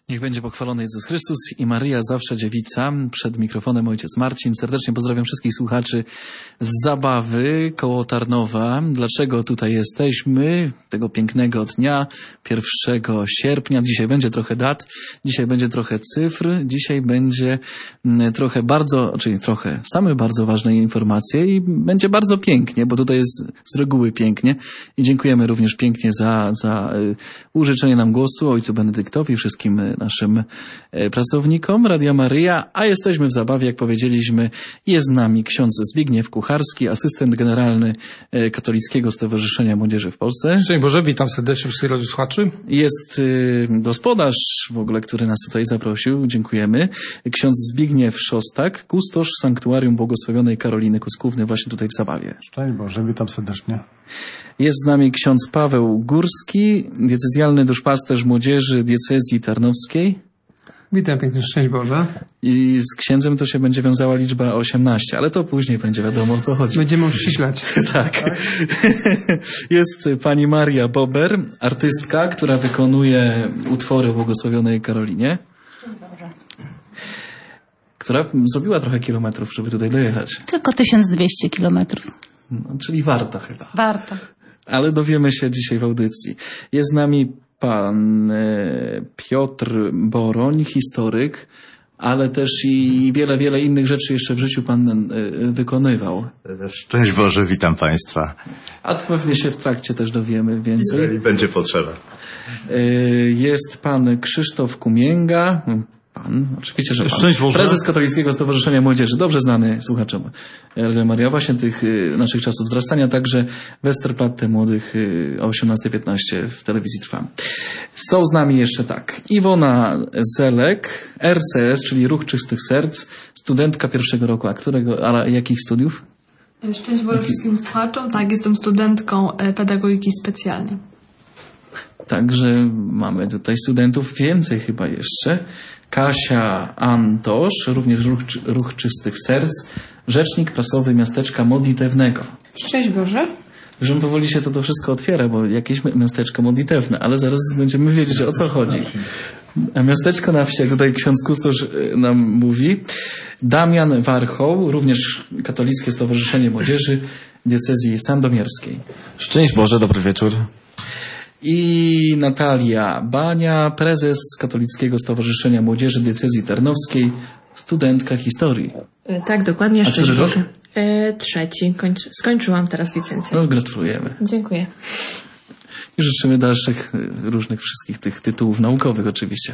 Niech będzie pochwalony Jezus Chrystus i Maryja zawsze dziewica. Przed mikrofonem ojciec Marcin. Serdecznie pozdrawiam wszystkich słuchaczy z Zabawy koło Tarnowa. Dlaczego tutaj jesteśmy? Tego pięknego dnia, 1 sierpnia. Dzisiaj będzie trochę dat, dzisiaj będzie trochę cyfr, dzisiaj będzie same bardzo ważne informacje i będzie bardzo pięknie, bo tutaj jest z reguły pięknie. I dziękujemy również pięknie za użyczenie nam głosu ojcu Benedyktowi, wszystkim naszym pracownikom Radia Maryja, a jesteśmy w Zabawie, jak powiedzieliśmy. Jest z nami ksiądz Zbigniew Kucharski, asystent generalny Katolickiego Stowarzyszenia Młodzieży w Polsce. Szczęść Boże, witam serdecznie wszystkich radiosłuchaczy. Jest gospodarz w ogóle, który nas tutaj zaprosił, dziękujemy. Ksiądz Zbigniew Szostak, kustosz Sanktuarium Błogosławionej Karoliny Kuskówny, właśnie tutaj w Zabawie. Szczęść Boże, witam serdecznie. Jest z nami ksiądz Paweł Górski, diecezjalny duszpasterz młodzieży diecezji tarnowskiej. Witam pięknie, szczęść Boże. I z księdzem to się będzie wiązała liczba 18, ale to później będzie wiadomo, o co chodzi. Będziemy uściślać. Tak. Jest pani Maria Bober, artystka, która wykonuje utwory błogosławionej Karolinie. Która zrobiła trochę kilometrów, żeby tutaj dojechać. Tylko 1200 kilometrów. No, czyli warto chyba. Warto. Ale dowiemy się dzisiaj w audycji. Jest z nami pan Piotr Boroń, historyk, ale też i wiele innych rzeczy jeszcze w życiu pan wykonywał. Szczęść Boże, witam Państwa. A to pewnie się w trakcie też dowiemy więcej. Jeżeli będzie potrzeba. Jest pan Krzysztof Kumięga. Pan, oczywiście, że pan. Szczęść Boże. Prezes Katolickiego Stowarzyszenia Młodzieży, dobrze znany słuchaczom Radia Maryja, właśnie tych naszych czasów wzrastania, także Westerplatte młodych o 18:15 w telewizji Trwam. Są z nami jeszcze tak, Iwona Zelek, RCS, czyli Ruch Czystych Serc, studentka pierwszego roku, ale jakich studiów? Szczęść Boże wszystkim słuchaczom, tak, jestem studentką pedagogiki specjalnej. Także mamy tutaj studentów, więcej chyba jeszcze. Kasia Antosz, również Ruch Czystych Serc, rzecznik prasowy miasteczka modlitewnego. Szczęść Boże. Że powoli się to wszystko otwiera, bo jakieś miasteczko modlitewne, ale zaraz będziemy wiedzieć, o co chodzi. A miasteczko na wsi, jak tutaj ksiądz kustosz nam mówi. Damian Warchoł, również Katolickie Stowarzyszenie Młodzieży diecezji sandomierskiej. Szczęść Boże, dobry wieczór. I Natalia Bania, prezes Katolickiego Stowarzyszenia Młodzieży diecezji tarnowskiej, studentka historii. Tak, dokładnie. A który rok? Trzeci. Skończyłam teraz licencję. No, gratulujemy. Dziękuję. I życzymy dalszych różnych wszystkich tych tytułów naukowych oczywiście.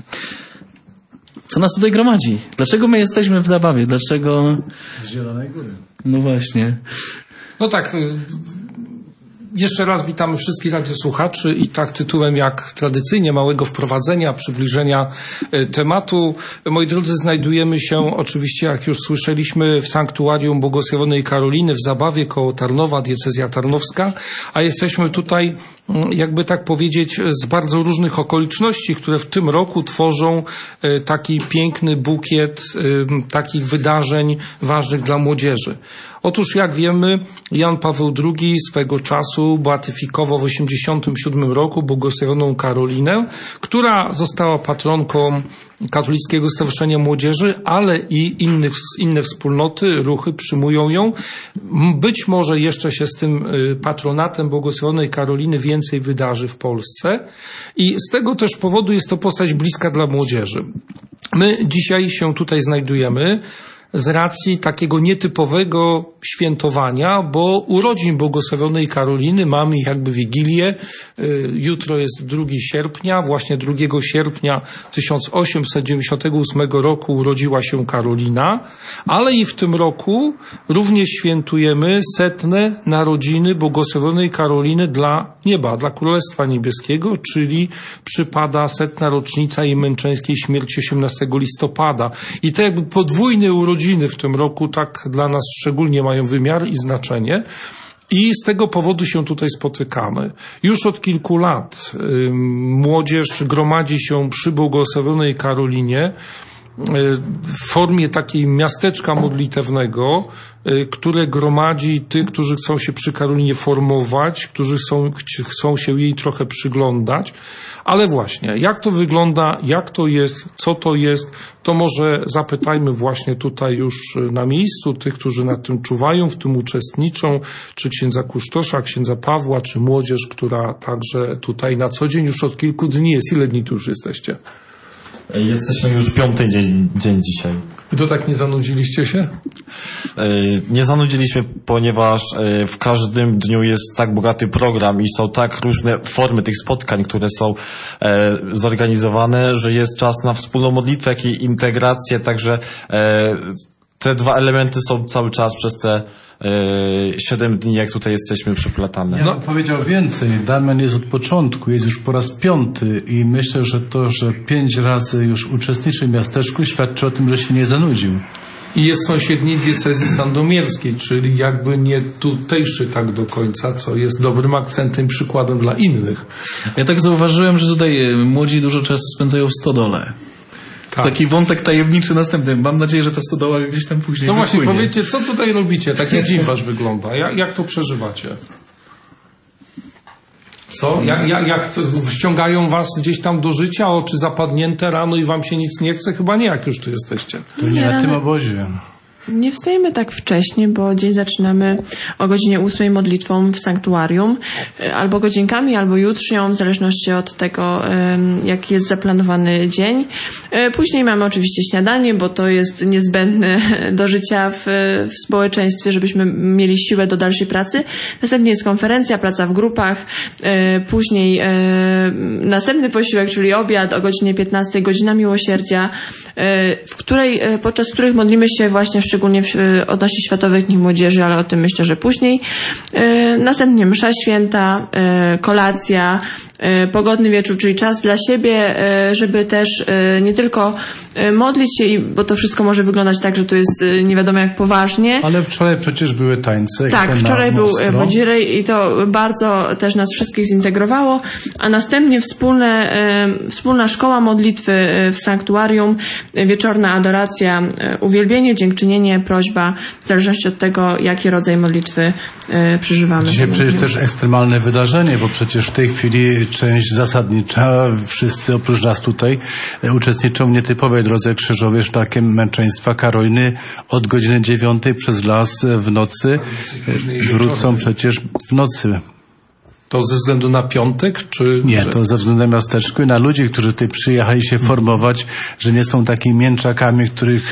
Co nas tutaj gromadzi? Dlaczego my jesteśmy w Zabawie? Dlaczego... Z Zielonej Góry. No właśnie. No tak, jeszcze raz witamy wszystkich radiosłuchaczy i tak tytułem jak tradycyjnie małego wprowadzenia, przybliżenia tematu. Moi drodzy, znajdujemy się oczywiście, jak już słyszeliśmy, w Sanktuarium Błogosławionej Karoliny w Zabawie koło Tarnowa, diecezja tarnowska, a jesteśmy tutaj, jakby tak powiedzieć, z bardzo różnych okoliczności, które w tym roku tworzą taki piękny bukiet takich wydarzeń ważnych dla młodzieży. Otóż, jak wiemy, Jan Paweł II swego czasu beatyfikował w 1987 roku błogosławioną Karolinę, która została patronką Katolickiego Stowarzyszenia Młodzieży, ale i inne wspólnoty, ruchy przyjmują ją. Być może jeszcze się z tym patronatem błogosławionej Karoliny więcej wydarzy w Polsce i z tego też powodu jest to postać bliska dla młodzieży. My dzisiaj się tutaj znajdujemy z racji takiego nietypowego świętowania, bo urodzin błogosławionej Karoliny mamy jakby Wigilię. Jutro jest 2 sierpnia. Właśnie 2 sierpnia 1898 roku urodziła się Karolina, ale i w tym roku również świętujemy 100. narodziny błogosławionej Karoliny dla nieba, dla Królestwa Niebieskiego, czyli przypada 100. rocznica jej męczeńskiej śmierci 18 listopada. I to jakby podwójne urodziny w tym roku tak dla nas szczególnie mają wymiar i znaczenie. I z tego powodu się tutaj spotykamy. Już od kilku lat młodzież gromadzi się przy błogosławionej Karolinie w formie takiej miasteczka modlitewnego, które gromadzi tych, którzy chcą się przy Karolinie formować, którzy chcą się jej trochę przyglądać. Ale właśnie, jak to wygląda, jak to jest, co to jest, to może zapytajmy właśnie tutaj już na miejscu tych, którzy nad tym czuwają, w tym uczestniczą, czy księdza kusztosza, księdza Pawła, czy młodzież, która także tutaj na co dzień już od kilku dni jest. Ile dni tu już jesteście? Jesteśmy już 5. dzień dzisiaj. I to tak nie zanudziliście się? Nie zanudziliśmy, ponieważ w każdym dniu jest tak bogaty program i są tak różne formy tych spotkań, które są zorganizowane, że jest czas na wspólną modlitwę, jak i integrację, także te dwa elementy są cały czas przez te 7 dni, jak tutaj jesteśmy przeplatane. Ja bym powiedział więcej. Damian jest od początku, jest już po raz 5. i myślę, że to, że 5 razy już uczestniczy w miasteczku, świadczy o tym, że się nie zanudził. I jest sąsiedniej diecezji sandomierskiej, czyli jakby nie tutejszy tak do końca, co jest dobrym akcentem i przykładem dla innych. Ja tak zauważyłem, że tutaj młodzi dużo czasu spędzają w stodole. Tak. Taki wątek tajemniczy następny. Mam nadzieję, że ta stodoła gdzieś tam później No właśnie, wypłynie. powiedzcie, co tutaj robicie? Tak jak dzień wasz wygląda? Jak to przeżywacie? Co? Jak ściągają was gdzieś tam do życia, oczy zapadnięte rano i wam się nic nie chce? Chyba nie, jak już tu jesteście. To nie na tym obozie. Nie wstajemy tak wcześnie, bo dzień zaczynamy o godzinie 8 modlitwą w sanktuarium, albo godzinkami, albo jutrznią, w zależności od tego, jaki jest zaplanowany dzień. Później mamy oczywiście śniadanie, bo to jest niezbędne do życia w społeczeństwie, żebyśmy mieli siłę do dalszej pracy. Następnie jest konferencja, praca w grupach, później następny posiłek, czyli obiad o godzinie 15, godzina miłosierdzia, podczas których modlimy się właśnie szczególnie odnośnie Światowych Dni Młodzieży, ale o tym myślę, że później. Następnie msza święta, kolacja, pogodny wieczór, czyli czas dla siebie, żeby też nie tylko modlić się, bo to wszystko może wyglądać tak, że to jest nie wiadomo jak poważnie. Ale wczoraj przecież były tańce. Tak, wczoraj był wodzirej i to bardzo też nas wszystkich zintegrowało, a następnie wspólna szkoła modlitwy w sanktuarium, wieczorna adoracja, uwielbienie, dziękczynienie, prośba, w zależności od tego, jaki rodzaj modlitwy przeżywamy. Dzisiaj przecież też ekstremalne wydarzenie, bo przecież w tej chwili część zasadnicza, wszyscy oprócz nas tutaj uczestniczą w nietypowej drodze krzyżowej szlakiem męczeństwa Karoliny od godziny 9 przez las w nocy. Wrócą przecież w nocy. To ze względu na piątek, czy... Nie, to ze względu na miasteczko i na ludzi, którzy tutaj przyjechali się formować, że nie są takimi mięczakami,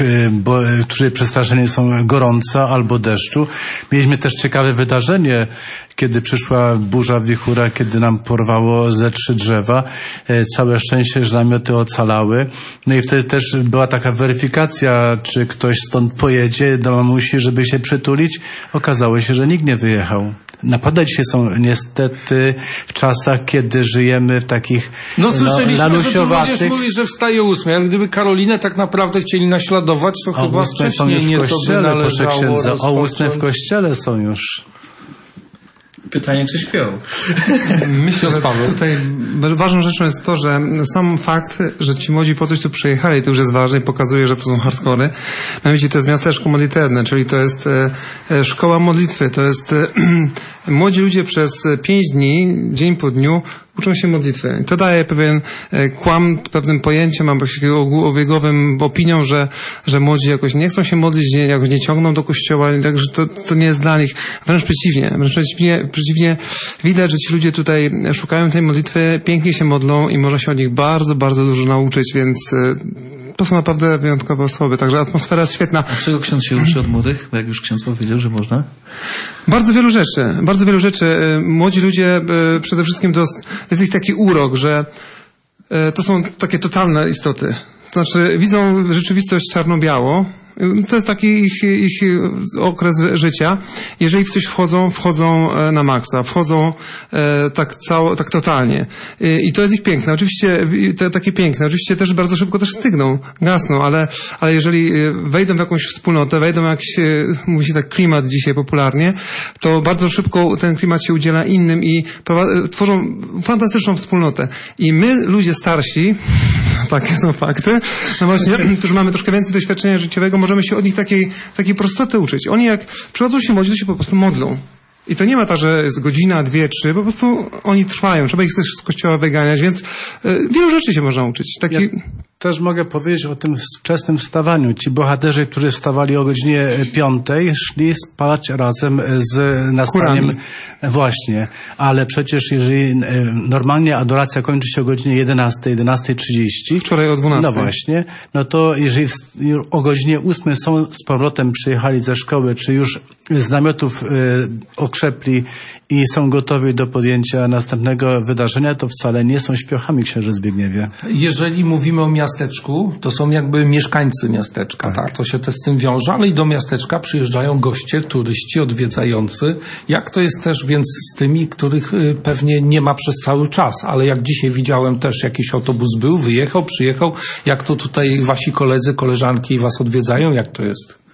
którzy przestraszeni są gorąca albo deszczu. Mieliśmy też ciekawe wydarzenie, kiedy przyszła burza, wichura, kiedy nam porwało ze 3 drzewa. Całe szczęście, że namioty ocalały. No i wtedy też była taka weryfikacja, czy ktoś stąd pojedzie do mamusi, żeby się przytulić. Okazało się, że nikt nie wyjechał. Napady dzisiaj są niestety w czasach, kiedy żyjemy w takich słyszeliśmy, że młodzież mówi, że wstaje 8, ale gdyby Karolinę tak naprawdę chcieli naśladować, to chyba wcześniej nieco by należało rozpocząć. O 8 w kościele są już. Pytanie, czy śpią? Myślę, że tutaj ważną rzeczą jest to, że sam fakt, że ci młodzi po coś tu przyjechali, to już jest ważne i pokazuje, że to są hardkory. Mianowicie to jest miasteczko modlitewne, czyli to jest szkoła modlitwy, to jest młodzi ludzie przez 5 dni, dzień po dniu, uczą się modlitwy. I to daje pewien kłam pewnym pojęciem, mam takiego obiegowym opinią, że młodzi jakoś nie chcą się modlić, jakoś nie ciągną do kościoła, także to nie jest dla nich. Wręcz przeciwnie, widać, że ci ludzie tutaj szukają tej modlitwy, pięknie się modlą i można się od nich bardzo, bardzo dużo nauczyć, więc to są naprawdę wyjątkowe osoby, także atmosfera jest świetna. A czego ksiądz się uczy od młodych? Bo jak już ksiądz powiedział, że można? Bardzo wielu rzeczy. Młodzi ludzie przede wszystkim jest ich taki urok, że to są takie totalne istoty. To znaczy widzą rzeczywistość czarno-biało. To jest taki ich okres życia. Jeżeli w coś wchodzą na maksa, wchodzą tak totalnie. I to jest ich piękne. Oczywiście takie piękne. Oczywiście też bardzo szybko też stygną, gasną, ale jeżeli wejdą w jakąś wspólnotę, wejdą w jakiś, mówi się tak, klimat dzisiaj popularnie, to bardzo szybko ten klimat się udziela innym i tworzą fantastyczną wspólnotę. I my, ludzie starsi, takie są fakty. No właśnie, którzy mamy troszkę więcej doświadczenia życiowego, możemy się od nich takiej prostoty uczyć. Oni jak przychodzą się modlić, to się po prostu modlą. I to nie ma tak, że jest godzina, 2, 3, po prostu oni trwają. Trzeba ich też z kościoła wyganiać, więc wielu rzeczy się można uczyć. Ja też mogę powiedzieć o tym wczesnym wstawaniu. Ci bohaterzy, którzy wstawali o godzinie 5, szli spać razem z nastaniem. Właśnie. Ale przecież jeżeli normalnie adoracja kończy się o godzinie 11, 11:30. Wczoraj o 12. No właśnie. No to jeżeli o godzinie 8 są z powrotem przyjechali ze szkoły, czy już z namiotów okrzepli i są gotowi do podjęcia następnego wydarzenia, to wcale nie są śpiochami, księże Zbigniewie. Jeżeli mówimy o miasteczku, to są jakby mieszkańcy miasteczka, tak? To się też z tym wiąże, ale i do miasteczka przyjeżdżają goście, turyści, odwiedzający. Jak to jest też więc z tymi, których pewnie nie ma przez cały czas, ale jak dzisiaj widziałem też jakiś autobus był, wyjechał, przyjechał, jak to tutaj wasi koledzy, koleżanki was odwiedzają, jak to jest?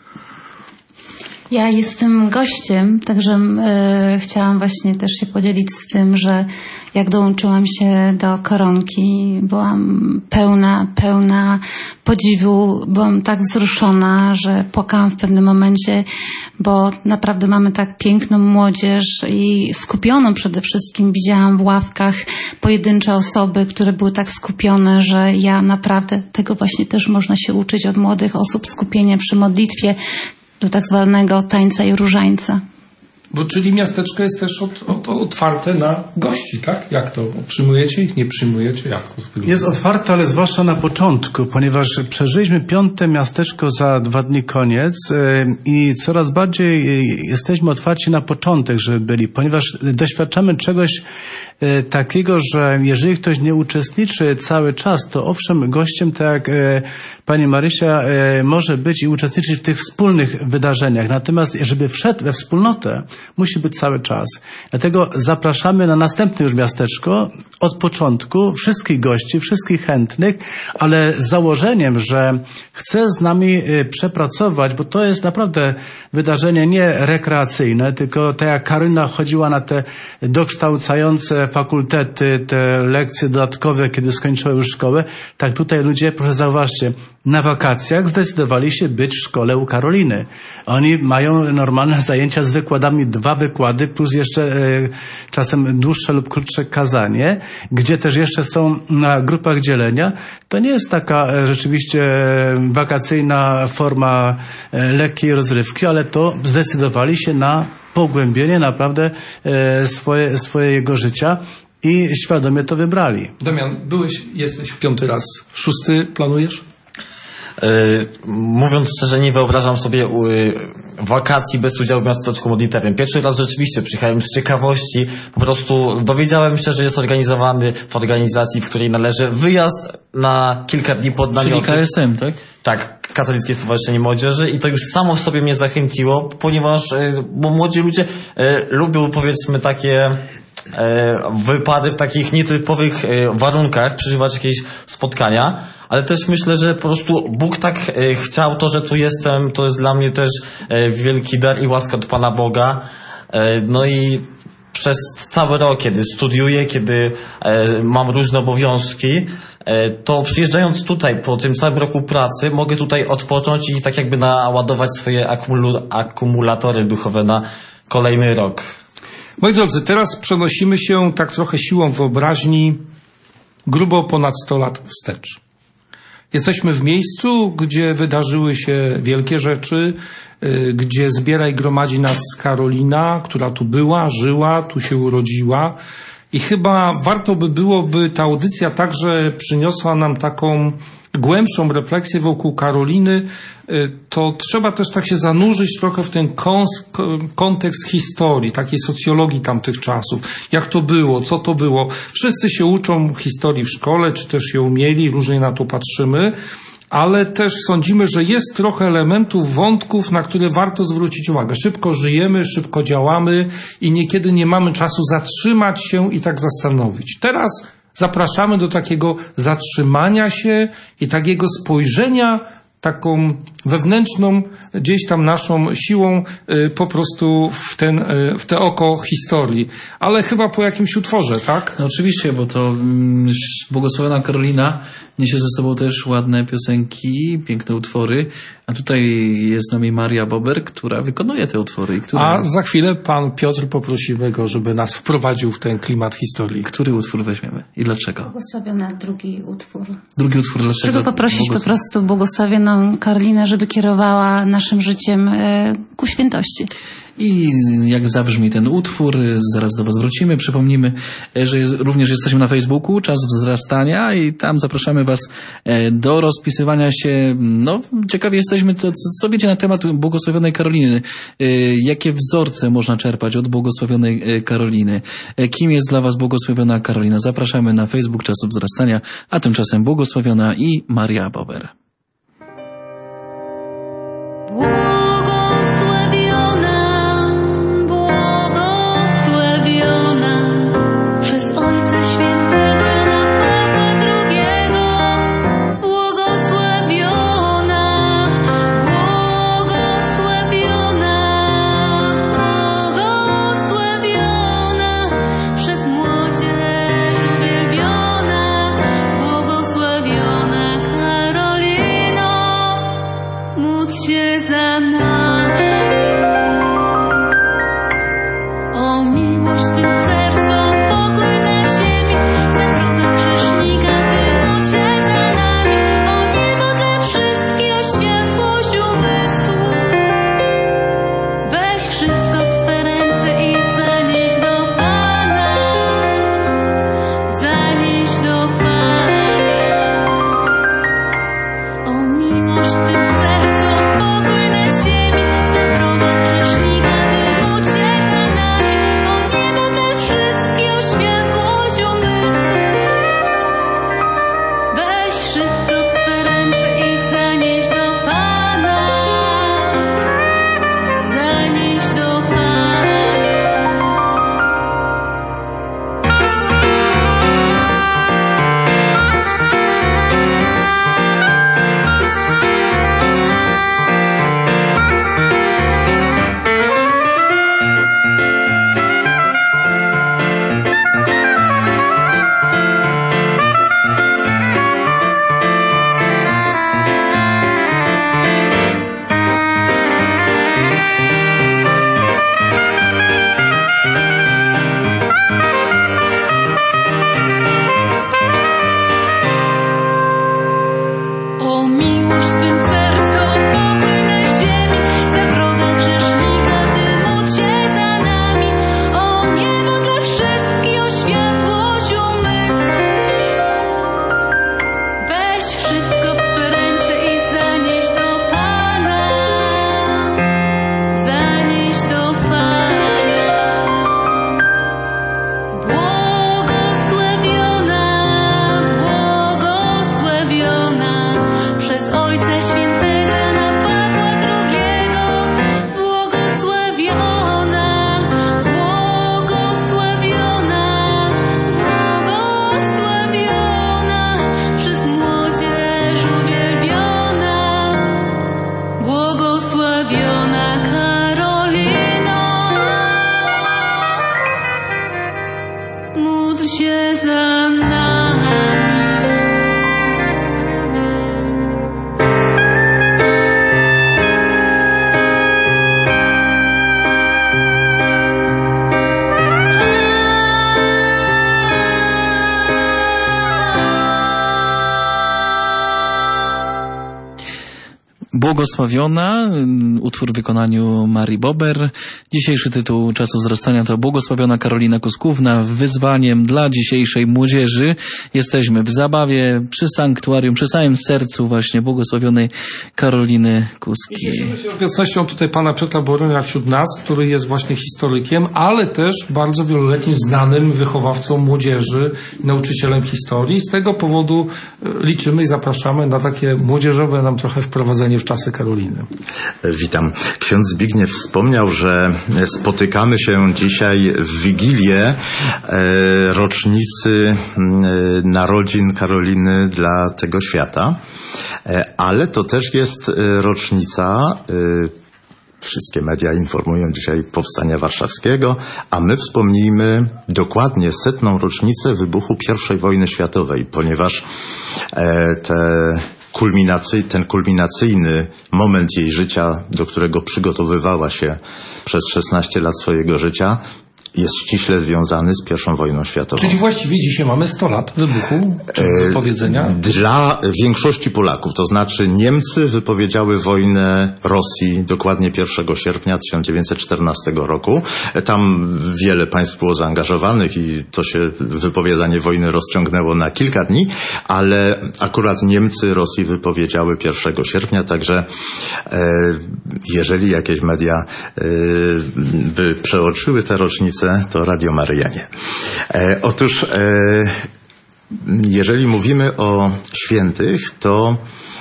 Ja jestem gościem, także chciałam właśnie też się podzielić z tym, że jak dołączyłam się do koronki, byłam pełna podziwu, byłam tak wzruszona, że płakałam w pewnym momencie, bo naprawdę mamy tak piękną młodzież i skupioną przede wszystkim. Widziałam w ławkach pojedyncze osoby, które były tak skupione, że ja naprawdę tego właśnie też można się uczyć od młodych osób, skupienia przy modlitwie, do tak zwanego tańca i różańca. Bo czyli miasteczko jest też otwarte na gości, tak? Jak to? Przyjmujecie ich, nie przyjmujecie? Jak to wygląda? Jest otwarte, ale zwłaszcza na początku, ponieważ przeżyliśmy 5. miasteczko za 2 dni koniec i coraz bardziej jesteśmy otwarci na początek, żeby byli, ponieważ doświadczamy czegoś takiego, że jeżeli ktoś nie uczestniczy cały czas, to owszem, gościem, tak jak pani Marysia, może być i uczestniczyć w tych wspólnych wydarzeniach. Natomiast żeby wszedł we wspólnotę, musi być cały czas. Dlatego zapraszamy na następne już miasteczko od początku wszystkich gości, wszystkich chętnych, ale z założeniem, że chce z nami przepracować, bo to jest naprawdę wydarzenie nie rekreacyjne, tylko tak jak Karolina chodziła na te dokształcające fakultety, te lekcje dodatkowe, kiedy skończyła już szkołę, tak tutaj ludzie, proszę zauważcie, na wakacjach zdecydowali się być w szkole u Karoliny. Oni mają normalne zajęcia z wykładami, 2 wykłady, plus jeszcze czasem dłuższe lub krótsze kazanie, gdzie też jeszcze są na grupach dzielenia. To nie jest taka rzeczywiście wakacyjna forma lekkiej rozrywki, ale to zdecydowali się na pogłębienie naprawdę swojego życia i świadomie to wybrali. Damian, jesteś 5. raz, 6. planujesz? Mówiąc szczerze, nie wyobrażam sobie wakacji bez udziału w miasteczku modlitewnym. Pierwszy raz rzeczywiście przyjechałem z ciekawości, po prostu dowiedziałem się, że jest organizowany w organizacji, w której należy wyjazd na kilka dni pod namioty. Czyli KSM, tak? Tak, Katolickie Stowarzyszenie Młodzieży i to już samo w sobie mnie zachęciło, ponieważ bo młodzi ludzie lubią, powiedzmy, takie wypady w takich nietypowych warunkach, przeżywać jakieś spotkania, ale też myślę, że po prostu Bóg tak chciał to, że tu jestem, to jest dla mnie też wielki dar i łaska od Pana Boga. No i przez cały rok, kiedy studiuję, kiedy mam różne obowiązki, to przyjeżdżając tutaj po tym całym roku pracy, mogę tutaj odpocząć i tak jakby naładować swoje akumulatory duchowe na kolejny rok. Moi drodzy, teraz przenosimy się tak trochę siłą wyobraźni grubo ponad 100 lat wstecz. Jesteśmy w miejscu, gdzie wydarzyły się wielkie rzeczy, gdzie zbiera i gromadzi nas Karolina, która tu była, żyła, tu się urodziła. I chyba warto by było, by ta audycja także przyniosła nam taką głębszą refleksję wokół Karoliny. To trzeba też tak się zanurzyć trochę w ten kontekst historii, takiej socjologii tamtych czasów. Jak to było, co to było. Wszyscy się uczą historii w szkole, czy też ją mieli, różnie na to patrzymy. Ale też sądzimy, że jest trochę elementów, wątków, na które warto zwrócić uwagę. Szybko żyjemy, szybko działamy i niekiedy nie mamy czasu zatrzymać się i tak zastanowić. Teraz zapraszamy do takiego zatrzymania się i takiego spojrzenia, taką wewnętrzną, gdzieś tam naszą siłą po prostu w te oko historii. Ale chyba po jakimś utworze, tak? No oczywiście, bo to błogosławiona Karolina Niesie ze sobą też ładne piosenki, piękne utwory, a tutaj jest z nami Maria Bober, która wykonuje te utwory. A za chwilę pan Piotr, poprosimy go, żeby nas wprowadził w ten klimat historii. Który utwór weźmiemy i dlaczego? Błogosławiona drugi utwór. Drugi utwór dlaczego? Żeby poprosić po prostu błogosławioną Karolinę, żeby kierowała naszym życiem ku świętości. I jak zabrzmi ten utwór, zaraz do was wrócimy. Przypomnimy, że również jesteśmy na Facebooku, Czas Wzrastania, i tam zapraszamy was do rozpisywania się. No, ciekawi jesteśmy, co wiecie na temat błogosławionej Karoliny. Jakie wzorce można czerpać od błogosławionej Karoliny? Kim jest dla was błogosławiona Karolina? Zapraszamy na Facebook Czasu Wzrastania, a tymczasem błogosławiona i Maria Bober. Błogosławiona, utwór w wykonaniu Marii Bober. Dzisiejszy tytuł Czasu Wzrastania to Błogosławiona Karolina Kuskówna, wyzwaniem dla dzisiejszej młodzieży. Jesteśmy w zabawie przy sanktuarium, przy samym sercu właśnie błogosławionej Karoliny Kuski. I cieszymy się obecnością tutaj pana Piotra Borynia wśród nas, który jest właśnie historykiem, ale też bardzo wieloletnim znanym wychowawcą młodzieży, nauczycielem historii. Z tego powodu liczymy i zapraszamy na takie młodzieżowe nam trochę wprowadzenie w czasy Karoliny. Witam. Ksiądz Zbigniew wspomniał, że spotykamy się dzisiaj w Wigilię rocznicy narodzin Karoliny dla tego świata, ale to też jest rocznica wszystkie media informują dzisiaj powstania warszawskiego, a my wspomnijmy dokładnie 100. rocznicę wybuchu I wojny światowej, ponieważ ten kulminacyjny moment jej życia, do którego przygotowywała się przez 16 lat swojego życia, jest ściśle związany z I wojną światową. Czyli właściwie dzisiaj mamy 100 lat wybuchu, czy wypowiedzenia? Dla większości Polaków, to znaczy Niemcy wypowiedziały wojnę Rosji dokładnie 1 sierpnia 1914 roku. Tam wiele państw było zaangażowanych i to się wypowiadanie wojny rozciągnęło na kilka dni, ale akurat Niemcy Rosji wypowiedziały 1 sierpnia, także jeżeli jakieś media by przeoczyły tę rocznicę, to Radio Maryja nie. Otóż jeżeli mówimy o świętych, to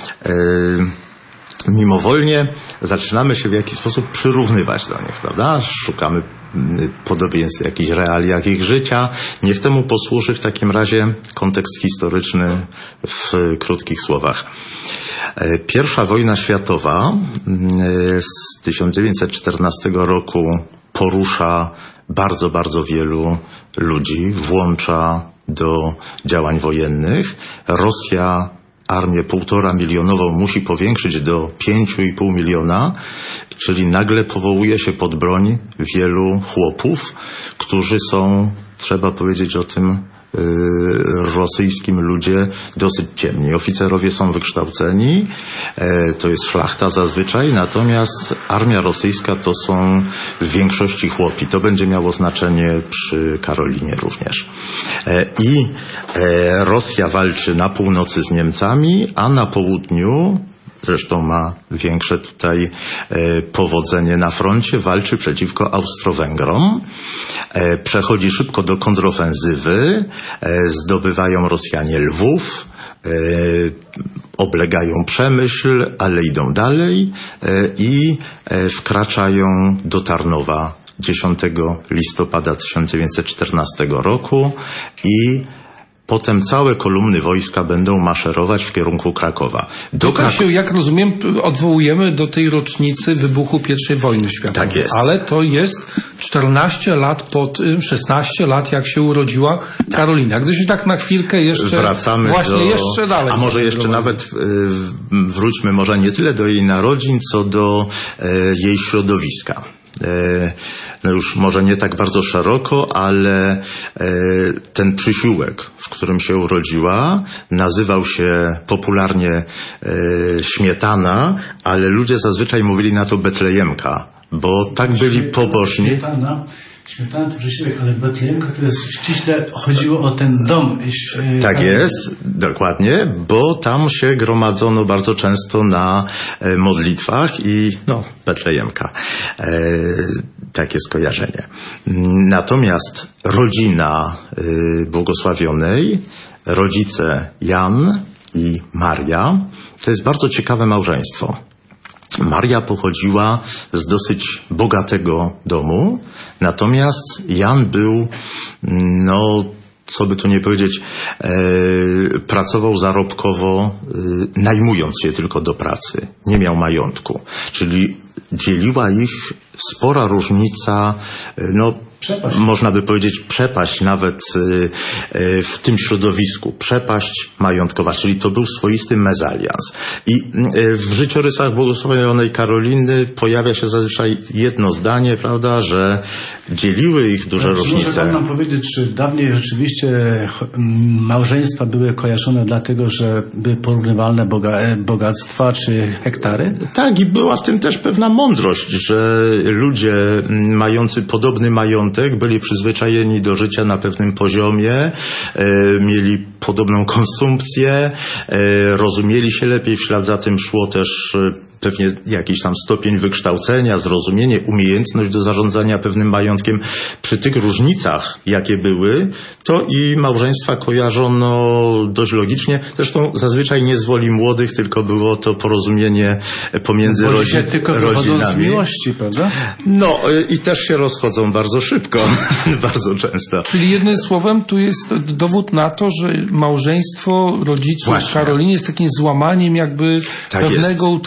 mimowolnie zaczynamy się w jakiś sposób przyrównywać do nich, prawda? Szukamy podobieństw w jakichś realiach ich życia. Niech temu posłuży w takim razie kontekst historyczny w krótkich słowach. I wojna światowa z 1914 roku porusza bardzo, bardzo wielu ludzi, włącza do działań wojennych. Rosja armię 1,5 milionową musi powiększyć do 5,5 miliona, czyli nagle powołuje się pod broń wielu chłopów, którzy są, trzeba powiedzieć o tym, rosyjskim ludzie dosyć ciemni. Oficerowie są wykształceni, to jest szlachta zazwyczaj, natomiast armia rosyjska to są w większości chłopi. To będzie miało znaczenie przy Karolinie również. I Rosja walczy na północy z Niemcami, a na południu, zresztą ma większe tutaj powodzenie na froncie, walczy przeciwko Austro-Węgrom. Przechodzi szybko do kontrofensywy, zdobywają Rosjanie Lwów, oblegają Przemyśl, ale idą dalej i wkraczają do Tarnowa 10 listopada 1914 roku i potem całe kolumny wojska będą maszerować w kierunku Krakowa. Tutaj się, jak rozumiem, odwołujemy do tej rocznicy wybuchu I wojny światowej. Tak jest. Ale to jest 14 lat po tym, 16 lat, jak się urodziła Karolina. Gdy się tak na chwilkę jeszcze wracamy właśnie jeszcze dalej. A może jeszcze nawet wróćmy może nie tyle do jej narodzin, co do jej środowiska. No już może nie tak bardzo szeroko, ale ten przysiółek, w którym się urodziła, nazywał się popularnie Śmietana, ale ludzie zazwyczaj mówili na to Betlejemka, bo tak byli pobożni. Śmietana to przysiłek, ale Betlejemka to jest ściśle chodziło o ten dom. Tak jest, dokładnie, bo tam się gromadzono bardzo często na modlitwach i Betlejemka. Takie skojarzenie. Natomiast rodzina błogosławionej, rodzice Jan i Maria, to jest bardzo ciekawe małżeństwo. Maria pochodziła z dosyć bogatego domu, natomiast Jan był, co by tu nie powiedzieć, pracował zarobkowo, najmując się tylko do pracy. Nie miał majątku. Czyli dzieliła ich spora różnica, przepaść. Można by powiedzieć przepaść nawet w tym środowisku, przepaść majątkowa, czyli to był swoisty mezalians. I w życiorysach błogosławionej Karoliny pojawia się zazwyczaj jedno zdanie, prawda, że dzieliły ich duże różnice. Może pan nam powiedzieć, czy dawniej rzeczywiście małżeństwa były kojarzone dlatego, że były porównywalne bogactwa czy hektary? Tak, i była w tym też pewna mądrość, że ludzie mający podobny majątek byli przyzwyczajeni do życia na pewnym poziomie, mieli podobną konsumpcję, rozumieli się lepiej, w ślad za tym szło też pewnie jakiś tam stopień wykształcenia, zrozumienie, umiejętność do zarządzania pewnym majątkiem. Przy tych różnicach, jakie były, to i małżeństwa kojarzono dość logicznie. Zresztą zazwyczaj nie z woli młodych, tylko było to porozumienie pomiędzy rodzinami. Z miłości, prawda? I też się rozchodzą bardzo szybko, bardzo często. Czyli jednym słowem tu jest dowód na to, że małżeństwo rodziców Karoliny jest takim złamaniem jakby pewnego utartego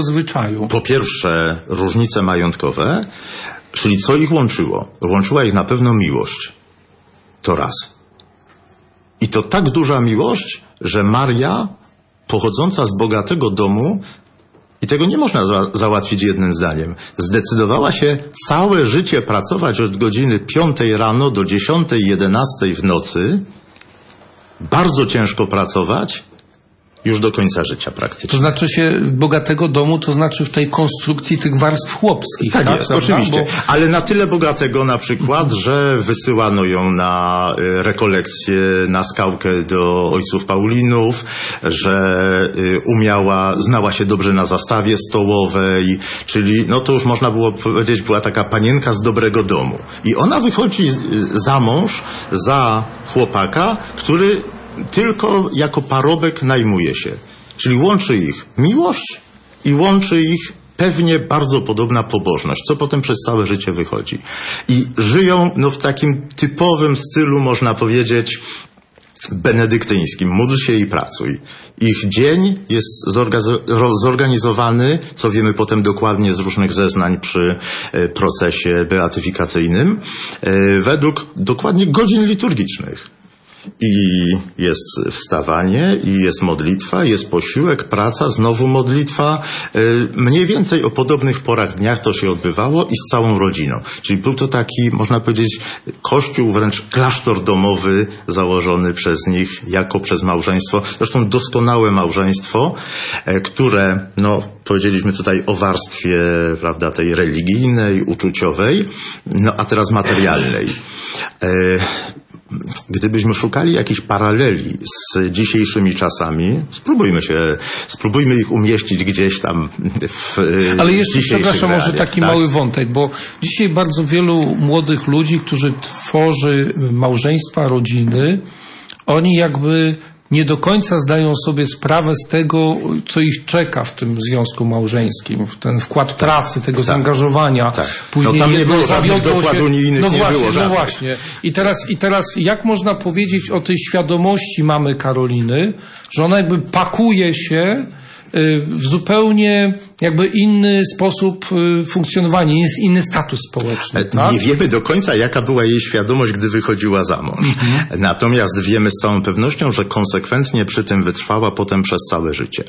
tego zwyczaju? Po pierwsze, różnice majątkowe, czyli co ich łączyło? Łączyła ich na pewno miłość. To raz. I to tak duża miłość, że Maria, pochodząca z bogatego domu, i tego nie można załatwić jednym zdaniem, zdecydowała się całe życie pracować od godziny 5 rano do 10, 11 w nocy, bardzo ciężko pracować, już do końca życia praktycznie. To znaczy się bogatego domu, to znaczy w tej konstrukcji tych warstw chłopskich. Tak jest, prawda? oczywiście. Ale na tyle bogatego na przykład, że wysyłano ją na rekolekcje, na skałkę do ojców Paulinów, że znała się dobrze na zastawie stołowej, czyli no to już można było powiedzieć, była taka panienka z dobrego domu. I ona wychodzi za mąż za chłopaka, który tylko jako parobek najmuje się. Czyli łączy ich miłość i łączy ich pewnie bardzo podobna pobożność, co potem przez całe życie wychodzi. I żyją w takim typowym stylu, można powiedzieć, benedyktyńskim. Módl się i pracuj. Ich dzień jest zorganizowany, co wiemy potem dokładnie z różnych zeznań przy procesie beatyfikacyjnym, według dokładnie godzin liturgicznych. I jest wstawanie, i jest modlitwa, jest posiłek, praca, znowu modlitwa. Mniej więcej o podobnych porach dniach to się odbywało i z całą rodziną. Czyli był to taki, można powiedzieć, kościół, wręcz klasztor domowy założony przez nich jako przez małżeństwo. Zresztą doskonałe małżeństwo, które, powiedzieliśmy tutaj o warstwie, prawda, tej religijnej, uczuciowej, a teraz materialnej. Gdybyśmy szukali jakichś paraleli z dzisiejszymi czasami, spróbujmy ich umieścić gdzieś tam w Ale jeszcze, przepraszam, realiach, może taki mały wątek, bo dzisiaj bardzo wielu młodych ludzi, którzy tworzy małżeństwa, rodziny, oni jakby nie do końca zdają sobie sprawę z tego, co ich czeka w tym związku małżeńskim, w ten wkład pracy, tego zaangażowania. Później tam nie było żadnych dopłat unijnych, nie było żadnych. No właśnie. I teraz jak można powiedzieć o tej świadomości mamy Karoliny, że ona jakby pakuje się w zupełnie jakby inny sposób funkcjonowania, jest inny status społeczny. Tak? Nie wiemy do końca, jaka była jej świadomość, gdy wychodziła za mąż. Natomiast wiemy z całą pewnością, że konsekwentnie przy tym wytrwała potem przez całe życie.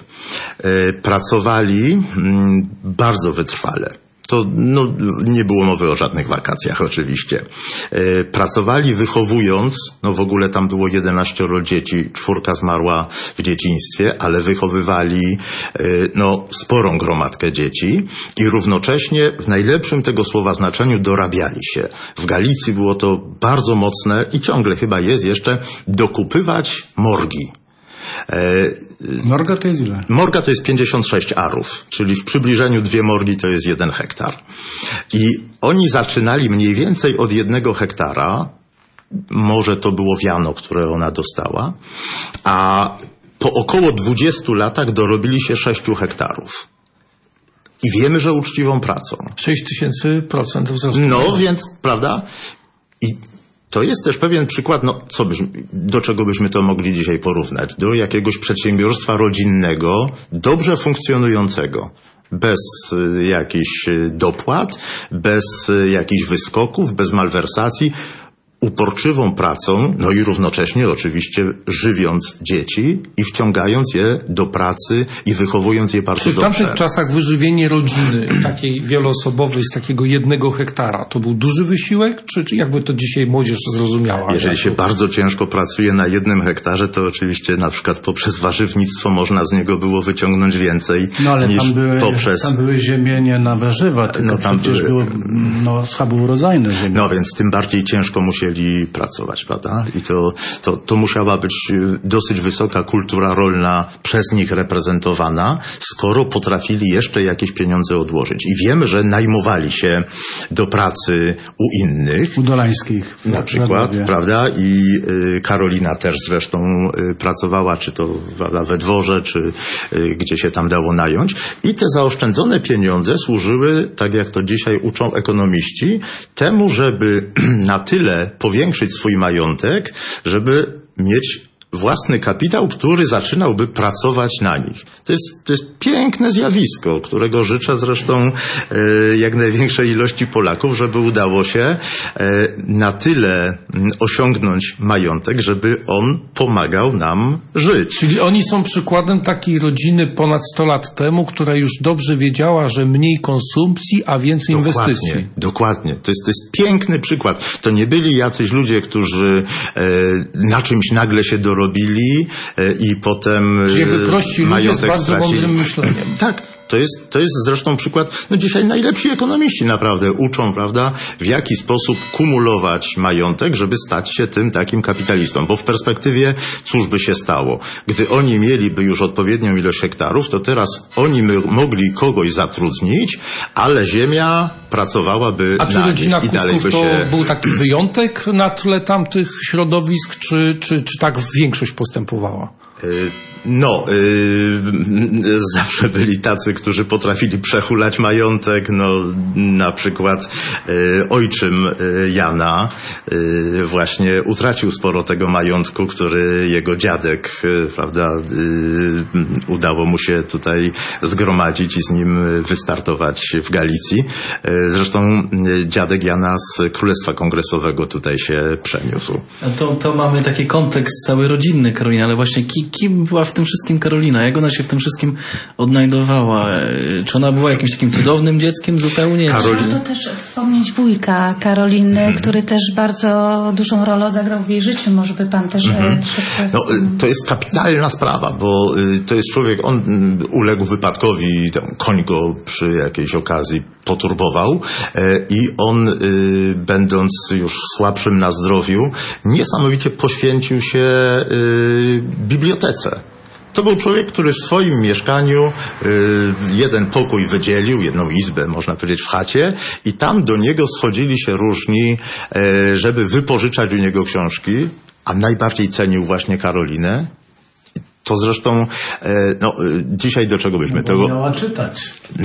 Pracowali bardzo wytrwale. To nie było mowy o żadnych wakacjach oczywiście. Pracowali wychowując, w ogóle tam było 11 dzieci, 4 zmarła w dzieciństwie, ale wychowywali sporą gromadkę dzieci i równocześnie w najlepszym tego słowa znaczeniu dorabiali się. W Galicji było to bardzo mocne i ciągle chyba jest jeszcze dokupywać morgi. Morga to jest ile? Morga to jest 56 arów, czyli w przybliżeniu 2 morgi to jest 1 hektar. I oni zaczynali mniej więcej od 1 hektara, może to było wiano, które ona dostała, a po około 20 latach dorobili się 6 hektarów. I wiemy, że uczciwą pracą. 6000% wzrostu. Więc, prawda? I to jest też pewien przykład, do czego byśmy to mogli dzisiaj porównać? Do jakiegoś przedsiębiorstwa rodzinnego, dobrze funkcjonującego, bez jakichś dopłat, bez jakichś wyskoków, bez malwersacji, uporczywą pracą, i równocześnie oczywiście żywiąc dzieci i wciągając je do pracy i wychowując je bardzo dobrze. Czy w tamtych czasach wyżywienie rodziny takiej wieloosobowej z takiego 1 hektara to był duży wysiłek, czy jakby to dzisiaj młodzież zrozumiała? Jeżeli się bardzo ciężko pracuje na 1 hektarze, to oczywiście na przykład poprzez warzywnictwo można z niego było wyciągnąć więcej ale niż tam były ziemię nie na warzywa, tylko przecież było schaburodzajne ziemię. Więc tym bardziej ciężko musieli pracować, prawda? I to musiała być dosyć wysoka kultura rolna przez nich reprezentowana, skoro potrafili jeszcze jakieś pieniądze odłożyć. I wiemy, że najmowali się do pracy u innych. U Dolańskich. Na przykład, prawda? I Karolina też zresztą pracowała, czy to we dworze, czy gdzie się tam dało nająć. I te zaoszczędzone pieniądze służyły, tak jak to dzisiaj uczą ekonomiści, temu, żeby na tyle powiększyć swój majątek, żeby mieć własny kapitał, który zaczynałby pracować na nich. To jest piękne zjawisko, którego życzę zresztą jak największej ilości Polaków, żeby udało się na tyle osiągnąć majątek, żeby on pomagał nam żyć. Czyli oni są przykładem takiej rodziny ponad 100 lat temu, która już dobrze wiedziała, że mniej konsumpcji, a więcej inwestycji. Dokładnie. To jest piękny przykład. To nie byli jacyś ludzie, którzy na czymś nagle się dorobili i potem czyli jakby prości ludzie z bardzo stracili. mądrym myśleniem. Tak. To jest zresztą przykład, dzisiaj najlepsi ekonomiści naprawdę uczą, prawda, w jaki sposób kumulować majątek, żeby stać się tym takim kapitalistą. Bo w perspektywie, cóż by się stało? Gdy oni mieliby już odpowiednią ilość hektarów, to teraz oni mogli kogoś zatrudnić, ale ziemia pracowałaby na nich. A czy rodzina Kusków to był taki wyjątek na tle tamtych środowisk, czy tak większość postępowała? Zawsze byli tacy, którzy potrafili przehulać majątek, na przykład ojczym Jana właśnie utracił sporo tego majątku, który jego dziadek, prawda, udało mu się tutaj zgromadzić i z nim wystartować w Galicji. Zresztą dziadek Jana z Królestwa Kongresowego tutaj się przeniósł. To mamy taki kontekst cały rodzinny, Karolina, ale właśnie kim była w tym wszystkim Karolina? Jak ona się w tym wszystkim odnajdowała? Czy ona była jakimś takim cudownym dzieckiem zupełnie? Warto też wspomnieć wujka Karoliny, który też bardzo dużą rolę odegrał w jej życiu. Może by pan też... To jest kapitalna sprawa, bo to jest człowiek, on uległ wypadkowi, koń go przy jakiejś okazji poturbował i on, będąc już słabszym na zdrowiu, niesamowicie poświęcił się bibliotece. To był człowiek, który w swoim mieszkaniu jeden pokój wydzielił, jedną izbę, można powiedzieć, w chacie i tam do niego schodzili się różni, żeby wypożyczać u niego książki, a najbardziej cenił właśnie Karolinę. To zresztą, dzisiaj do czego byśmy tego... Umiała czytać.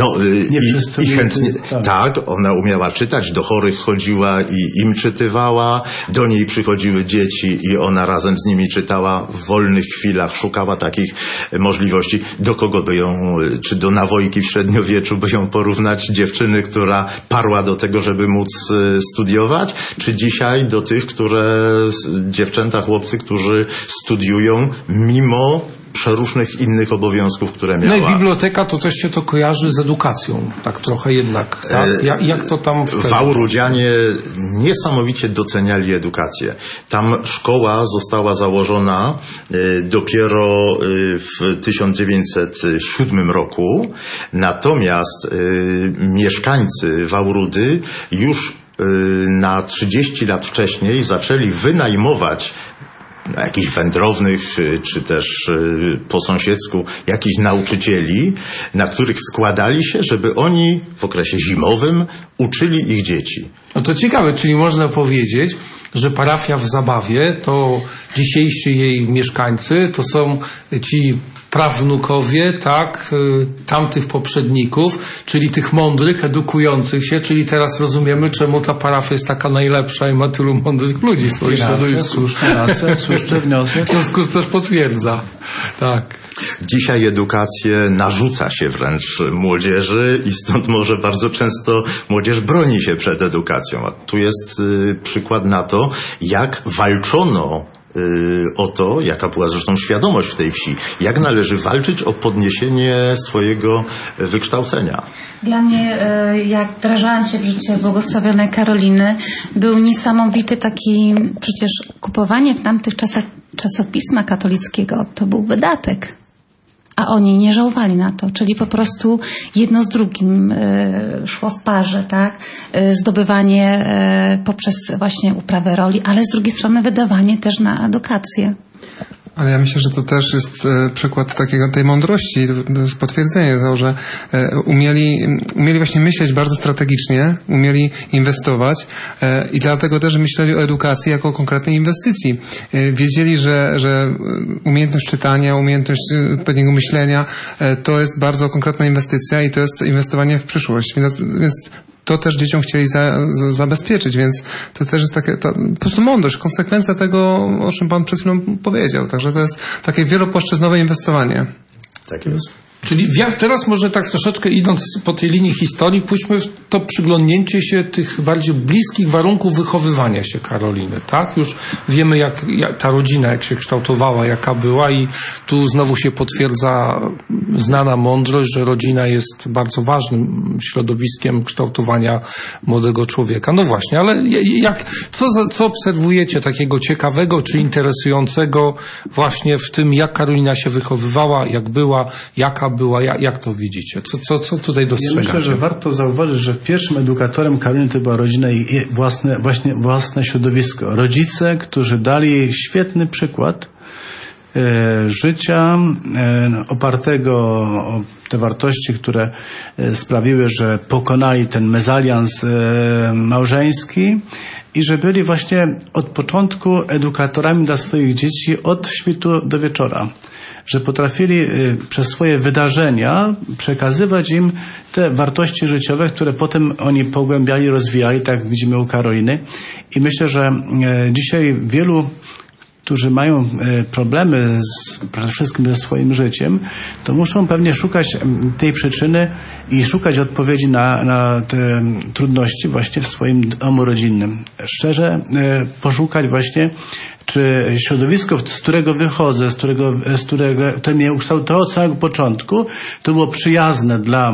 I chętnie, tak, ona umiała czytać, do chorych chodziła i im czytywała, do niej przychodziły dzieci i ona razem z nimi czytała w wolnych chwilach, szukała takich możliwości. Do kogo by ją, czy do Nawojki w średniowieczu by ją porównać, dziewczyny, która parła do tego, żeby móc studiować, czy dzisiaj do tych, dziewczęta, chłopcy, którzy studiują mimo przeróżnych innych obowiązków, które miała. No i biblioteka to też się to kojarzy z edukacją, tak trochę jednak, tak? Jak to tam Wałrudzianie niesamowicie doceniali edukację. Tam szkoła została założona dopiero w 1907 roku, natomiast mieszkańcy Wałrudy już na 30 lat wcześniej zaczęli wynajmować jakichś wędrownych, czy też po sąsiedzku jakichś nauczycieli, na których składali się, żeby oni w okresie zimowym uczyli ich dzieci. No to ciekawe, czyli można powiedzieć, że parafia w Zabawie to dzisiejsi jej mieszkańcy, to są ci prawnukowie, tak, tamtych poprzedników, czyli tych mądrych, edukujących się, czyli teraz rozumiemy, czemu ta parafia jest taka najlepsza i ma tylu mądrych ludzi w swoim środowisku. Słuszny wniosek. W związku z tym też potwierdza. Tak. Dzisiaj edukację narzuca się wręcz młodzieży i stąd może bardzo często młodzież broni się przed edukacją. A tu jest przykład na to, jak walczono o to, jaka była zresztą świadomość w tej wsi, jak należy walczyć o podniesienie swojego wykształcenia. Dla mnie, jak wdrażałam się w życie błogosławionej Karoliny, był niesamowity taki, przecież kupowanie w tamtych czasach czasopisma katolickiego to był wydatek. A oni nie żałowali na to, czyli po prostu jedno z drugim szło w parze, tak? Zdobywanie poprzez właśnie uprawę roli, ale z drugiej strony wydawanie też na edukację. Ale ja myślę, że to też jest przykład tej mądrości, potwierdzenie tego, że umieli właśnie myśleć bardzo strategicznie, umieli inwestować i dlatego też myśleli o edukacji jako o konkretnej inwestycji. Wiedzieli, że umiejętność czytania, umiejętność odpowiedniego myślenia to jest bardzo konkretna inwestycja i to jest inwestowanie w przyszłość. Więc to też dzieciom chcieli zabezpieczyć, więc to też jest takie, po prostu mądrość, konsekwencja tego, o czym pan przed chwilą powiedział. Także to jest takie wielopłaszczyznowe inwestowanie. Tak jest. Czyli teraz może tak troszeczkę idąc po tej linii historii, pójdźmy w to przyglądnięcie się tych bardziej bliskich warunków wychowywania się Karoliny, tak? Już wiemy, jak ta rodzina, jak się kształtowała, jaka była i tu znowu się potwierdza znana mądrość, że rodzina jest bardzo ważnym środowiskiem kształtowania młodego człowieka. No właśnie, ale co obserwujecie takiego ciekawego czy interesującego właśnie w tym, jak Karolina się wychowywała, jak była, jaka była, jak to widzicie? Co tutaj dostrzegacie? Ja myślę, że warto zauważyć, że pierwszym edukatorem Karoliny to była rodzina i własne środowisko. Rodzice, którzy dali jej świetny przykład życia opartego o te wartości, które sprawiły, że pokonali ten mezalians małżeński i że byli właśnie od początku edukatorami dla swoich dzieci od świtu do wieczora. Że potrafili przez swoje wydarzenia przekazywać im te wartości życiowe, które potem oni pogłębiali, rozwijali, tak widzimy u Karoliny. I myślę, że dzisiaj wielu, którzy mają problemy przede wszystkim ze swoim życiem, to muszą pewnie szukać tej przyczyny i szukać odpowiedzi na te trudności właśnie w swoim domu rodzinnym. Szczerze poszukać właśnie, czy środowisko, z którego wychodzę, które mnie ukształtowało od samego początku, to było przyjazne dla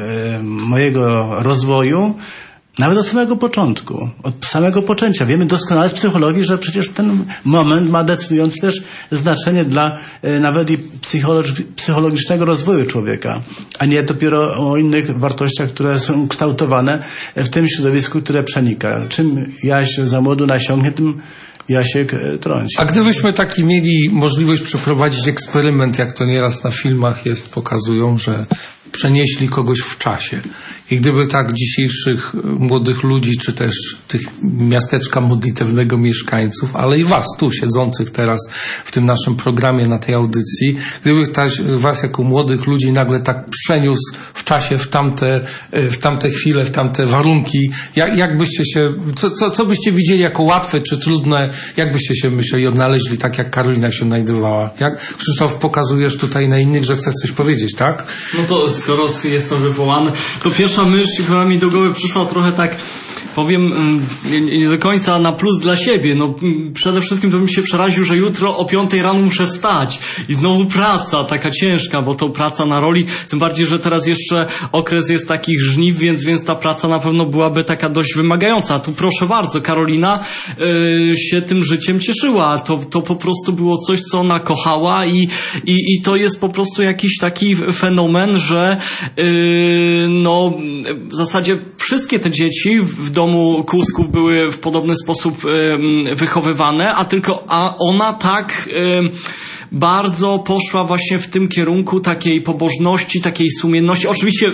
mojego rozwoju, nawet od samego początku, od samego poczęcia. Wiemy doskonale z psychologii, że przecież ten moment ma decydujące też znaczenie dla nawet i psychologicznego rozwoju człowieka, a nie dopiero o innych wartościach, które są kształtowane w tym środowisku, które przenika. Czym jaś za młodu nasiągnie, tym Jasiek trąci. A gdybyśmy taki mieli możliwość przeprowadzić eksperyment, jak to nieraz na filmach jest, pokazują, że przenieśli kogoś w czasie. I gdyby tak dzisiejszych młodych ludzi, czy też tych miasteczka modlitewnego mieszkańców, ale i was tu siedzących teraz w tym naszym programie, na tej audycji, gdyby was jako młodych ludzi nagle tak przeniósł w czasie, w tamte chwile, w tamte warunki, jak byście się, co byście widzieli jako łatwe czy trudne, jak byście się myśleli, odnaleźli tak, jak Karolina się znajdowała? Jak, Krzysztof, pokazujesz tutaj na innych, że chcesz coś powiedzieć, tak? No to skoro jestem wywołany, to pierwsza myśl, która mi do głowy przyszła, trochę tak powiem, nie do końca na plus dla siebie. No, przede wszystkim to bym się przeraził, że jutro o 5 rano muszę wstać i znowu praca taka ciężka, bo to praca na roli, tym bardziej, że teraz jeszcze okres jest takich żniw, więc ta praca na pewno byłaby taka dość wymagająca. A tu proszę bardzo, Karolina się tym życiem cieszyła. To po prostu było coś, co ona kochała i to jest po prostu jakiś taki fenomen, że no w zasadzie wszystkie te dzieci w domu Kusków były w podobny sposób wychowywane, a ona tak bardzo poszła właśnie w tym kierunku takiej pobożności, takiej sumienności. Oczywiście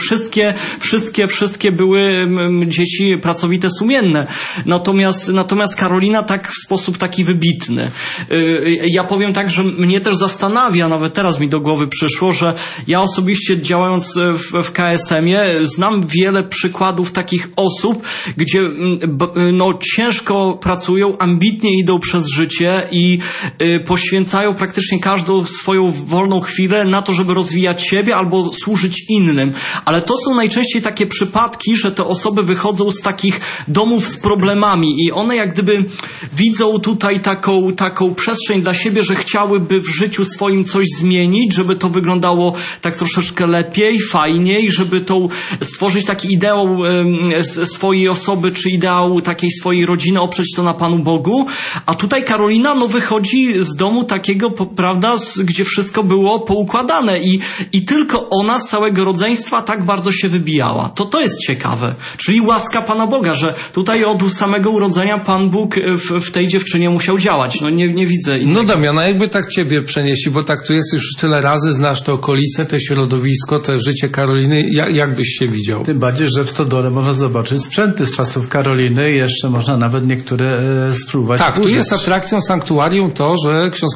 wszystkie były dzieci pracowite, sumienne. Natomiast Karolina tak w sposób taki wybitny. Ja powiem tak, że mnie też zastanawia, nawet teraz mi do głowy przyszło, że ja osobiście działając w KSM-ie znam wiele przykładów takich osób, gdzie no ciężko pracują, ambitnie idą przez życie i poświęcają praktycznie każdą swoją wolną chwilę na to, żeby rozwijać siebie albo służyć innym. Ale to są najczęściej takie przypadki, że te osoby wychodzą z takich domów z problemami i one jak gdyby widzą tutaj taką przestrzeń dla siebie, że chciałyby w życiu swoim coś zmienić, żeby to wyglądało tak troszeczkę lepiej, fajniej, żeby stworzyć taki ideał swojej osoby, czy ideał takiej swojej rodziny, oprzeć to na Panu Bogu. A tutaj Karolina wychodzi z domu takiego, prawda, gdzie wszystko było poukładane i tylko ona z całego rodzeństwa tak bardzo się wybijała. To jest ciekawe. Czyli łaska Pana Boga, że tutaj od samego urodzenia Pan Bóg w tej dziewczynie musiał działać. No nie widzę innego. No Damian, a jakby tak ciebie przenieśli, bo tak tu jest już tyle razy, znasz te okolice, te środowisko, te życie Karoliny, jak byś się widział? Tym bardziej, że w Stodole można zobaczyć sprzęty z czasów Karoliny i jeszcze można nawet niektóre spróbować. Tak, tu jest atrakcją sanktuarium to, że ksiądz kustosz gra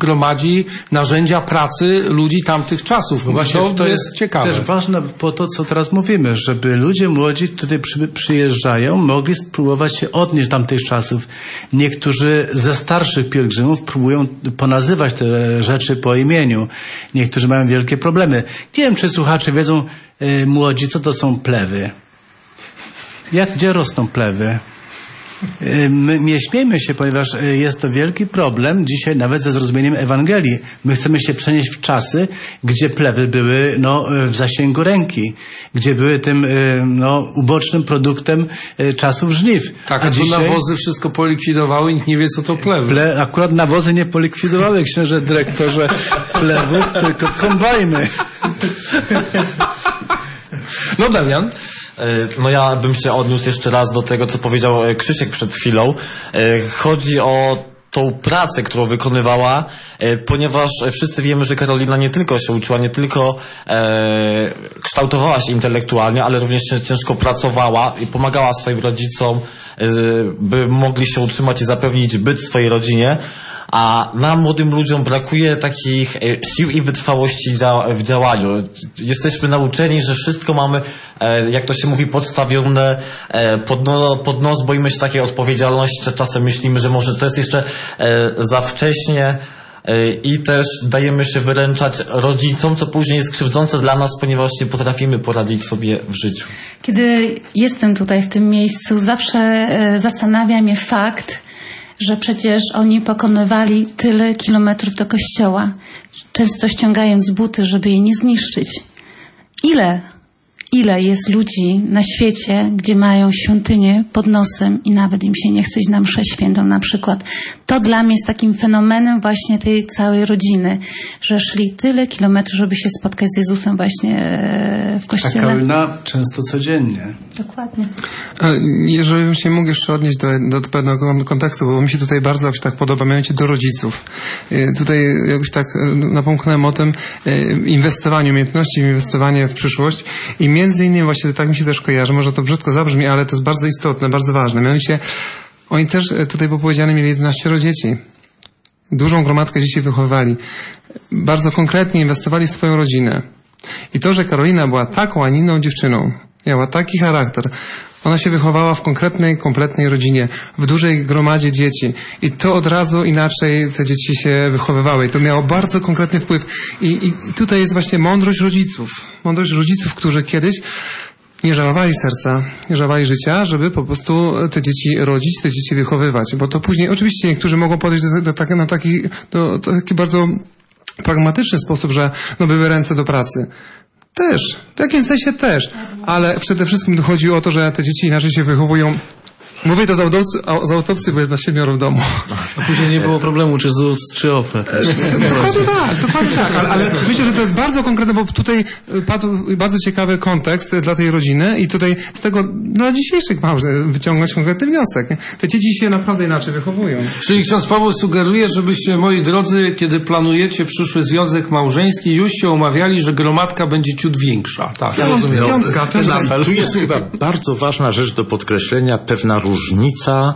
gromadzi narzędzia pracy ludzi tamtych czasów. No właśnie, to jest ciekawe. Też ważne po to, co teraz mówimy, żeby ludzie młodzi tutaj przyjeżdżają, mogli spróbować się odnieść do tamtych czasów. Niektórzy ze starszych pielgrzymów próbują ponazywać te rzeczy po imieniu. Niektórzy mają wielkie problemy. Nie wiem, czy słuchacze wiedzą, młodzi, co to są plewy. Gdzie rosną plewy? My nie śmiejmy się, ponieważ jest to wielki problem dzisiaj nawet ze zrozumieniem Ewangelii. My chcemy się przenieść w czasy, gdzie plewy były w zasięgu ręki, gdzie były tym ubocznym produktem czasów żniw. Tak, a dzisiaj nawozy wszystko polikwidowały i nikt nie wie, co to plewy. Akurat nawozy nie polikwidowały, księże dyrektorze, plewów, tylko kombajny. No, Damian? No ja bym się odniósł jeszcze raz do tego, co powiedział Krzysiek przed chwilą. Chodzi o tą pracę, którą wykonywała, ponieważ wszyscy wiemy, że Karolina nie tylko się uczyła, nie tylko kształtowała się intelektualnie, ale również ciężko pracowała i pomagała swoim rodzicom, by mogli się utrzymać i zapewnić byt swojej rodzinie. A nam, młodym ludziom, brakuje takich sił i wytrwałości w działaniu. Jesteśmy nauczeni, że wszystko mamy, jak to się mówi, podstawione pod nos, boimy się takiej odpowiedzialności, czasem myślimy, że może to jest jeszcze za wcześnie i też dajemy się wyręczać rodzicom, co później jest krzywdzące dla nas, ponieważ nie potrafimy poradzić sobie w życiu. Kiedy jestem tutaj w tym miejscu, zawsze zastanawia mnie fakt, że przecież oni pokonywali tyle kilometrów do kościoła, często ściągając buty, żeby je nie zniszczyć. Ile jest ludzi na świecie, gdzie mają świątynię pod nosem i nawet im się nie chce iść na mszę świętą na przykład. To dla mnie jest takim fenomenem właśnie tej całej rodziny, że szli tyle kilometrów, żeby się spotkać z Jezusem właśnie w kościele. A Karolina często codziennie. Dokładnie. Jeżeli bym się mógł jeszcze odnieść do pewnego kontekstu, bo mi się tutaj bardzo jakoś tak podoba, mianowicie do rodziców. Tutaj jakoś tak napomknąłem o tym inwestowaniu, umiejętności, inwestowanie w przyszłość i między innymi właśnie tak mi się też kojarzy, może to brzydko zabrzmi, ale to jest bardzo istotne, bardzo ważne. Mianowicie oni też tutaj było powiedziane, mieli 11 dzieci. Dużą gromadkę dzieci wychowywali. Bardzo konkretnie inwestowali w swoją rodzinę. I to, że Karolina była taką, a nie inną dziewczyną, miała taki charakter, ona się wychowała w konkretnej, kompletnej rodzinie, w dużej gromadzie dzieci. I to od razu inaczej te dzieci się wychowywały. I to miało bardzo konkretny wpływ. I tutaj jest właśnie mądrość rodziców. Mądrość rodziców, którzy kiedyś nie żałowali serca, nie żałowali życia, żeby po prostu te dzieci rodzić, te dzieci wychowywać. Bo to później, oczywiście niektórzy mogą podejść na taki bardzo pragmatyczny sposób, że były ręce do pracy. Też, w jakimś sensie też, ale przede wszystkim chodzi o to, że te dzieci inaczej się wychowują. Mówię to z autopsji, bo jest na 7 w domu. A później nie było problemu, czy ZUS, czy OFE. Dokładnie tak, ale myślę, że to jest bardzo konkretne, bo tutaj padł bardzo ciekawy kontekst dla tej rodziny i tutaj z tego dla dzisiejszych małżeństw wyciągnąć konkretny wniosek. Nie? Te dzieci się naprawdę inaczej wychowują. Czyli ksiądz Paweł sugeruje, żebyście, moi drodzy, kiedy planujecie przyszły związek małżeński, już się umawiali, że gromadka będzie ciut większa. Tak, ja rozumiem. Tu jest chyba bardzo ważna rzecz do podkreślenia, pewna różnica,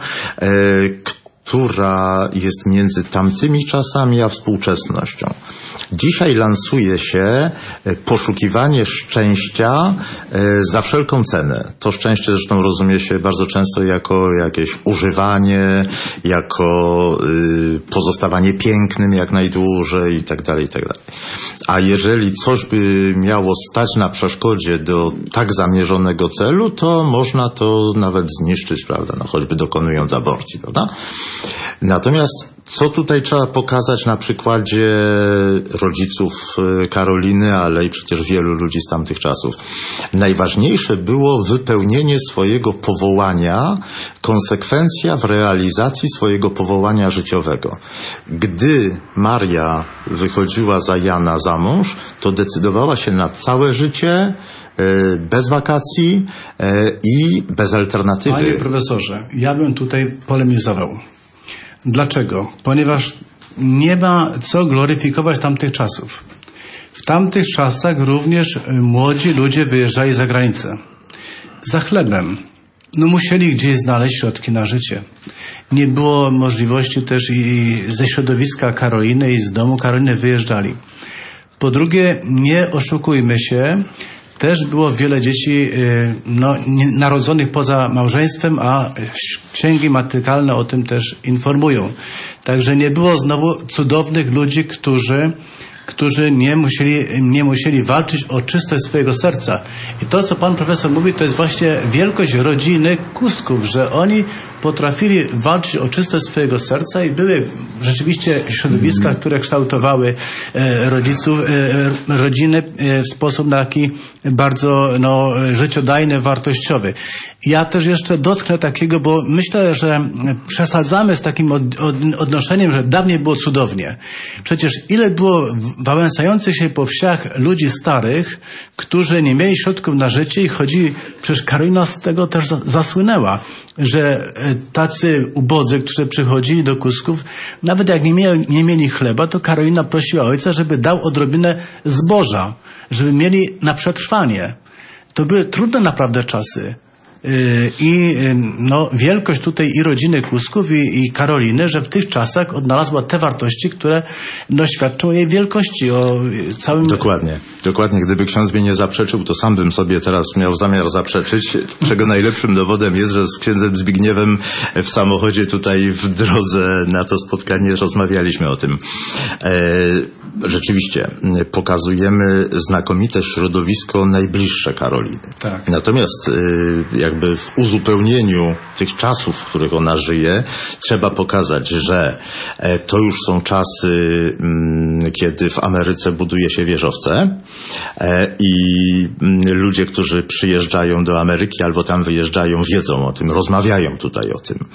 która jest między tamtymi czasami a współczesnością. Dzisiaj lansuje się poszukiwanie szczęścia za wszelką cenę. To szczęście zresztą rozumie się bardzo często jako jakieś używanie, jako pozostawanie pięknym jak najdłużej i tak dalej, i tak dalej. A jeżeli coś by miało stać na przeszkodzie do tak zamierzonego celu, to można to nawet zniszczyć, prawda? Choćby dokonując aborcji, prawda? Natomiast co tutaj trzeba pokazać na przykładzie rodziców Karoliny, ale i przecież wielu ludzi z tamtych czasów. Najważniejsze było wypełnienie swojego powołania, konsekwencja w realizacji swojego powołania życiowego. Gdy Maria wychodziła za Jana za mąż, to decydowała się na całe życie, bez wakacji i bez alternatywy. Panie profesorze, ja bym tutaj polemizował. Dlaczego? Ponieważ nie ma co gloryfikować tamtych czasów. W tamtych czasach również młodzi ludzie wyjeżdżali za granicę. Za chlebem. musieli gdzieś znaleźć środki na życie. Nie było możliwości też i ze środowiska Karoliny i z domu Karoliny wyjeżdżali. Po drugie, nie oszukujmy się, też było wiele dzieci narodzonych poza małżeństwem, a księgi matrykalne o tym też informują. Także nie było znowu cudownych ludzi, którzy nie musieli walczyć o czystość swojego serca. I to, co pan profesor mówi, to jest właśnie wielkość rodziny Kusków, że oni potrafili walczyć o czystość swojego serca i były rzeczywiście środowiska, które kształtowały rodziców, rodziny w sposób taki bardzo życiodajny, wartościowy. Ja też jeszcze dotknę takiego, bo myślę, że przesadzamy z takim odnoszeniem, że dawniej było cudownie. Przecież ile było wałęsających się po wsiach ludzi starych, którzy nie mieli środków na życie i chodzili, przecież Karolina z tego też zasłynęła, że tacy ubodzy, którzy przychodzili do Kusków, nawet jak nie mieli chleba, to Karolina prosiła ojca, żeby dał odrobinę zboża, żeby mieli na przetrwanie. To były trudne naprawdę czasy. I wielkość tutaj i rodziny Kusków i Karoliny, że w tych czasach odnalazła te wartości, które świadczą o jej wielkości, o całym... Dokładnie. Gdyby ksiądz mnie nie zaprzeczył, to sam bym sobie teraz miał zamiar zaprzeczyć, czego najlepszym dowodem jest, że z księdzem Zbigniewem w samochodzie tutaj w drodze na to spotkanie rozmawialiśmy o tym. Rzeczywiście, pokazujemy znakomite środowisko najbliższe Karoliny. Tak. Natomiast jakby w uzupełnieniu tych czasów, w których ona żyje, trzeba pokazać, że to już są czasy, kiedy w Ameryce buduje się wieżowce i ludzie, którzy przyjeżdżają do Ameryki albo tam wyjeżdżają, wiedzą o tym, rozmawiają tutaj o tym.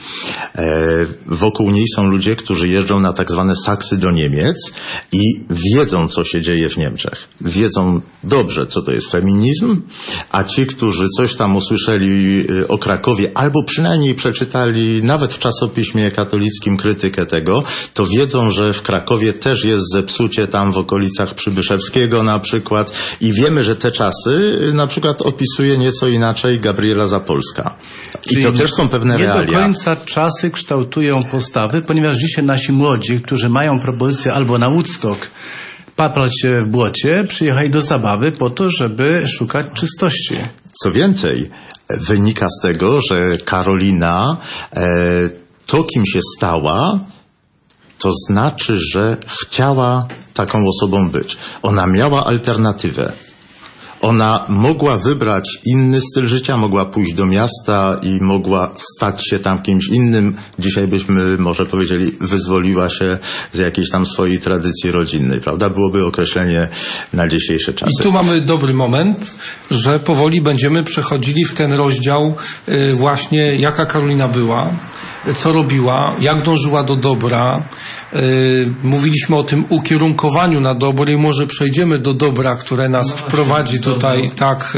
Wokół niej są ludzie, którzy jeżdżą na tak zwane saksy do Niemiec i wiedzą, co się dzieje w Niemczech. Wiedzą dobrze, co to jest feminizm, a ci, którzy coś tam usłyszeli o Krakowie, albo przynajmniej przeczytali nawet w czasopiśmie katolickim krytykę tego, to wiedzą, że w Krakowie też jest zepsucie tam w okolicach Przybyszewskiego na przykład i wiemy, że te czasy na przykład opisuje nieco inaczej Gabriela Zapolska. I to też są pewne realia. Nie do końca czasy kształtują postawy, ponieważ dzisiaj nasi młodzi, którzy mają propozycję albo na Woodstock paplać się w błocie, przyjechali do zabawy po to, żeby szukać czystości. Co więcej, wynika z tego, że Karolina to, kim się stała, to znaczy, że chciała taką osobą być. Ona miała alternatywę. Ona mogła wybrać inny styl życia, mogła pójść do miasta i mogła stać się tam kimś innym. Dzisiaj byśmy może powiedzieli, wyzwoliła się z jakiejś tam swojej tradycji rodzinnej, prawda? Byłoby określenie na dzisiejsze czasy. I tu mamy dobry moment, że powoli będziemy przechodzili w ten rozdział właśnie jaka Karolina była, co robiła, jak dążyła do dobra. Mówiliśmy o tym ukierunkowaniu na dobro i może przejdziemy do dobra, które nas wprowadzi tutaj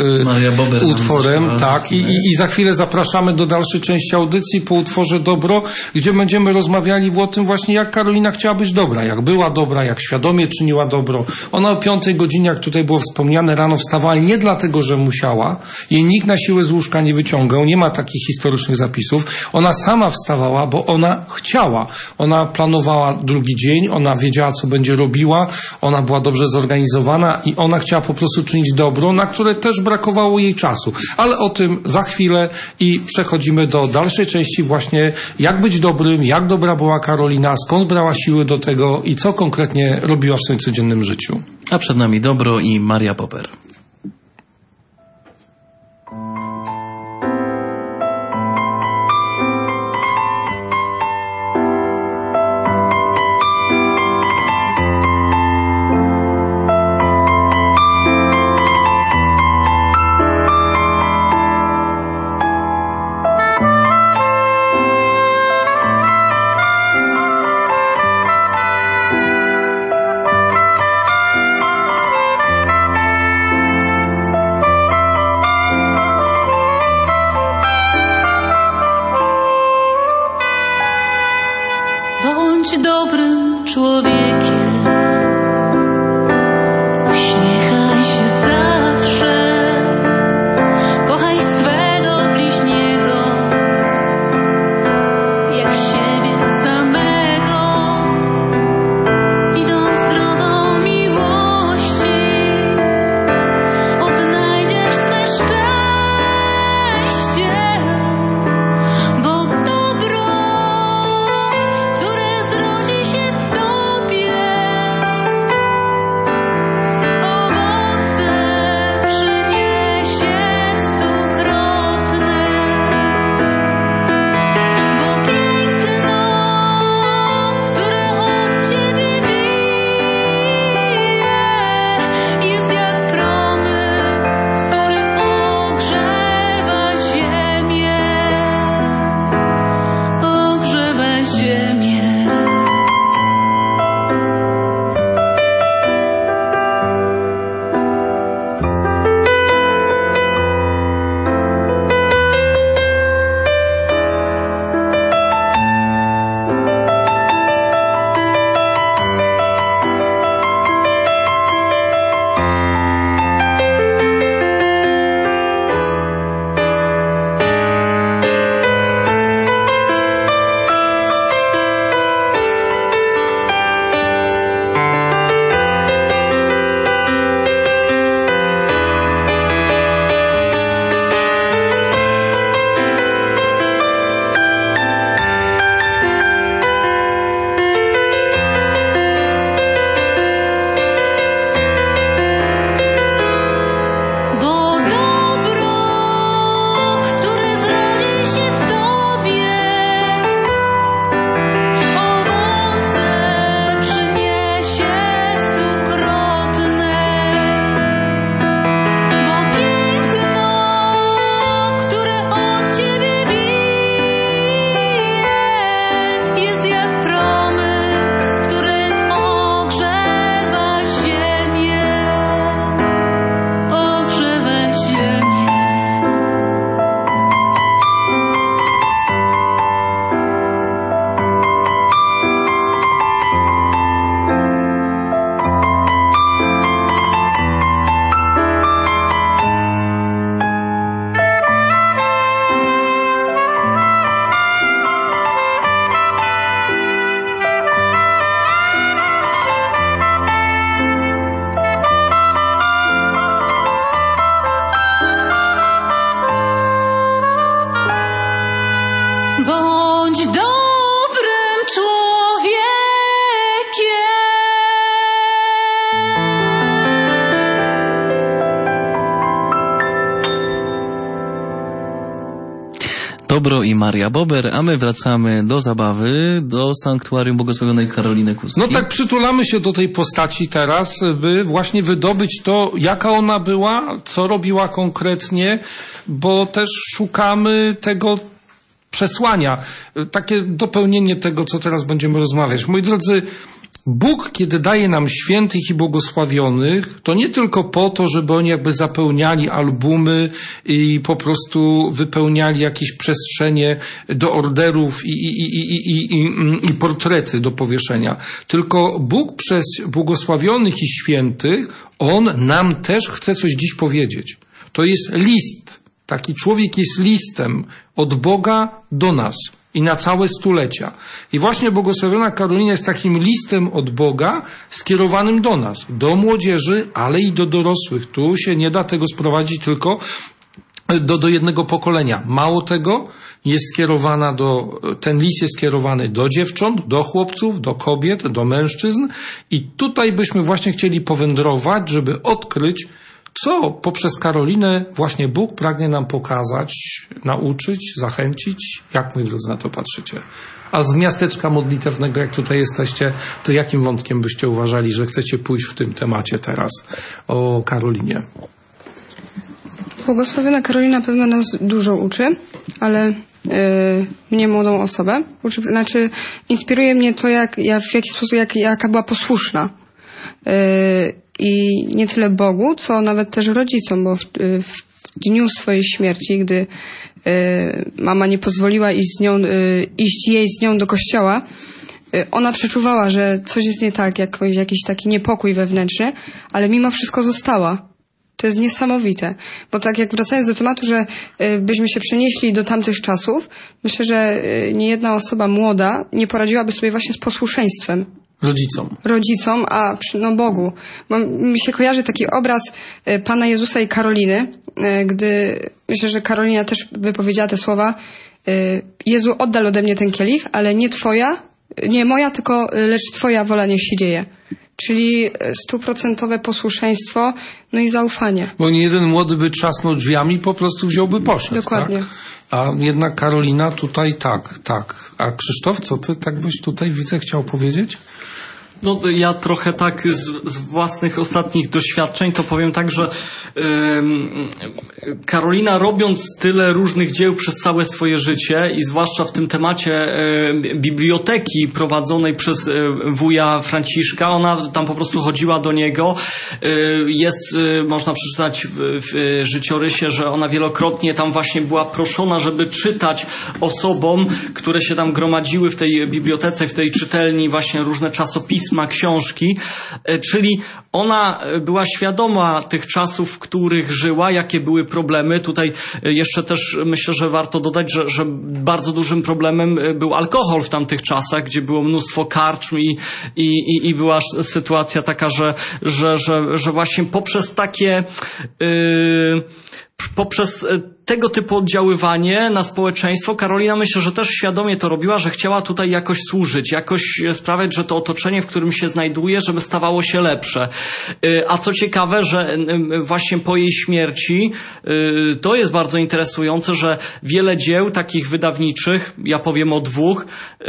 utworem. Tak. I za chwilę zapraszamy do dalszej części audycji po utworze Dobro, gdzie będziemy rozmawiali o tym właśnie, jak Karolina chciała być dobra, jak była dobra, jak świadomie czyniła dobro. Ona o 5 godzinie, jak tutaj było wspomniane, rano wstawała nie dlatego, że musiała. Jej nikt na siłę z łóżka nie wyciągał. Nie ma takich historycznych zapisów. Ona sama wstawała, bo ona chciała. Ona planowała drugi dzień, ona wiedziała, co będzie robiła, ona była dobrze zorganizowana i ona chciała po prostu czynić dobro, na które też brakowało jej czasu. Ale o tym za chwilę i przechodzimy do dalszej części właśnie, jak być dobrym, jak dobra była Karolina, skąd brała siły do tego i co konkretnie robiła w swoim codziennym życiu. A przed nami Dobro i Maria Popper. Tobro i Maria Bober, a my wracamy do zabawy, do sanktuarium błogosławionej Karoliny Kuskiej. No tak przytulamy się do tej postaci teraz, by właśnie wydobyć to, jaka ona była, co robiła konkretnie, bo też szukamy tego przesłania, takie dopełnienie tego, co teraz będziemy rozmawiać. Moi drodzy, Bóg, kiedy daje nam świętych i błogosławionych, to nie tylko po to, żeby oni jakby zapełniali albumy i po prostu wypełniali jakieś przestrzenie do orderów i portrety do powieszenia. Tylko Bóg przez błogosławionych i świętych, On nam też chce coś dziś powiedzieć. To jest list. Taki człowiek jest listem od Boga do nas i na całe stulecia. I właśnie błogosławiona Karolina jest takim listem od Boga skierowanym do nas, do młodzieży, ale i do dorosłych. Tu się nie da tego sprowadzić tylko do jednego pokolenia. Mało tego, ten list jest skierowany do dziewcząt, do chłopców, do kobiet, do mężczyzn i tutaj byśmy właśnie chcieli powędrować, żeby odkryć, co poprzez Karolinę właśnie Bóg pragnie nam pokazać, nauczyć, zachęcić. Jak, moi drodzy, na to patrzycie? A z miasteczka modlitewnego, jak tutaj jesteście, to jakim wątkiem byście uważali, że chcecie pójść w tym temacie teraz o Karolinie? Błogosławiona Karolina pewno nas dużo uczy, ale mnie, młodą osobę, inspiruje mnie to, w jaki sposób, jaka była posłuszna. I nie tyle Bogu, co nawet też rodzicom, bo w dniu swojej śmierci, gdy mama nie pozwoliła iść jej z nią do kościoła, ona przeczuwała, że coś jest nie tak, jakiś taki niepokój wewnętrzny, ale mimo wszystko została. To jest niesamowite, bo tak jak wracając do tematu, że byśmy się przenieśli do tamtych czasów, myślę, że niejedna osoba młoda nie poradziłaby sobie właśnie z posłuszeństwem. Rodzicom, a Bogu. Mi się kojarzy taki obraz Pana Jezusa i Karoliny, gdy myślę, że Karolina też wypowiedziała te słowa: Jezu, oddal ode mnie ten kielich, ale nie moja, tylko lecz Twoja wola niech się dzieje. Czyli 100% posłuszeństwo, no i zaufanie. Bo nie jeden młody by trzasnął drzwiami, po prostu wziąłby poszedł. Dokładnie. Tak? A jednak Karolina tutaj tak. A Krzysztof, co ty tak byś tutaj, widzę, chciał powiedzieć? No ja trochę tak z własnych ostatnich doświadczeń to powiem tak, że Karolina, robiąc tyle różnych dzieł przez całe swoje życie i zwłaszcza w tym temacie biblioteki prowadzonej przez wuja Franciszka, ona tam po prostu chodziła do niego. Można przeczytać w życiorysie, że ona wielokrotnie tam właśnie była proszona, żeby czytać osobom, które się tam gromadziły w tej bibliotece, w tej czytelni, właśnie różne czasopisma, książki, czyli ona była świadoma tych czasów, w których żyła, jakie były problemy. Tutaj jeszcze też myślę, że warto dodać, że bardzo dużym problemem był alkohol w tamtych czasach, gdzie było mnóstwo karczm i była sytuacja taka, że właśnie poprzez takie poprzez tego typu oddziaływanie na społeczeństwo Karolina, myślę, że też świadomie to robiła, że chciała tutaj jakoś służyć, jakoś sprawiać, że to otoczenie, w którym się znajduje, żeby stawało się lepsze. A co ciekawe, że właśnie po jej śmierci, to jest bardzo interesujące, że wiele dzieł takich wydawniczych, ja powiem o dwóch,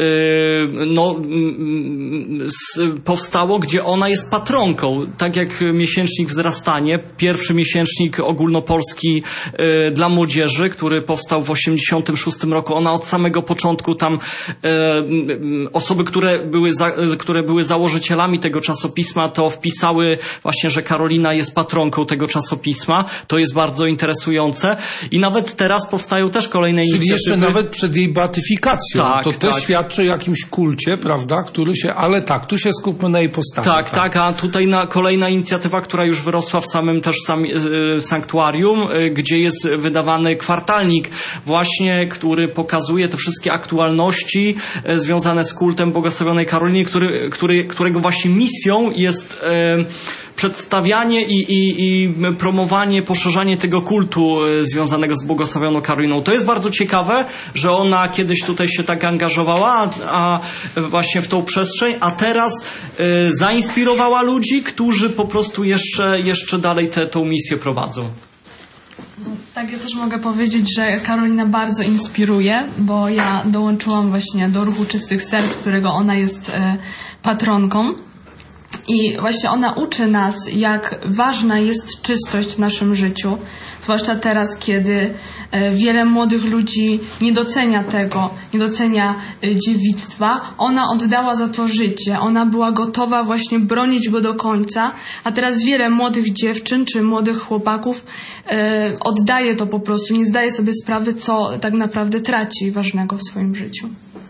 powstało, gdzie ona jest patronką. Tak jak miesięcznik Wzrastanie, pierwszy miesięcznik ogólnopolski dla młodzieży, który powstał w 1986 roku. Ona od samego początku tam osoby, które były założycielami tego czasopisma, to wpisały właśnie, że Karolina jest patronką tego czasopisma. To jest bardzo interesujące. I nawet teraz powstają też kolejne inicjatywy. Czyli jeszcze nawet przed jej beatyfikacją. Tak, to też świadczy o jakimś kulcie, prawda, który się... Ale tak, tu się skupmy na jej postaci. Tak, a tutaj kolejna inicjatywa, która już wyrosła w samym też sanktuarium, gdzie jest wydawany kwartalnik właśnie, który pokazuje te wszystkie aktualności związane z kultem błogosławionej Karoliny, którego właśnie misją jest przedstawianie i promowanie, poszerzanie tego kultu związanego z błogosławioną Karoliną. To jest bardzo ciekawe, że ona kiedyś tutaj się tak angażowała, a właśnie w tą przestrzeń, a teraz zainspirowała ludzi, którzy po prostu jeszcze dalej tą misję prowadzą. Tak, ja też mogę powiedzieć, że Karolina bardzo inspiruje, bo ja dołączyłam właśnie do Ruchu Czystych Serc, którego ona jest patronką. I właśnie ona uczy nas, jak ważna jest czystość w naszym życiu, zwłaszcza teraz, kiedy wiele młodych ludzi nie docenia tego, nie docenia dziewictwa. Ona oddała za to życie, ona była gotowa właśnie bronić go do końca, a teraz wiele młodych dziewczyn czy młodych chłopaków oddaje to po prostu, nie zdaje sobie sprawy, co tak naprawdę traci ważnego w swoim życiu.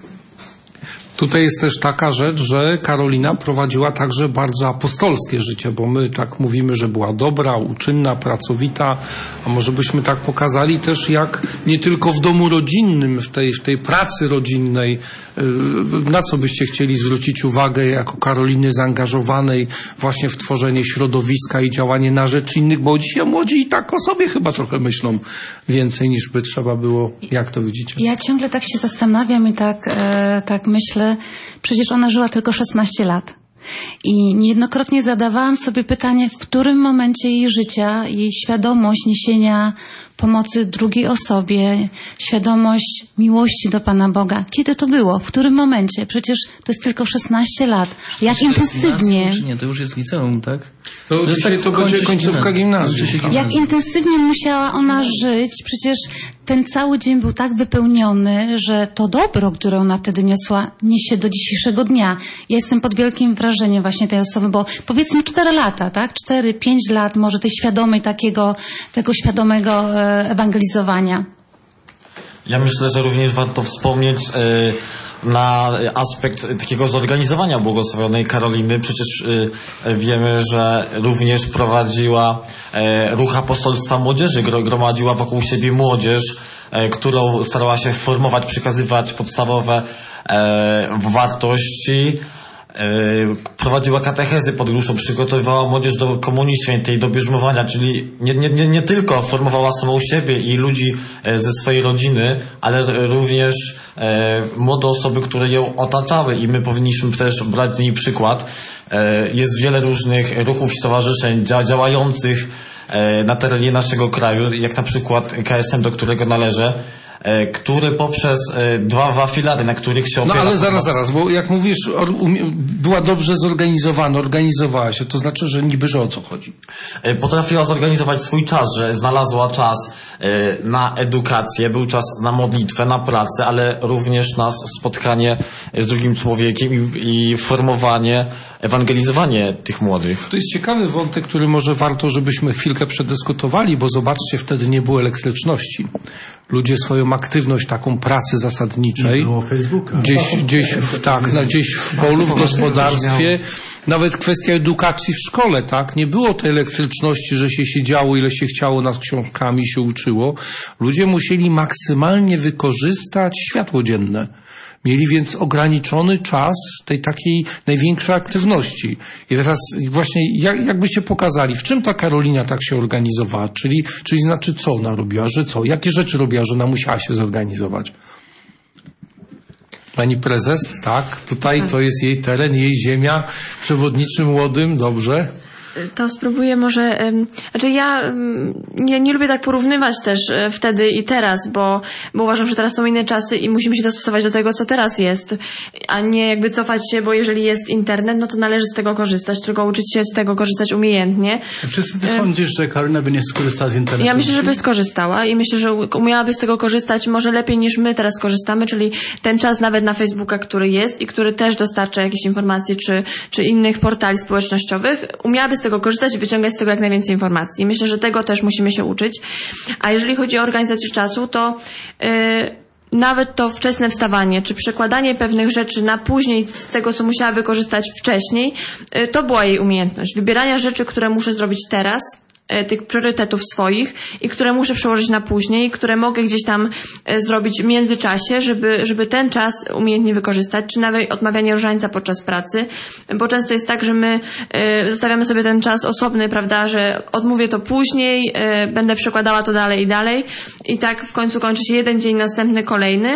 Tutaj jest też taka rzecz, że Karolina prowadziła także bardzo apostolskie życie, bo my tak mówimy, że była dobra, uczynna, pracowita, a może byśmy tak pokazali też, jak nie tylko w domu rodzinnym, w tej pracy rodzinnej, na co byście chcieli zwrócić uwagę jako Karoliny zaangażowanej właśnie w tworzenie środowiska i działanie na rzecz innych, bo dzisiaj młodzi i tak o sobie chyba trochę myślą więcej niż by trzeba było. Jak to widzicie? Ja ciągle tak się zastanawiam i tak myślę, przecież ona żyła tylko 16 lat. I niejednokrotnie zadawałam sobie pytanie, w którym momencie jej życia, jej świadomość niesienia pomocy drugiej osobie, świadomość miłości do Pana Boga. Kiedy to było? W którym momencie? Przecież to jest tylko 16 lat. Jak intensywnie... Czy nie, to już jest liceum, tak? To dzisiaj to będzie końcówka gimnazjum. Jak intensywnie musiała ona żyć. Przecież ten cały dzień był tak wypełniony, że to dobro, które ona wtedy niosła, niesie do dzisiejszego dnia. Ja jestem pod wielkim wrażeniem właśnie tej osoby, bo powiedzmy 4 lata, tak? 4-5 lat może tej świadomej tego świadomego ewangelizowania. Ja myślę, że również warto wspomnieć na aspekt takiego zorganizowania błogosławionej Karoliny. Przecież wiemy, że również prowadziła ruch apostolstwa młodzieży, gromadziła wokół siebie młodzież, którą starała się formować, przekazywać podstawowe wartości. Prowadziła katechezy pod gruszą, przygotowywała młodzież do Komunii Świętej, do bierzmowania, czyli nie tylko formowała samą siebie i ludzi ze swojej rodziny, ale również młode osoby, które ją otaczały i my powinniśmy też brać z niej przykład. Jest wiele różnych ruchów i stowarzyszeń działających na terenie naszego kraju, jak na przykład KSM, do którego należę, który poprzez dwa filary, na których się opiera... No ale zaraz, bo jak mówisz, była dobrze zorganizowana, organizowała się, to znaczy, że niby, że o co chodzi? Potrafiła zorganizować swój czas, że znalazła czas na edukację, był czas na modlitwę, na pracę, ale również na spotkanie z drugim człowiekiem i formowanie, ewangelizowanie tych młodych. To jest ciekawy wątek, który może warto, żebyśmy chwilkę przedyskutowali, bo zobaczcie, wtedy nie było elektryczności. Ludzie swoją aktywność taką pracy zasadniczej nie było Facebooka. Gdzieś w polu, w gospodarstwie, nawet kwestia edukacji w szkole, tak? Nie było tej elektryczności, że się siedziało, ile się chciało, nad książkami się uczyło. Ludzie musieli maksymalnie wykorzystać światło dzienne. Mieli więc ograniczony czas tej takiej największej aktywności. I teraz właśnie jakbyście pokazali, w czym ta Karolina tak się organizowała? Czyli znaczy co ona robiła, że co? Jakie rzeczy robiła, że ona musiała się zorganizować? Pani prezes, tak, tutaj to jest jej teren, jej ziemia, przewodniczy młodym, dobrze? To spróbuję może... Znaczy ja nie lubię tak porównywać też wtedy i teraz, bo uważam, że teraz są inne czasy i musimy się dostosować do tego, co teraz jest, a nie jakby cofać się, bo jeżeli jest internet, no to należy z tego korzystać, tylko uczyć się z tego korzystać umiejętnie. Czy ty sądzisz, że Karolina by nie skorzystała z internetu? Ja myślę, że by skorzystała i myślę, że umiałaby z tego korzystać może lepiej niż my teraz korzystamy, czyli ten czas nawet na Facebooka, który jest i który też dostarcza jakieś informacje czy innych portali społecznościowych, umiałaby z tego korzystać i wyciągać z tego jak najwięcej informacji. Myślę, że tego też musimy się uczyć. A jeżeli chodzi o organizację czasu, to nawet to wczesne wstawanie, czy przekładanie pewnych rzeczy na później z tego, co musiała wykorzystać wcześniej, to była jej umiejętność. Wybierania rzeczy, które muszę zrobić teraz, tych priorytetów swoich i które muszę przełożyć na później, które mogę gdzieś tam zrobić w międzyczasie, żeby ten czas umiejętnie wykorzystać, czy nawet odmawianie różańca podczas pracy, bo często jest tak, że my zostawiamy sobie ten czas osobny, prawda, że odmówię to później, będę przekładała to dalej i tak w końcu kończy się jeden dzień, następny, kolejny,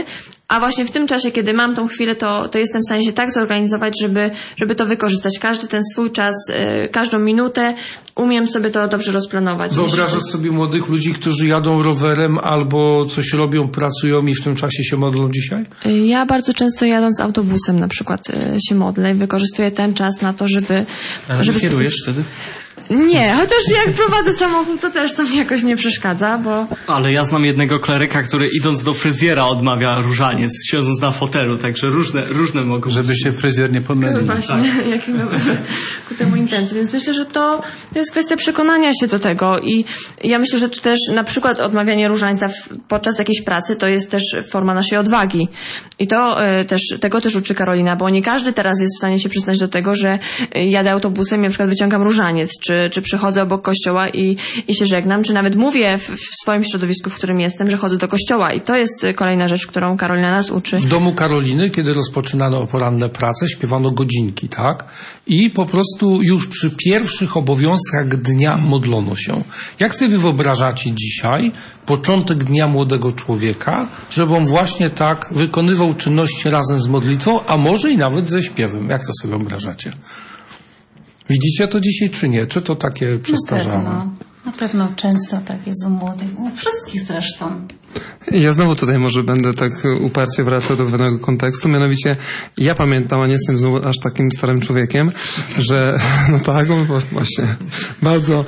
A właśnie w tym czasie, kiedy mam tą chwilę, to jestem w stanie się tak zorganizować, żeby to wykorzystać. Każdy ten swój czas, każdą minutę umiem sobie to dobrze rozplanować. Wyobrażasz sobie młodych ludzi, którzy jadą rowerem albo coś robią, pracują i w tym czasie się modlą dzisiaj? Ja bardzo często jadąc autobusem na przykład się modlę i wykorzystuję ten czas na to, żeby... Ale kierujesz wtedy? Nie, chociaż jak prowadzę samochód, to też to mi jakoś nie przeszkadza, bo... Ale ja znam jednego kleryka, który idąc do fryzjera odmawia różaniec, siedząc na fotelu, także różne mogą... Żeby się fryzjer nie pomylił. Właśnie, jakie miały ku temu intencje. Więc myślę, że to jest kwestia przekonania się do tego i ja myślę, że tu też na przykład odmawianie różańca podczas jakiejś pracy to jest też forma naszej odwagi. I tego też uczy Karolina, bo nie każdy teraz jest w stanie się przyznać do tego, że jadę autobusem i na przykład wyciągam różaniec, czy przychodzę obok kościoła i się żegnam, czy nawet mówię w swoim środowisku, w którym jestem, że chodzę do kościoła. I to jest kolejna rzecz, którą Karolina nas uczy. W domu Karoliny, kiedy rozpoczynano poranne prace, śpiewano godzinki, tak? I po prostu już przy pierwszych obowiązkach dnia modlono się. Jak sobie wyobrażacie dzisiaj początek dnia młodego człowieka, żeby on właśnie tak wykonywał czynności razem z modlitwą, a może i nawet ze śpiewem? Jak to sobie wyobrażacie? Widzicie to dzisiaj, czy nie? Czy to takie przestarzałe? Na pewno często tak jest u młodych. U wszystkich zresztą. Ja znowu tutaj może będę tak uparcie wracał do pewnego kontekstu, mianowicie ja pamiętam, a nie jestem znowu aż takim starym człowiekiem, że no tak, właśnie bardzo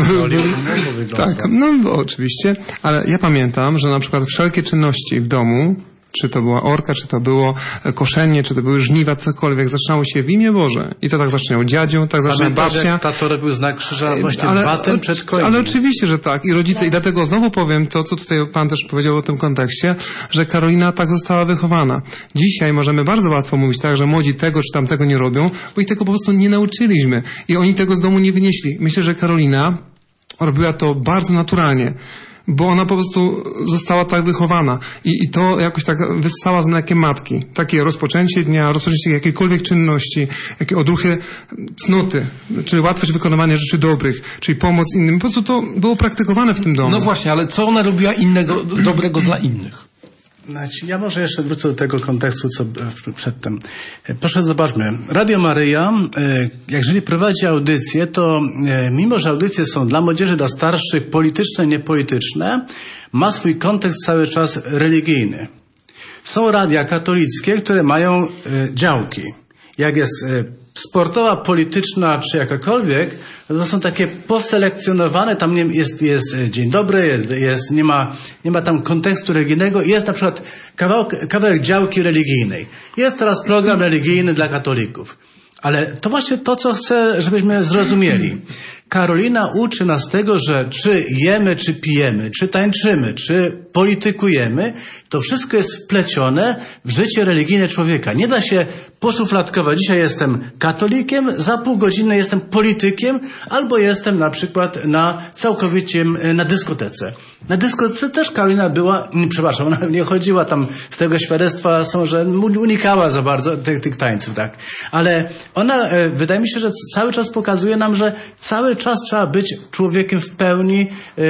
tak, no oczywiście, ale ja pamiętam, że na przykład wszelkie czynności w domu, czy to była orka, czy to było koszenie, czy to były żniwa, cokolwiek, zaczynało się w imię Boże. I to tak zaczynał dziadziu, tak zaczynał babcia. Jak tato robił znak krzyża właśnie batem przed końcem. Ale oczywiście, że tak. I rodzice, i dlatego znowu powiem to, co tutaj Pan też powiedział o tym kontekście, że Karolina tak została wychowana. Dzisiaj możemy bardzo łatwo mówić tak, że młodzi tego czy tamtego nie robią, bo ich tego po prostu nie nauczyliśmy. I oni tego z domu nie wynieśli. Myślę, że Karolina robiła to bardzo naturalnie, bo ona po prostu została tak wychowana i to jakoś tak wyssała z mlekiem matki. Takie rozpoczęcie dnia, rozpoczęcie jakiejkolwiek czynności, jakie odruchy cnoty, czyli łatwość wykonywania rzeczy dobrych, czyli pomoc innym. Po prostu to było praktykowane w tym domu. No właśnie, ale co ona robiła innego, dobrego dla innych? Znaczy, ja może jeszcze wrócę do tego kontekstu, co przedtem. Proszę zobaczmy. Radio Maryja, jeżeli prowadzi audycje, to mimo, że audycje są dla młodzieży, dla starszych, polityczne, niepolityczne, ma swój kontekst cały czas religijny. Są radia katolickie, które mają działki. Jak jest sportowa, polityczna czy jakakolwiek, to są takie poselekcjonowane, tam jest dzień dobry, nie ma tam kontekstu religijnego, jest na przykład kawałek działki religijnej. Jest teraz program religijny dla katolików. Ale to właśnie to, co chcę, żebyśmy zrozumieli. Karolina uczy nas tego, że czy jemy, czy pijemy, czy tańczymy, czy politykujemy, to wszystko jest wplecione w życie religijne człowieka. Nie da się poszufladkować. Dzisiaj jestem katolikiem, za pół godziny jestem politykiem, albo jestem na przykład całkowicie na dyskotece. Na dyskotece też Karolina była, przepraszam, ona nie chodziła tam z tego świadectwa, że unikała za bardzo tych tańców, tak. Ale ona, wydaje mi się, że cały czas pokazuje nam, że cały czas trzeba być człowiekiem w pełni,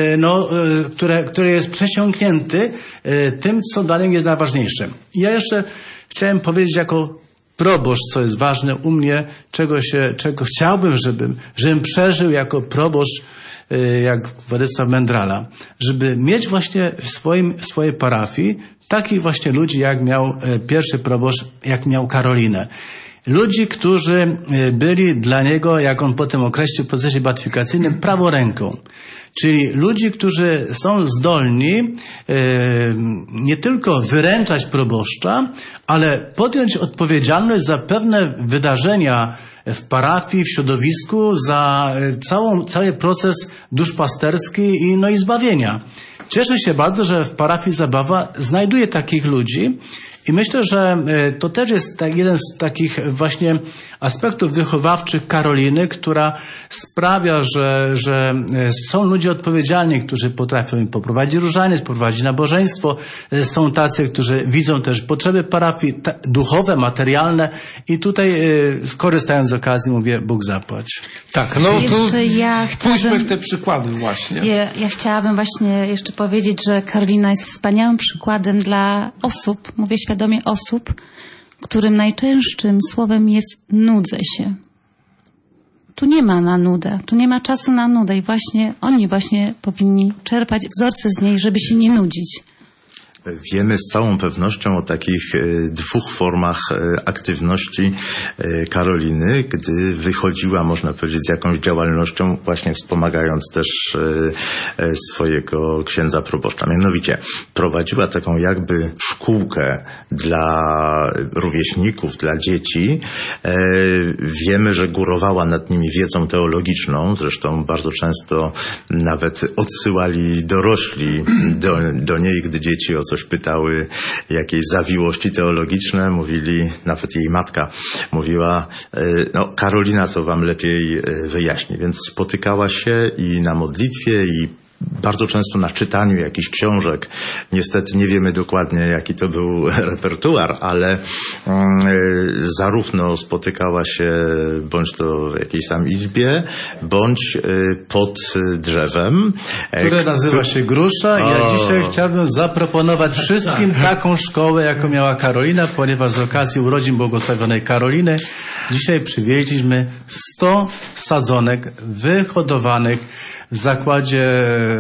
który jest przesiąknięty tym, co dla niego jest najważniejsze. I ja jeszcze chciałem powiedzieć jako proboszcz, co jest ważne u mnie, czego chciałbym, żebym przeżył jako proboszcz, jak Władysław Mędrala, żeby mieć właśnie w swojej parafii takich właśnie ludzi, jak miał pierwszy proboszcz, jak miał Karolinę. Ludzi, którzy byli dla niego, jak on potem określił w procesie beatyfikacyjnym, praworęką. Czyli ludzi, którzy są zdolni nie tylko wyręczać proboszcza, ale podjąć odpowiedzialność za pewne wydarzenia w parafii, w środowisku, za cały proces duszpasterski i zbawienia. Cieszę się bardzo, że w parafii Zabawa znajduję takich ludzi I myślę, że to też jest jeden z takich właśnie aspektów wychowawczych Karoliny, która sprawia, że są ludzie odpowiedzialni, którzy potrafią poprowadzić różaniec, poprowadzić nabożeństwo. Są tacy, którzy widzą też potrzeby parafii duchowe, materialne i tutaj skorzystając z okazji mówię, Bóg zapłać. Tak, no to pójdźmy w te przykłady właśnie. Ja chciałabym właśnie jeszcze powiedzieć, że Karolina jest wspaniałym przykładem dla osób, mówię świadomie osób, którym najczęstszym słowem jest nudzę się. Tu nie ma na nudę, tu nie ma czasu na nudę i właśnie oni powinni czerpać wzorce z niej, żeby się nie nudzić. Wiemy z całą pewnością o takich dwóch formach aktywności Karoliny, gdy wychodziła, można powiedzieć, z jakąś działalnością, właśnie wspomagając też swojego księdza proboszcza. Mianowicie prowadziła taką jakby szkółkę dla rówieśników, dla dzieci. Wiemy, że górowała nad nimi wiedzą teologiczną, zresztą bardzo często nawet odsyłali dorośli do niej, gdy dzieci o coś pytały, jakieś zawiłości teologiczne, mówili, nawet jej matka mówiła, no Karolina to wam lepiej wyjaśni, więc spotykała się i na modlitwie i bardzo często na czytaniu jakichś książek. Niestety nie wiemy dokładnie, jaki to był repertuar, ale zarówno spotykała się bądź to w jakiejś tam izbie, bądź pod drzewem. Które nazywa się Grusza. Ja dzisiaj chciałbym zaproponować wszystkim taką szkołę, jaką miała Karolina, ponieważ z okazji urodzin błogosławionej Karoliny dzisiaj przywieźliśmy 100 sadzonek wyhodowanych w zakładzie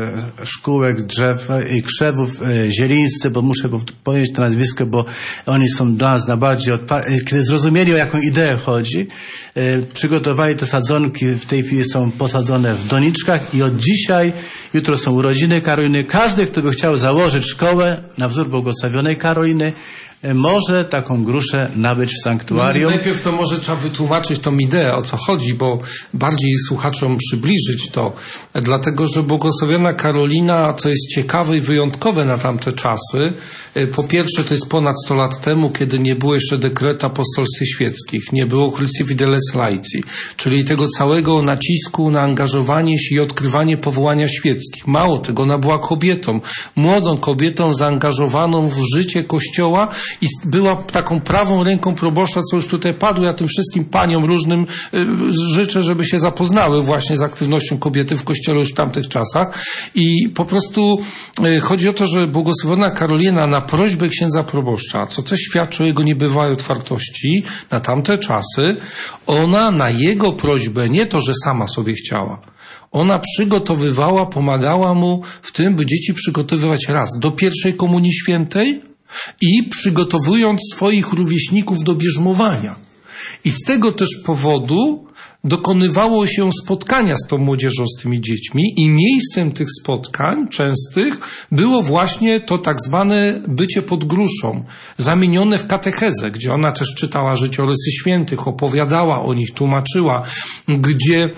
szkółek, drzew i krzewów Zielińscy, bo muszę powiedzieć to nazwisko, bo oni są dla nas najbardziej kiedy zrozumieli, o jaką ideę chodzi, przygotowali te sadzonki, w tej chwili są posadzone w doniczkach i od dzisiaj, jutro są urodziny Karoliny. Każdy, kto by chciał założyć szkołę na wzór błogosławionej Karoliny, może taką gruszę nabyć w sanktuarium. Najpierw to może trzeba wytłumaczyć tą ideę, o co chodzi, bo bardziej słuchaczom przybliżyć to. Dlatego, że błogosławiona Karolina, co jest ciekawe i wyjątkowe na tamte czasy, po pierwsze to jest ponad 100 lat temu, kiedy nie było jeszcze dekretu apostolskich świeckich, nie było Christi Fideles Laici, czyli tego całego nacisku na angażowanie się i odkrywanie powołania świeckich. Mało tego, ona była kobietą, młodą kobietą zaangażowaną w życie Kościoła i była taką prawą ręką proboszcza, co już tutaj padło. Ja tym wszystkim paniom różnym życzę, żeby się zapoznały właśnie z aktywnością kobiety w Kościele już w tamtych czasach. I po prostu chodzi o to, że błogosławiona Karolina na prośbę księdza proboszcza, co też świadczy o jego niebywałej otwartości na tamte czasy, ona na jego prośbę, nie to, że sama sobie chciała, ona przygotowywała, pomagała mu w tym, by dzieci przygotowywać raz do pierwszej komunii świętej i przygotowując swoich rówieśników do bierzmowania. I z tego też powodu dokonywało się spotkania z tą młodzieżą, z tymi dziećmi i miejscem tych spotkań częstych było właśnie to tak zwane bycie pod gruszą, zamienione w katechezę, gdzie ona też czytała życiorysy świętych, opowiadała o nich, tłumaczyła, gdzie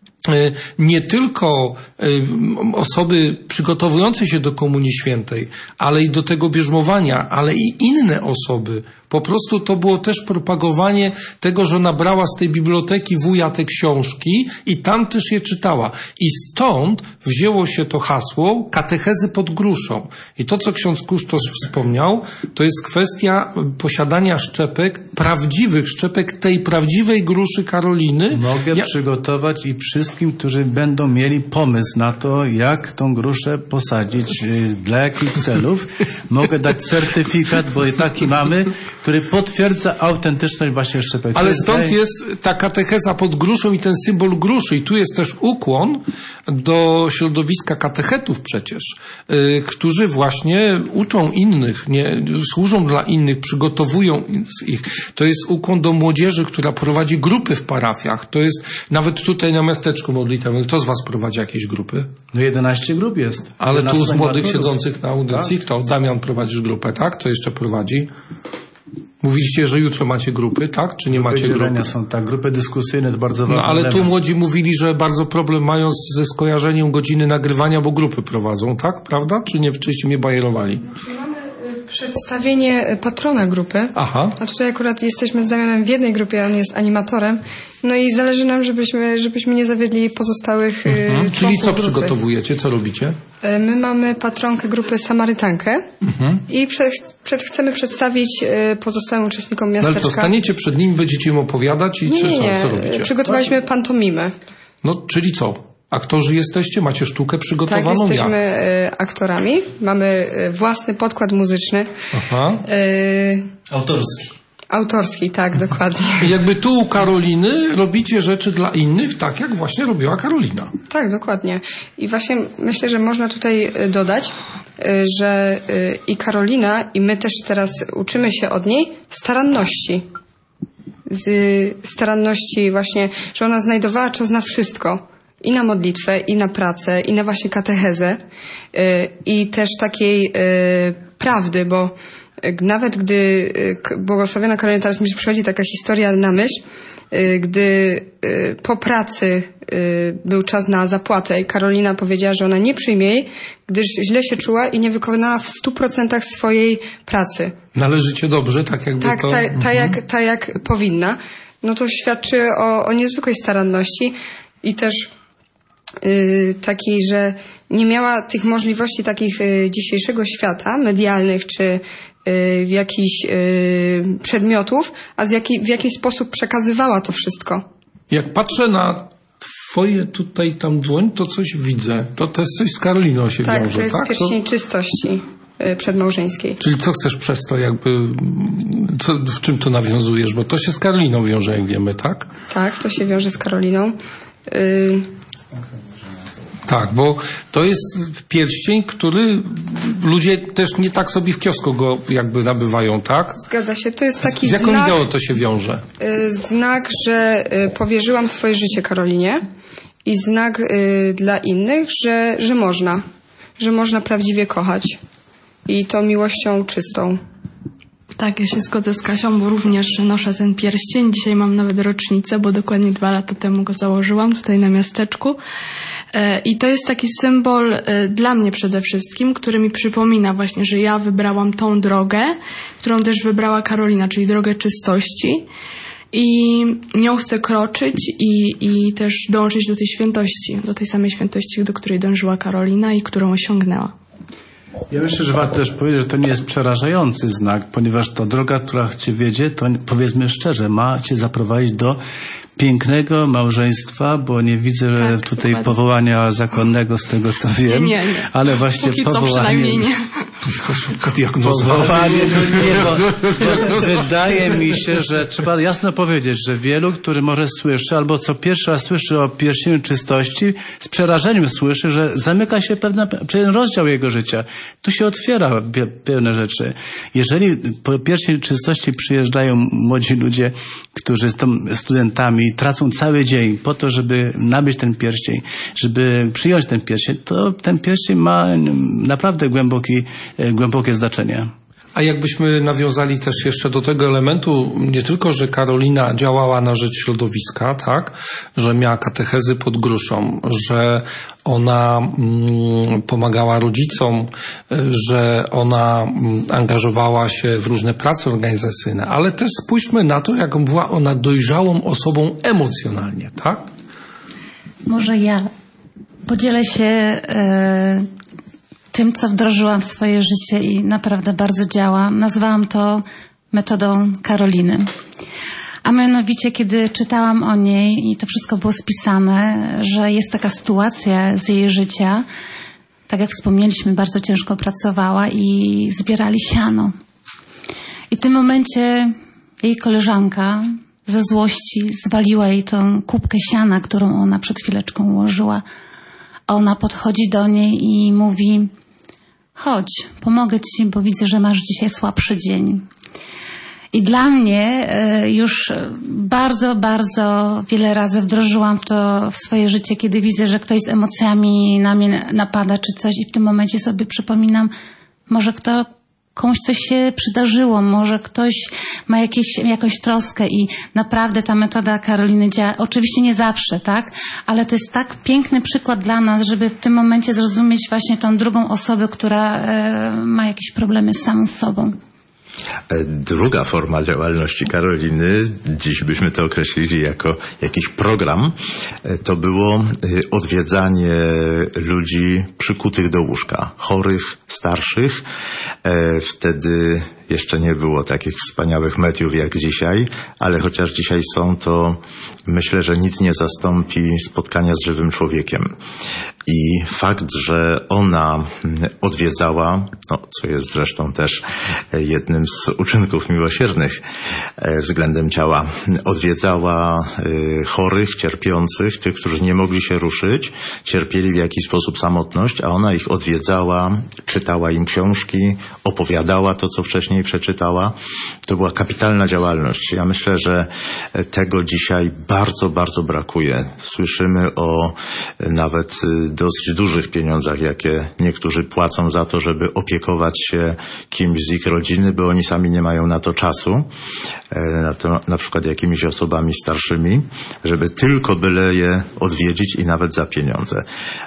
nie tylko osoby przygotowujące się do Komunii Świętej, ale i do tego bierzmowania, ale i inne osoby. Po prostu to było też propagowanie tego, że ona brała z tej biblioteki wuja te książki i tam też je czytała. I stąd wzięło się to hasło katechezy pod gruszą. I to, co ksiądz kustosz wspomniał, to jest kwestia posiadania szczepek, prawdziwych szczepek tej prawdziwej gruszy Karoliny. Mogę przygotować i wszystkim, którzy będą mieli pomysł na to, jak tą gruszę posadzić, dla jakich celów. Mogę dać certyfikat, bo i taki mamy, który potwierdza autentyczność właśnie szczepek. Ale stąd jest ta katecheza pod gruszą i ten symbol gruszy. I tu jest też ukłon do środowiska katechetów przecież, którzy właśnie uczą innych, nie, służą dla innych, przygotowują ich. To jest ukłon do młodzieży, która prowadzi grupy w parafiach. To jest nawet tutaj na miasteczku modlitewnym. Kto z was prowadzi jakieś grupy? No 11 grup jest. Ale tu z młodych siedzących na audycji, tak? Kto? Damian, prowadzisz grupę, tak? Kto jeszcze prowadzi? Mówiliście, że jutro macie grupy, tak? Czy nie macie grupy? Są tak, grupy dyskusyjne to bardzo ważne. No ale tu młodzi mówili, że bardzo problem mają ze skojarzeniem godziny nagrywania, bo grupy prowadzą, tak? Prawda? Czy nie? Czyście mnie bajerowali? Czyli mamy Przedstawienie patrona grupy. Aha. A tutaj akurat jesteśmy z Damianem w jednej grupie, on jest animatorem. No i zależy nam, żebyśmy nie zawiedli pozostałych Czyli co grupy. przygotowujecie? Co robicie? My mamy patronkę grupy Samarytankę i chcemy przedstawić pozostałym uczestnikom miasteczka. No ale co, staniecie przed nimi, będziecie im opowiadać i co robicie? Przygotowaliśmy pantomimę. No, czyli co? Aktorzy jesteście? Macie sztukę przygotowaną? Tak, jesteśmy aktorami. Mamy własny podkład muzyczny. Aha. Autorski, tak, dokładnie. I jakby tu u Karoliny robicie rzeczy dla innych, tak jak właśnie robiła Karolina. Tak, dokładnie. I właśnie myślę, że można tutaj dodać, że i Karolina, i my też teraz uczymy się od niej staranności. Z staranności właśnie, że ona znajdowała czas na wszystko. I na modlitwę, i na pracę, i na właśnie katechezę. I też takiej prawdy, bo nawet gdy błogosławiona Karolina, teraz mi przychodzi taka historia na myśl, gdy po pracy był czas na zapłatę i Karolina powiedziała, że ona nie przyjmie jej, gdyż źle się czuła i nie wykonała w 100% swojej pracy. Należycie dobrze, tak jakby tak, to... Tak jak powinna. No to świadczy o niezwykłej staranności i też takiej, że nie miała tych możliwości takich dzisiejszego świata, medialnych czy jakichś przedmiotów, a w jaki sposób przekazywała to wszystko. Jak patrzę na twoje tutaj tam dłoń, to coś widzę. To też coś z Karoliną się wiąże, tak? To jest pierścień czystości przedmałżeńskiej. Czyli co chcesz przez to jakby, w czym to nawiązujesz? Bo to się z Karoliną wiąże, jak wiemy, tak? Tak, to się wiąże z Karoliną. Tak, bo to jest pierścień, który ludzie też nie tak sobie w kiosku go jakby nabywają, tak? Zgadza się, to jest taki z jaką znak... ideą to się wiąże? Znak, że powierzyłam swoje życie Karolinie i znak dla innych, że można prawdziwie kochać i to miłością czystą. Tak, ja się zgodzę z Kasią, bo również noszę ten pierścień. Dzisiaj mam nawet rocznicę, bo dokładnie 2 lata temu go założyłam tutaj na miasteczku. I to jest taki symbol dla mnie przede wszystkim, który mi przypomina właśnie, że ja wybrałam tą drogę, którą też wybrała Karolina, czyli drogę czystości. I nią chcę kroczyć i też dążyć do tej świętości, do tej samej świętości, do której dążyła Karolina i którą osiągnęła. Ja myślę, że warto też powiedzieć, że to nie jest przerażający znak, ponieważ ta droga, która cię wiedzie, to powiedzmy szczerze, ma cię zaprowadzić do pięknego małżeństwa, bo nie widzę tutaj dokładnie. Powołania zakonnego z tego, co wiem. Nie. Ale właśnie póki powołanie... co przynajmniej nie. Wydaje mi się, że trzeba jasno powiedzieć, że wielu, który może słyszy, albo co pierwszy raz słyszy o pierścieniu czystości, z przerażeniem słyszy, że zamyka się pewien rozdział jego życia. Tu się otwiera pewne rzeczy. Jeżeli po pierścień czystości przyjeżdżają młodzi ludzie, którzy są studentami i tracą cały dzień po to, żeby nabyć ten pierścień, żeby przyjąć ten pierścień, to ten pierścień ma naprawdę głębokie znaczenie. A jakbyśmy nawiązali też jeszcze do tego elementu, nie tylko, że Karolina działała na rzecz środowiska, tak, że miała katechezy pod gruszą, że ona pomagała rodzicom, że ona angażowała się w różne prace organizacyjne, ale też spójrzmy na to, jak była ona dojrzałą osobą emocjonalnie, tak? Może ja podzielę się tym, co wdrożyłam w swoje życie i naprawdę bardzo działa. Nazwałam to metodą Karoliny. A mianowicie, kiedy czytałam o niej i to wszystko było spisane, że jest taka sytuacja z jej życia, tak jak wspomnieliśmy, bardzo ciężko pracowała i zbierali siano. I w tym momencie jej koleżanka ze złości zwaliła jej tą kubkę siana, którą ona przed chwileczką ułożyła. Ona podchodzi do niej i mówi: chodź, pomogę ci, bo widzę, że masz dzisiaj słabszy dzień. I dla mnie już bardzo, bardzo wiele razy wdrożyłam to w swoje życie, kiedy widzę, że ktoś z emocjami na mnie napada czy coś i w tym momencie sobie przypominam, może komuś coś się przydarzyło, może ktoś ma jakąś troskę i naprawdę ta metoda Karoliny działa. Oczywiście nie zawsze, tak? Ale to jest tak piękny przykład dla nas, żeby w tym momencie zrozumieć właśnie tą drugą osobę, która ma jakieś problemy z samą sobą. Druga forma działalności Karoliny, dziś byśmy to określili jako jakiś program, to było odwiedzanie ludzi przykutych do łóżka, chorych, starszych. Wtedy jeszcze nie było takich wspaniałych mediów jak dzisiaj, ale chociaż dzisiaj są, to myślę, że nic nie zastąpi spotkania z żywym człowiekiem. I fakt, że ona odwiedzała, co jest zresztą też jednym z uczynków miłosiernych względem ciała, odwiedzała chorych, cierpiących, tych, którzy nie mogli się ruszyć, cierpieli w jakiś sposób samotność, a ona ich odwiedzała, czytała im książki, opowiadała to, co wcześniej przeczytała. To była kapitalna działalność. Ja myślę, że tego dzisiaj bardzo, bardzo brakuje. Słyszymy o nawet dosyć dużych pieniądzach, jakie niektórzy płacą za to, żeby opiekować się kimś z ich rodziny, bo oni sami nie mają na to czasu, na przykład jakimiś osobami starszymi, żeby tylko byle je odwiedzić i nawet za pieniądze.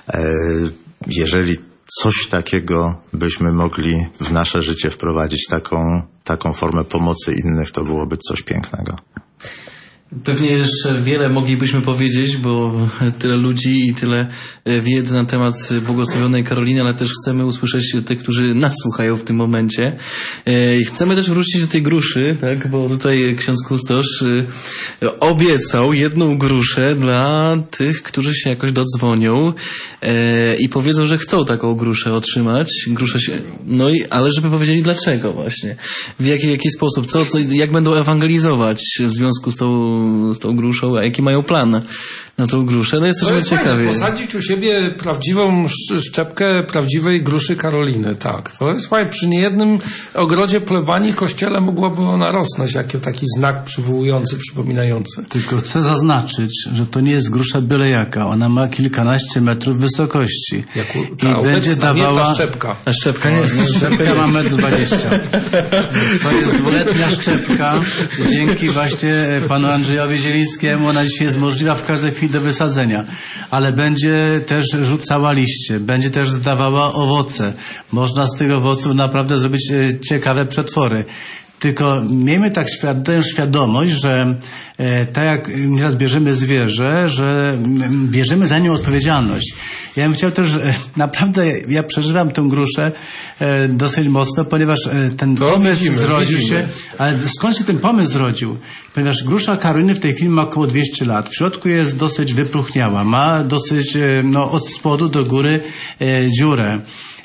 Jeżeli coś takiego byśmy mogli w nasze życie wprowadzić, taką formę pomocy innych, to byłoby coś pięknego. Pewnie jeszcze wiele moglibyśmy powiedzieć, bo tyle ludzi i tyle wiedzy na temat błogosławionej Karoliny, ale też chcemy usłyszeć tych, którzy nas słuchają w tym momencie. I chcemy też wrócić do tej gruszy, tak, bo tutaj ksiądz kustosz obiecał jedną gruszę dla tych, którzy się jakoś dodzwonią i powiedzą, że chcą taką gruszę otrzymać. Gruszę się, ale żeby powiedzieli dlaczego właśnie. W jaki sposób, jak będą ewangelizować w związku z tą gruszą, a jaki mają plan na tą gruszę. No jesteśmy ciekawi. Posadzić u siebie prawdziwą szczepkę prawdziwej gruszy Karoliny, tak. To jest fajnie. Przy niejednym ogrodzie plebanii kościele mogłaby ona rosnąć, jako taki znak przywołujący, przypominający. Tylko chcę zaznaczyć, że to nie jest grusza byle jaka. Ona ma kilkanaście metrów wysokości. I będzie dawała... Ta szczepka. A szczepka nie? Szczepka ma 1,20 m. To jest dwuletnia szczepka. Dzięki właśnie panu Andrzejowi Zielińskiemu ona dzisiaj jest możliwa w każdej chwili do wysadzenia. Ale będzie też rzucała liście. Będzie też dawała owoce. Można z tych owoców naprawdę zrobić ciekawe przetwory. Tylko miejmy tę świadomość, że tak jak nieraz bierzemy zwierzę, że bierzemy za nią odpowiedzialność. Ja bym chciał też, naprawdę ja przeżywam tę gruszę dosyć mocno, ponieważ ten pomysł zrodził się, ale skąd się ten pomysł zrodził? Ponieważ grusza Karoliny w tej chwili ma około 200 lat. W środku jest dosyć wypróchniała, ma dosyć od spodu do góry dziurę.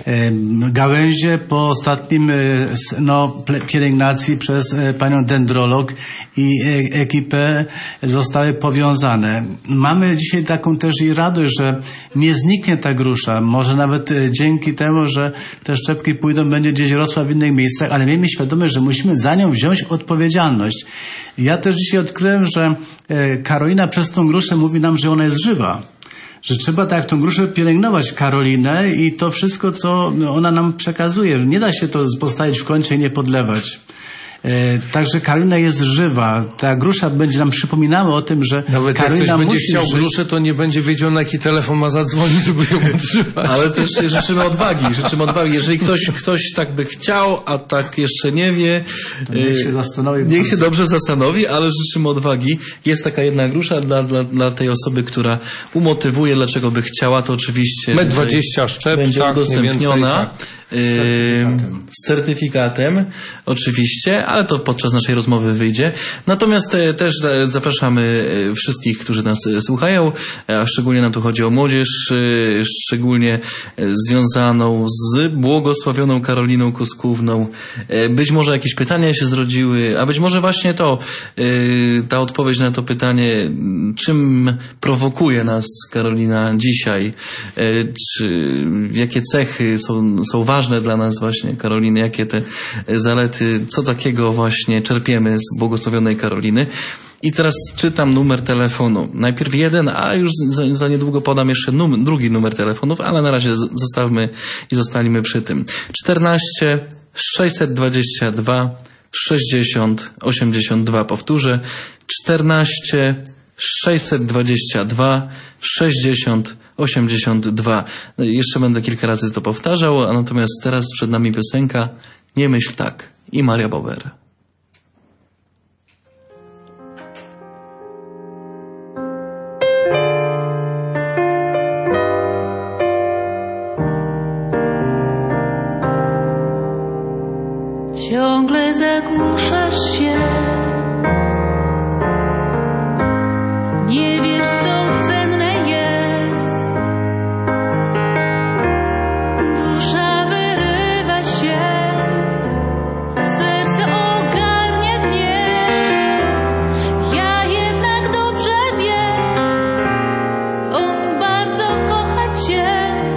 Gałęzie po ostatnim pielęgnacji przez panią dendrolog i ekipę zostały powiązane. Mamy dzisiaj taką też i radość, że nie zniknie ta grusza. Może nawet dzięki temu, że te szczepki pójdą, będzie gdzieś rosła w innych miejscach, ale miejmy świadomość, że musimy za nią wziąć odpowiedzialność. Ja też dzisiaj odkryłem, że Karolina przez tą gruszę mówi nam, że ona jest żywa. Że trzeba tak jak tą gruszę pielęgnować Karolinę i to wszystko, co ona nam przekazuje. Nie da się to postawić w kącie i nie podlewać. Także Karolina jest żywa. Ta grusza będzie nam przypominała o tym, że nawet Karolina jak ktoś będzie chciał żyć. gruszę, to nie będzie wiedział, na jaki telefon ma zadzwonić, żeby ją utrzymać. Ale też życzymy odwagi. Jeżeli ktoś tak by chciał, a tak jeszcze nie wie, niech się zastanowi. Niech się dobrze zastanowi, ale życzymy odwagi. Jest taka jedna grusza dla tej osoby, która umotywuje, dlaczego by chciała, to oczywiście 1,20 szczep, będzie tak, udostępniona. Z certyfikatem oczywiście, ale to podczas naszej rozmowy wyjdzie. Natomiast też zapraszamy wszystkich, którzy nas słuchają, a szczególnie nam tu chodzi o młodzież, szczególnie związaną z błogosławioną Karoliną Kuskówną. Być może jakieś pytania się zrodziły, a być może właśnie ta odpowiedź na to pytanie, czym prowokuje nas Karolina dzisiaj, jakie cechy są ważne dla nas właśnie Karoliny, jakie te zalety, co takiego właśnie czerpiemy z błogosławionej Karoliny. I teraz czytam numer telefonu. Najpierw jeden, a już za niedługo podam jeszcze drugi numer telefonów, ale na razie zostańmy przy tym. 14 622 60 82. Powtórzę, 14 622 60 82. Jeszcze będę kilka razy to powtarzał, a natomiast teraz przed nami piosenka Nie myśl tak i Maria Bober. Ciągle zagłuszasz się, nie wiesz, co cenne jest. Dusza wyrywa się, serce ogarnia gniew. Ja jednak dobrze wiem, on bardzo kocha cię.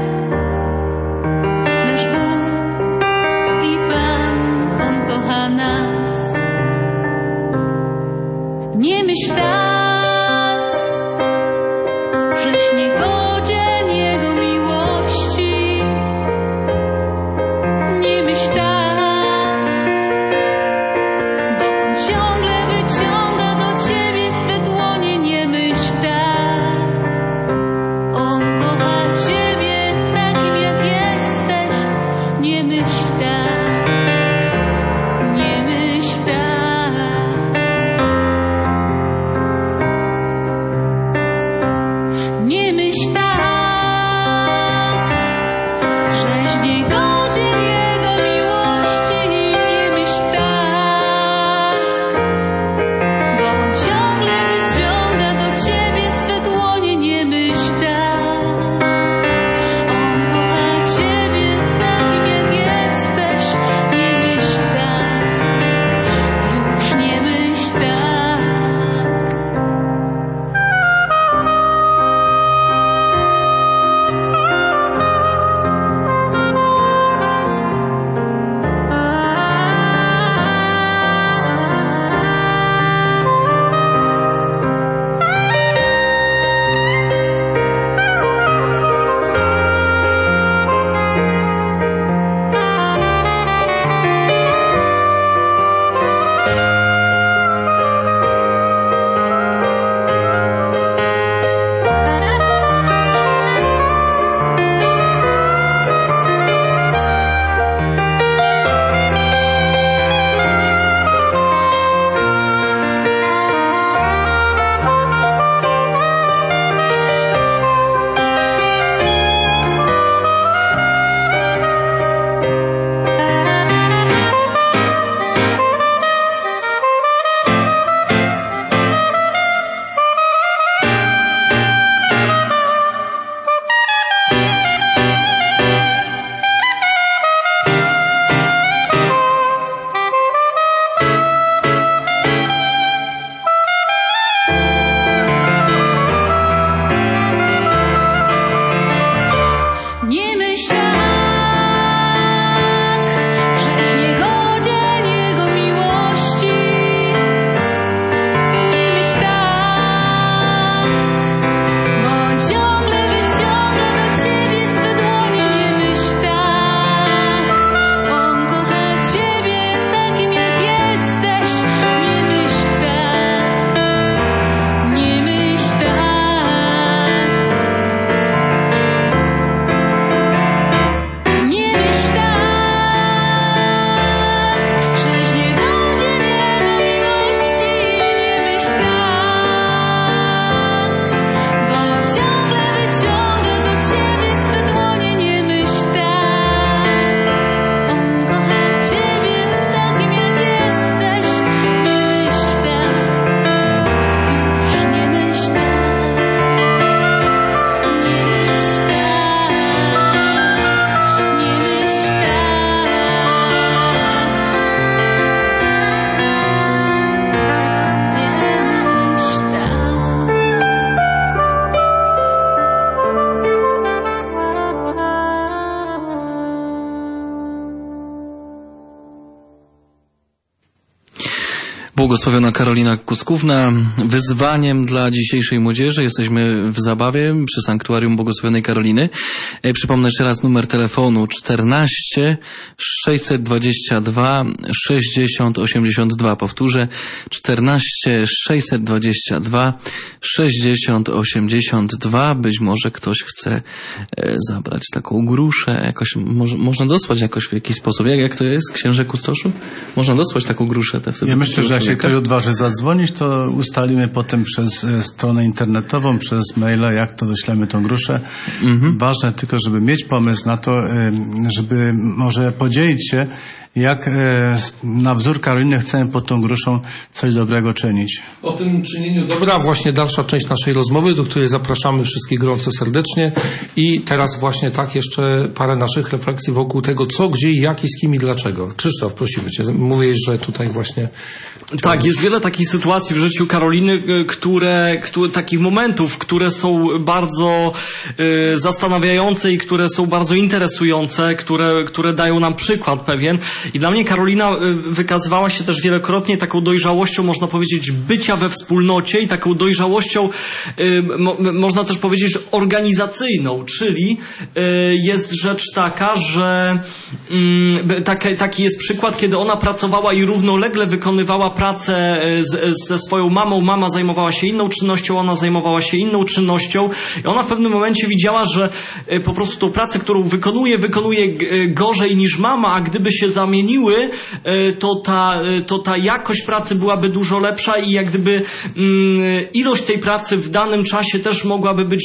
Nasz Bóg i Pan, on kocha nas. Błogosławiona Karolina Kuskówna. Wyzwaniem dla dzisiejszej młodzieży. Jesteśmy w zabawie przy Sanktuarium Błogosławionej Karoliny. Przypomnę jeszcze raz numer telefonu 14 622 60 82. Powtórzę 14 622 60 82. Być może ktoś chce zabrać taką gruszę. Jakoś, można dosłać jakoś w jakiś sposób. Jak to jest, księże kustoszu? Można dosłać taką gruszę. Ja myślę, że jak się ktoś odważy zadzwonić, to ustalimy potem przez stronę internetową, przez maila, jak to doślemy tą gruszę. Ważne tylko, żeby mieć pomysł na to, żeby może podzielić się, jak na wzór Karoliny chcemy pod tą gruszą coś dobrego czynić. O tym czynieniu dobra właśnie dalsza część naszej rozmowy, do której zapraszamy wszystkich gorąco serdecznie. I teraz właśnie tak jeszcze parę naszych refleksji wokół tego, co, gdzie, jak i z kim i dlaczego. Krzysztof, prosimy Cię. Mówiłeś, że tutaj właśnie... Tak, jest wiele takich sytuacji w życiu Karoliny, takich momentów, które są bardzo zastanawiające i które są bardzo interesujące, które dają nam przykład pewien. I dla mnie Karolina wykazywała się też wielokrotnie taką dojrzałością, można powiedzieć, bycia we wspólnocie i taką dojrzałością, można też powiedzieć, organizacyjną, czyli jest rzecz taka, że taki jest przykład, kiedy ona pracowała i równolegle wykonywała pracę ze swoją mamą. Mama zajmowała się inną czynnością, ona zajmowała się inną czynnością i ona w pewnym momencie widziała, że po prostu tą pracę, którą wykonuje gorzej niż mama, a gdyby się zamieniły, to ta jakość pracy byłaby dużo lepsza i jak gdyby ilość tej pracy w danym czasie też mogłaby być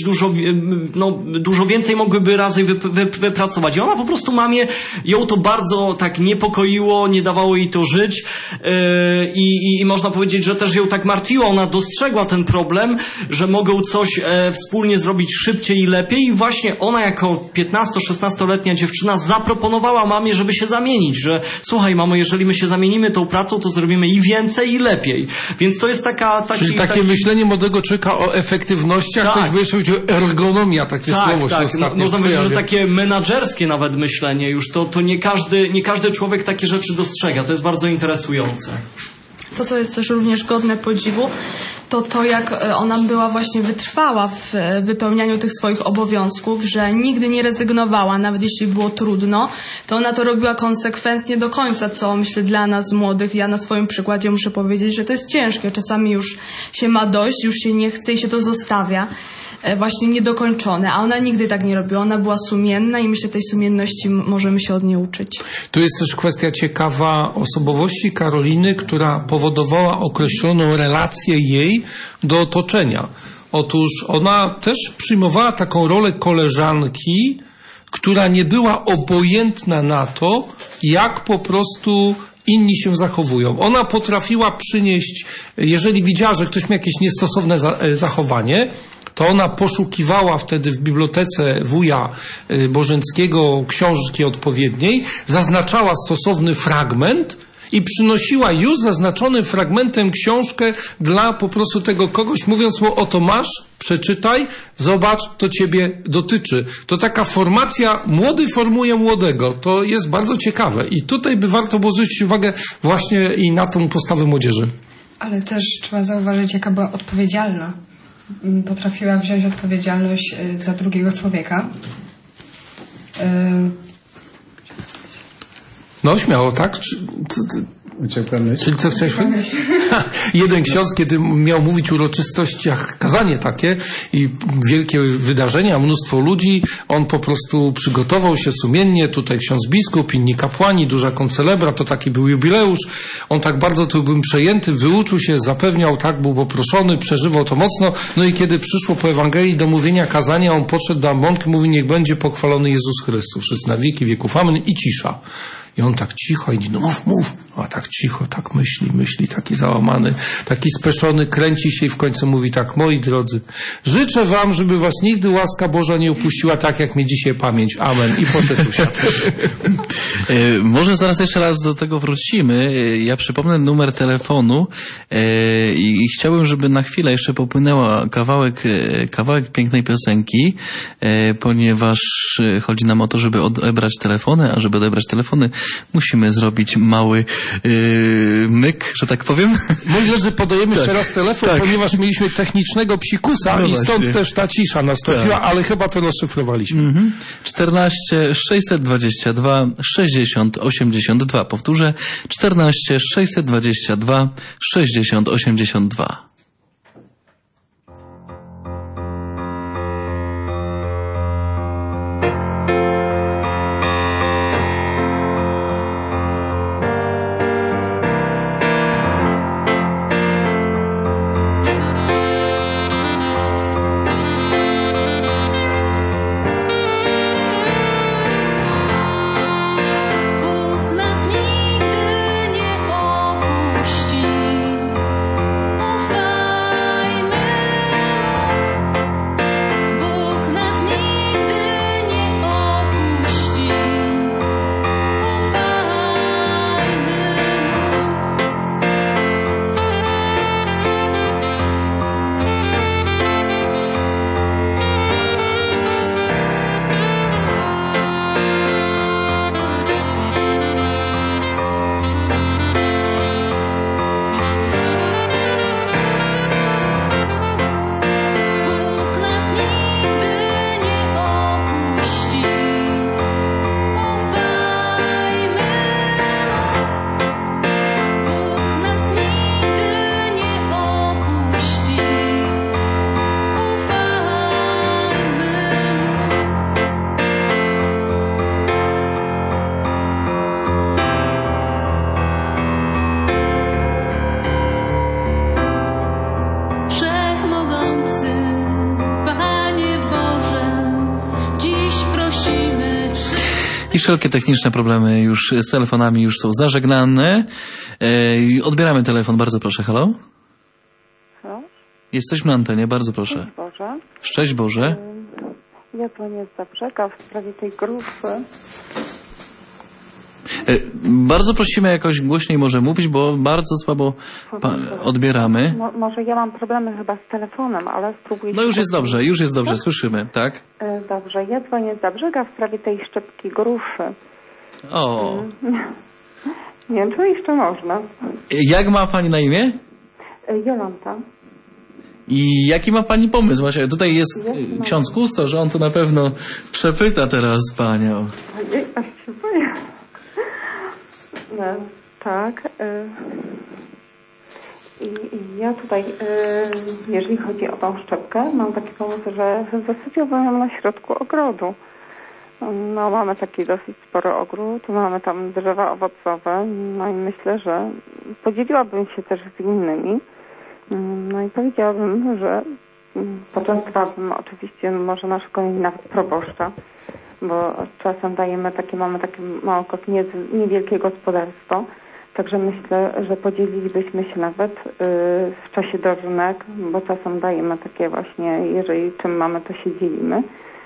dużo więcej mogłyby razy wypracować. I ona po prostu mamie, ją to bardzo tak niepokoiło, nie dawało jej to żyć i można powiedzieć, że też ją tak martwiło. Ona dostrzegła ten problem, że mogą coś wspólnie zrobić szybciej i lepiej i właśnie ona jako 15-16-letnia dziewczyna zaproponowała mamie, żeby się zamienić, że słuchaj mamo, jeżeli my się zamienimy tą pracą, to zrobimy i więcej i lepiej. Więc to jest Czyli takie myślenie młodego człowieka o efektywności, jak ktoś by jeszcze powiedział ergonomia, takie słowo się ostatnio można powiedzieć, że takie menadżerskie nawet myślenie już, to nie każdy człowiek takie rzeczy dostrzega. To jest bardzo interesujące. To, co jest też również godne podziwu, to jak ona była właśnie wytrwała w wypełnianiu tych swoich obowiązków, że nigdy nie rezygnowała, nawet jeśli było trudno, to ona to robiła konsekwentnie do końca, co myślę dla nas młodych, ja na swoim przykładzie muszę powiedzieć, że to jest ciężkie, czasami już się ma dość, już się nie chce i się to zostawia, właśnie niedokończone, a ona nigdy tak nie robiła, ona była sumienna i myślę, tej sumienności możemy się od niej uczyć. Tu jest też kwestia ciekawa osobowości Karoliny, która powodowała określoną relację jej do otoczenia. Otóż ona też przyjmowała taką rolę koleżanki, która nie była obojętna na to, jak po prostu inni się zachowują. Ona potrafiła przynieść, jeżeli widziała, że ktoś ma jakieś niestosowne zachowanie, to ona poszukiwała wtedy w bibliotece wuja Bożenckiego książki odpowiedniej, zaznaczała stosowny fragment i przynosiła już zaznaczonym fragmentem książkę dla po prostu tego kogoś, mówiąc mu, oto masz, przeczytaj, zobacz, to ciebie dotyczy. To taka formacja, młody formuje młodego. To jest bardzo ciekawe i tutaj by warto było zwrócić uwagę właśnie i na tą postawę młodzieży. Ale też trzeba zauważyć, jaka była odpowiedzialna. Potrafiła wziąć odpowiedzialność za drugiego człowieka. No śmiało, tak? Czyli co chciałeś powiedzieć? Jeden ksiądz, kiedy miał mówić o uroczystościach, kazanie takie i wielkie wydarzenia, mnóstwo ludzi, on po prostu przygotował się sumiennie, tutaj ksiądz biskup, inni kapłani, duża koncelebra, to taki był jubileusz, on tak bardzo tu był przejęty, wyuczył się, zapewniał, tak, był poproszony, przeżywał to mocno, no i kiedy przyszło po Ewangelii do mówienia kazania, on podszedł do ambonki, mówi, niech będzie pochwalony Jezus Chrystus, wszyscy na wieki wieków, amen, i cisza. I on tak cicho, i no mów, a tak cicho, tak myśli, taki załamany, taki speszony, kręci się i w końcu mówi tak, moi drodzy, życzę wam, żeby was nigdy łaska Boża nie upuściła tak, jak mnie dzisiaj pamięć, amen, i poszedł się. Może zaraz jeszcze raz do tego wrócimy. Ja przypomnę numer telefonu i chciałbym, żeby na chwilę jeszcze popłynęła kawałek pięknej piosenki, ponieważ chodzi nam o to, żeby odebrać telefony, a żeby odebrać telefony, musimy zrobić mały myk, że tak powiem. Moi drodzy, podajemy jeszcze raz telefon, ponieważ mieliśmy technicznego psikusa i stąd też ta cisza nastąpiła, ale chyba to rozszyfrowaliśmy. 14 622 60 82. Powtórzę, 14 622 60 82. Bóg nas nigdy nie opuści. I wszelkie techniczne problemy już z telefonami już są zażegnane. Odbieramy telefon, bardzo proszę. Halo? Halo? Jesteśmy na antenie, bardzo proszę. Szczęść Boże. Szczęść Boże. Ja dzwonię z Zabrzega w sprawie tej grupy. Bardzo prosimy jakoś głośniej może mówić, bo bardzo słabo odbieramy. Może ja mam problemy chyba z telefonem, ale spróbuję... No już jest dobrze, słyszymy, tak? Dobrze, ja dzwonię z Zabrzega w sprawie tej szczepki gruszy. O. Nie wiem, czy jeszcze można. Jak ma pani na imię? Jolanta. I jaki ma pani pomysł? Właśnie tutaj jest ksiądz kustosz, on tu na pewno przepyta teraz panią. Ojej, aż się boję. No, tak. I ja tutaj, jeżeli chodzi o tą szczepkę, mam taki pomysł, że zasypiałbym ją na środku ogrodu. No, mamy taki dosyć spory ogród, mamy tam drzewa owocowe, no i myślę, że podzieliłabym się też z innymi. No i powiedziałabym, że poczęstowałabym oczywiście może naszego nawet proboszcza, bo czasem mamy takie małe, niewielkie gospodarstwo, także myślę, że podzielilibyśmy się nawet w czasie dożynek, bo czasem dajemy takie właśnie, jeżeli czym mamy, to się dzielimy.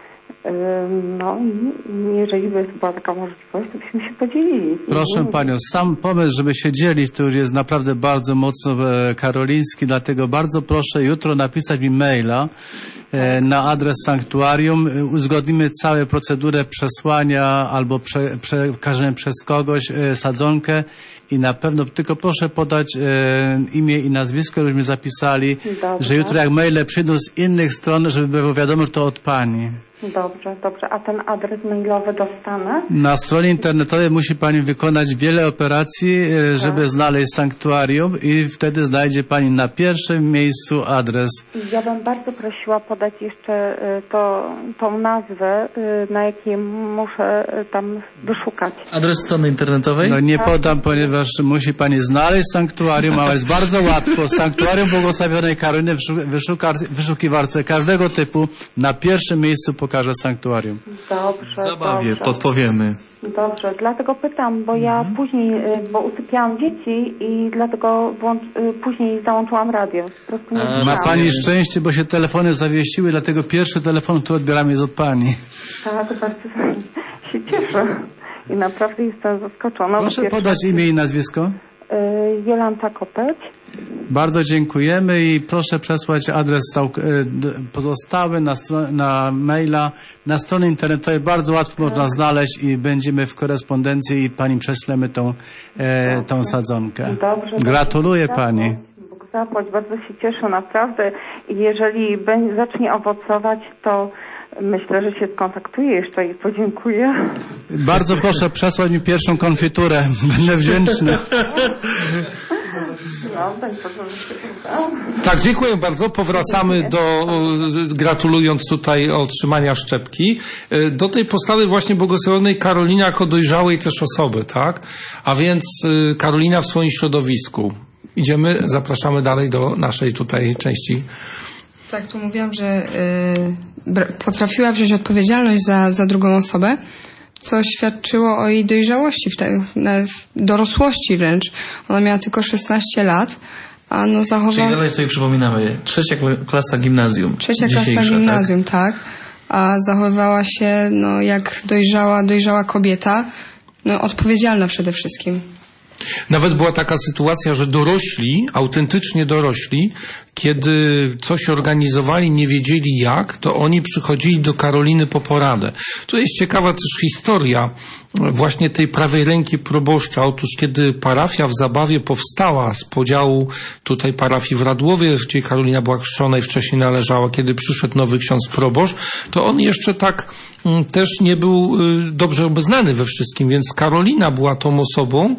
No i jeżeli by była taka możliwość, to byśmy się podzielili. Proszę Panią, sam pomysł, żeby się dzielić, to już jest naprawdę bardzo mocno karoliński, dlatego bardzo proszę jutro napisać mi maila na adres sanktuarium. Uzgodnimy całą procedurę przesłania albo przekażemy przez kogoś sadzonkę i na pewno tylko proszę podać imię i nazwisko, żebyśmy zapisali, że jutro jak maile przyjdą z innych stron, żeby było wiadomo, że to od Pani. Dobrze. A ten adres mailowy dostanę? Na stronie internetowej musi Pani wykonać wiele operacji, żeby znaleźć sanktuarium i wtedy znajdzie Pani na pierwszym miejscu adres. Ja bym bardzo prosiła podać jeszcze tą nazwę, na jakiej muszę tam wyszukać. Adres strony internetowej? No nie podam, ponieważ musi Pani znaleźć sanktuarium, ale jest bardzo łatwo. Sanktuarium Błogosławionej Karoliny w wyszukiwarce każdego typu na pierwszym miejscu pokaże sanktuarium. Dobrze. Zabawie, podpowiemy. Dobrze, dlatego pytam, bo ja później, bo usypiałam dzieci i dlatego później załączyłam radio. Po prostu nie ma Pani szczęście, bo się telefony zawiesiły, dlatego pierwszy telefon, który odbieramy, jest od Pani. Tak, bardzo się cieszę i naprawdę jestem zaskoczona. Proszę podać imię i nazwisko. Jolanta Kopeć. Bardzo dziękujemy i proszę przesłać adres pozostały na maila. Na stronie internetowej bardzo łatwo można znaleźć i będziemy w korespondencji i pani prześlemy tą sadzonkę. Dobrze. Gratuluję pani. Bóg zapłać, bardzo się cieszę naprawdę. I jeżeli zacznie owocować, to myślę, że się skontaktuję jeszcze i podziękuję. Bardzo proszę przesłać mi pierwszą konfiturę. Będę wdzięczny. Tak, dziękuję bardzo. Powracamy gratulując tutaj otrzymania szczepki, do tej postawy właśnie błogosławionej Karoliny jako dojrzałej też osoby, tak? A więc Karolina w swoim środowisku. Idziemy, zapraszamy dalej do naszej tutaj części. Tak, tu mówiłam, że potrafiła wziąć odpowiedzialność za drugą osobę, co świadczyło o jej dojrzałości, w dorosłości wręcz. Ona miała tylko 16 lat, a no zachowała... Czyli dalej sobie przypominamy, 3. klasa gimnazjum. 3. klasa gimnazjum, tak. A zachowywała się no, jak dojrzała kobieta, no, odpowiedzialna przede wszystkim. Nawet była taka sytuacja, że dorośli, autentycznie dorośli, kiedy coś organizowali, nie wiedzieli jak, to oni przychodzili do Karoliny po poradę. Tu jest ciekawa też historia właśnie tej prawej ręki proboszcza. Otóż kiedy parafia w Zabawie powstała z podziału tutaj parafii w Radłowie, gdzie Karolina była chrzczona i wcześniej należała, kiedy przyszedł nowy ksiądz proboszcz, to on jeszcze tak też nie był dobrze obeznany we wszystkim, więc Karolina była tą osobą,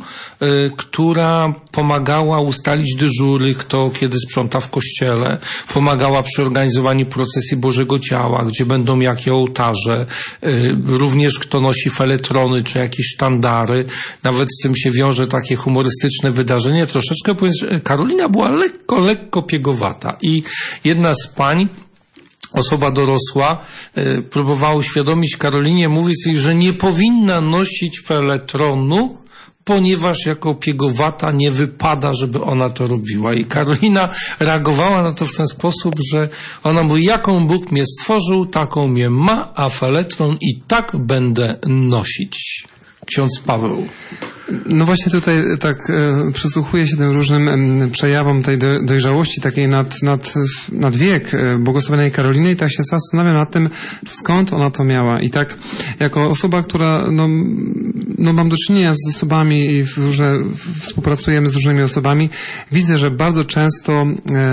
która pomagała ustalić dyżury, kto kiedy sprząta w kościele, pomagała przy organizowaniu procesji Bożego Ciała, gdzie będą jakie ołtarze, również kto nosi feletrony, czy jakieś sztandary, nawet z tym się wiąże takie humorystyczne wydarzenie, troszeczkę, Karolina była lekko piegowata i jedna z pań, osoba dorosła, próbowała uświadomić Karolinie, mówiąc jej, że nie powinna nosić feletronu, ponieważ jako piegowata nie wypada, żeby ona to robiła. I Karolina reagowała na to w ten sposób, że ona mówi, jaką Bóg mnie stworzył, taką mnie ma, a feletron i tak będę nosić. Ksiądz Paweł. No właśnie tutaj tak przysłuchuję się tym różnym przejawom tej dojrzałości takiej nad wiek błogosławionej Karoliny i tak się zastanawiam nad tym, skąd ona to miała. I tak jako osoba, która no mam do czynienia z osobami i współpracujemy z różnymi osobami, widzę, że bardzo często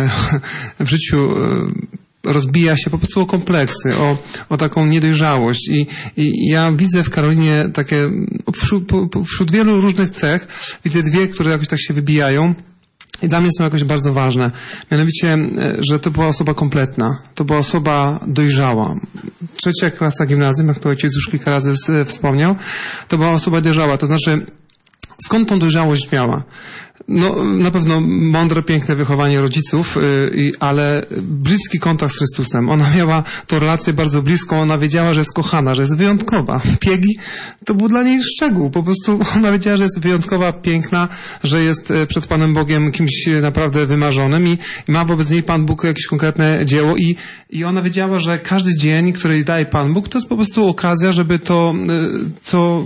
w życiu rozbija się po prostu o kompleksy, o taką niedojrzałość i ja widzę w Karolinie takie, wśród wielu różnych cech, widzę dwie, które jakoś tak się wybijają i dla mnie są jakoś bardzo ważne. Mianowicie, że to była osoba kompletna, to była osoba dojrzała. 3. klasa gimnazjum, jak to ojciec już kilka razy wspomniał, to była osoba dojrzała, to znaczy skąd tą dojrzałość miała? No, na pewno mądre, piękne wychowanie rodziców, ale bliski kontakt z Chrystusem. Ona miała tą relację bardzo bliską, ona wiedziała, że jest kochana, że jest wyjątkowa. Piegi to był dla niej szczegół. Po prostu ona wiedziała, że jest wyjątkowa, piękna, że jest przed Panem Bogiem kimś naprawdę wymarzonym i ma wobec niej Pan Bóg jakieś konkretne dzieło i ona wiedziała, że każdy dzień, który daje Pan Bóg, to jest po prostu okazja, żeby to, co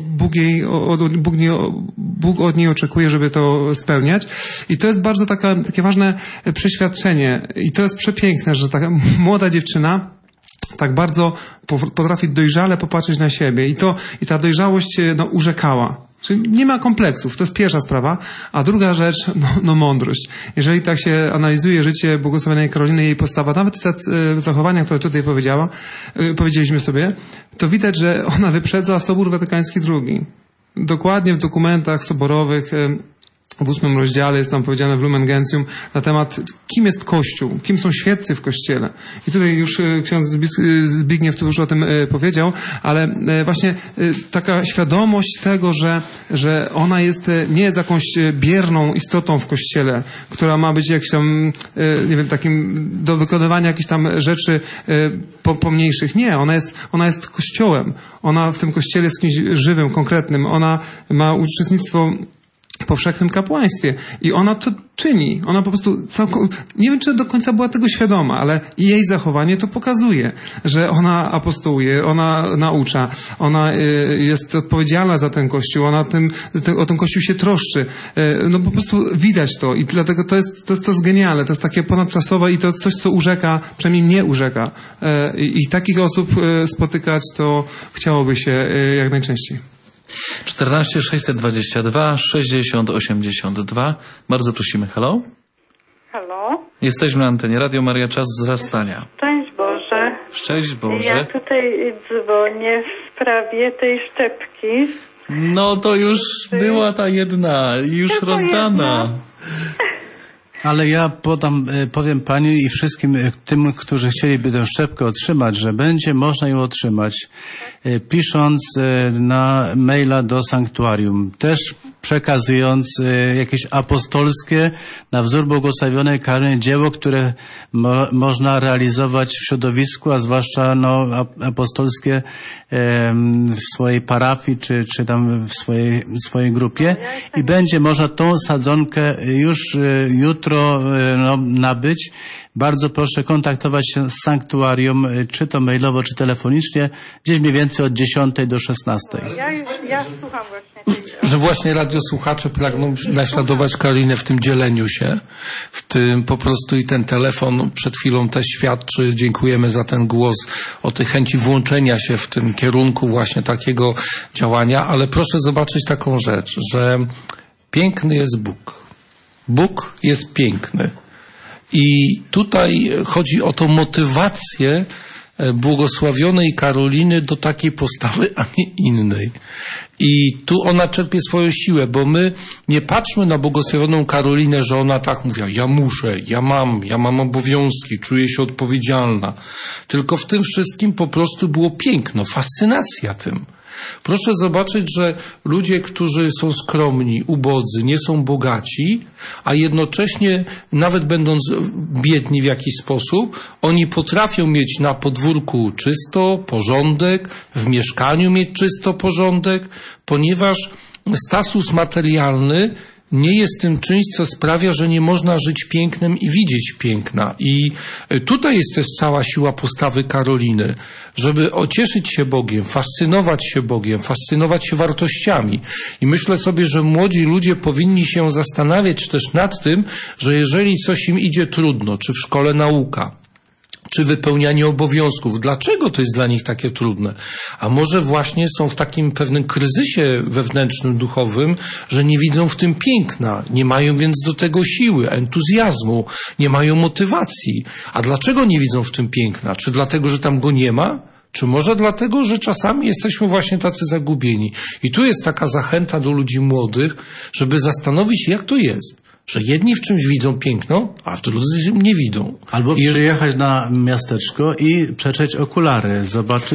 Bóg od niej oczekuje, żeby to spełniać. I to jest bardzo takie ważne przeświadczenie. I to jest przepiękne, że taka młoda dziewczyna tak bardzo potrafi dojrzale popatrzeć na siebie. I ta dojrzałość urzekała. Czyli nie ma kompleksów, to jest pierwsza sprawa. A druga rzecz, mądrość. Jeżeli tak się analizuje życie błogosławionej Karoliny, jej postawa, nawet te zachowania, które tutaj powiedzieliśmy sobie, to widać, że ona wyprzedza Sobór Watykański II. Dokładnie w dokumentach soborowych w 8 rozdziale jest tam powiedziane w Lumen Gentium na temat, kim jest Kościół, kim są świeccy w Kościele. I tutaj już ksiądz Zbigniew tu już o tym powiedział, ale właśnie taka świadomość tego, że ona nie jest jakąś bierną istotą w Kościele, która ma być jakimś tam, nie wiem, takim do wykonywania jakichś tam rzeczy pomniejszych. Nie, ona jest Kościołem. Ona w tym Kościele jest kimś żywym, konkretnym. Ona ma uczestnictwo powszechnym kapłaństwie. I ona to czyni. Ona po prostu nie wiem, czy do końca była tego świadoma, ale jej zachowanie to pokazuje, że ona apostołuje, ona naucza, ona jest odpowiedzialna za ten Kościół, ona o ten Kościół się troszczy. No po prostu widać to i dlatego to jest genialne, to jest takie ponadczasowe i to jest coś, co urzeka, przynajmniej mnie urzeka. I takich osób spotykać to chciałoby się jak najczęściej. 14 622 60 82. Bardzo prosimy. Halo? Halo? Jesteśmy na antenie. Radio Maria, czas wzrastania. Szczęść Boże. Szczęść Boże. Ja tutaj dzwonię w sprawie tej szczepki. No to już była ta jedna, już tylko rozdana. Ale ja powiem pani i wszystkim tym, którzy chcieliby tę szczepkę otrzymać, że będzie można ją otrzymać, pisząc na maila do sanktuarium, też przekazując jakieś apostolskie, na wzór błogosławionej Karoliny dzieło, które można realizować w środowisku, a zwłaszcza apostolskie w swojej parafii, czy tam w swojej grupie i będzie można tą sadzonkę już jutro nabyć. Bardzo proszę kontaktować się z sanktuarium, czy to mailowo, czy telefonicznie, gdzieś mniej więcej od 10 do 16. Ja słucham właśnie. Że właśnie radiosłuchacze pragną naśladować Karolinę w tym dzieleniu się, w tym po prostu i ten telefon przed chwilą też świadczy. Dziękujemy za ten głos o tej chęci włączenia się w tym kierunku właśnie takiego działania, ale proszę zobaczyć taką rzecz, że piękny jest Bóg. Bóg jest piękny. I tutaj chodzi o tą motywację błogosławionej Karoliny do takiej postawy, a nie innej. I tu ona czerpie swoją siłę, bo my nie patrzmy na błogosławioną Karolinę, że ona tak mówiła, ja muszę, ja mam obowiązki, czuję się odpowiedzialna. Tylko w tym wszystkim po prostu było piękno, fascynacja tym. Proszę zobaczyć, że ludzie, którzy są skromni, ubodzy, nie są bogaci, a jednocześnie, nawet będąc biedni w jakiś sposób, oni potrafią mieć na podwórku czysto, porządek, w mieszkaniu mieć czysto, porządek, ponieważ status materialny nie jest tym czymś, co sprawia, że nie można żyć pięknem i widzieć piękna. I tutaj jest też cała siła postawy Karoliny, żeby ocieszyć się Bogiem, fascynować się wartościami. I myślę sobie, że młodzi ludzie powinni się zastanawiać też nad tym, że jeżeli coś im idzie trudno, czy w szkole nauka, czy wypełnianie obowiązków. Dlaczego to jest dla nich takie trudne? A może właśnie są w takim pewnym kryzysie wewnętrznym, duchowym, że nie widzą w tym piękna, nie mają więc do tego siły, entuzjazmu, nie mają motywacji. A dlaczego nie widzą w tym piękna? Czy dlatego, że tam go nie ma? Czy może dlatego, że czasami jesteśmy właśnie tacy zagubieni? I tu jest taka zachęta do ludzi młodych, żeby zastanowić się, jak to jest. Że jedni w czymś widzą piękno, a drudzy nie widzą. Albo przyjechać na miasteczko i przetrzeć okulary, zobaczyć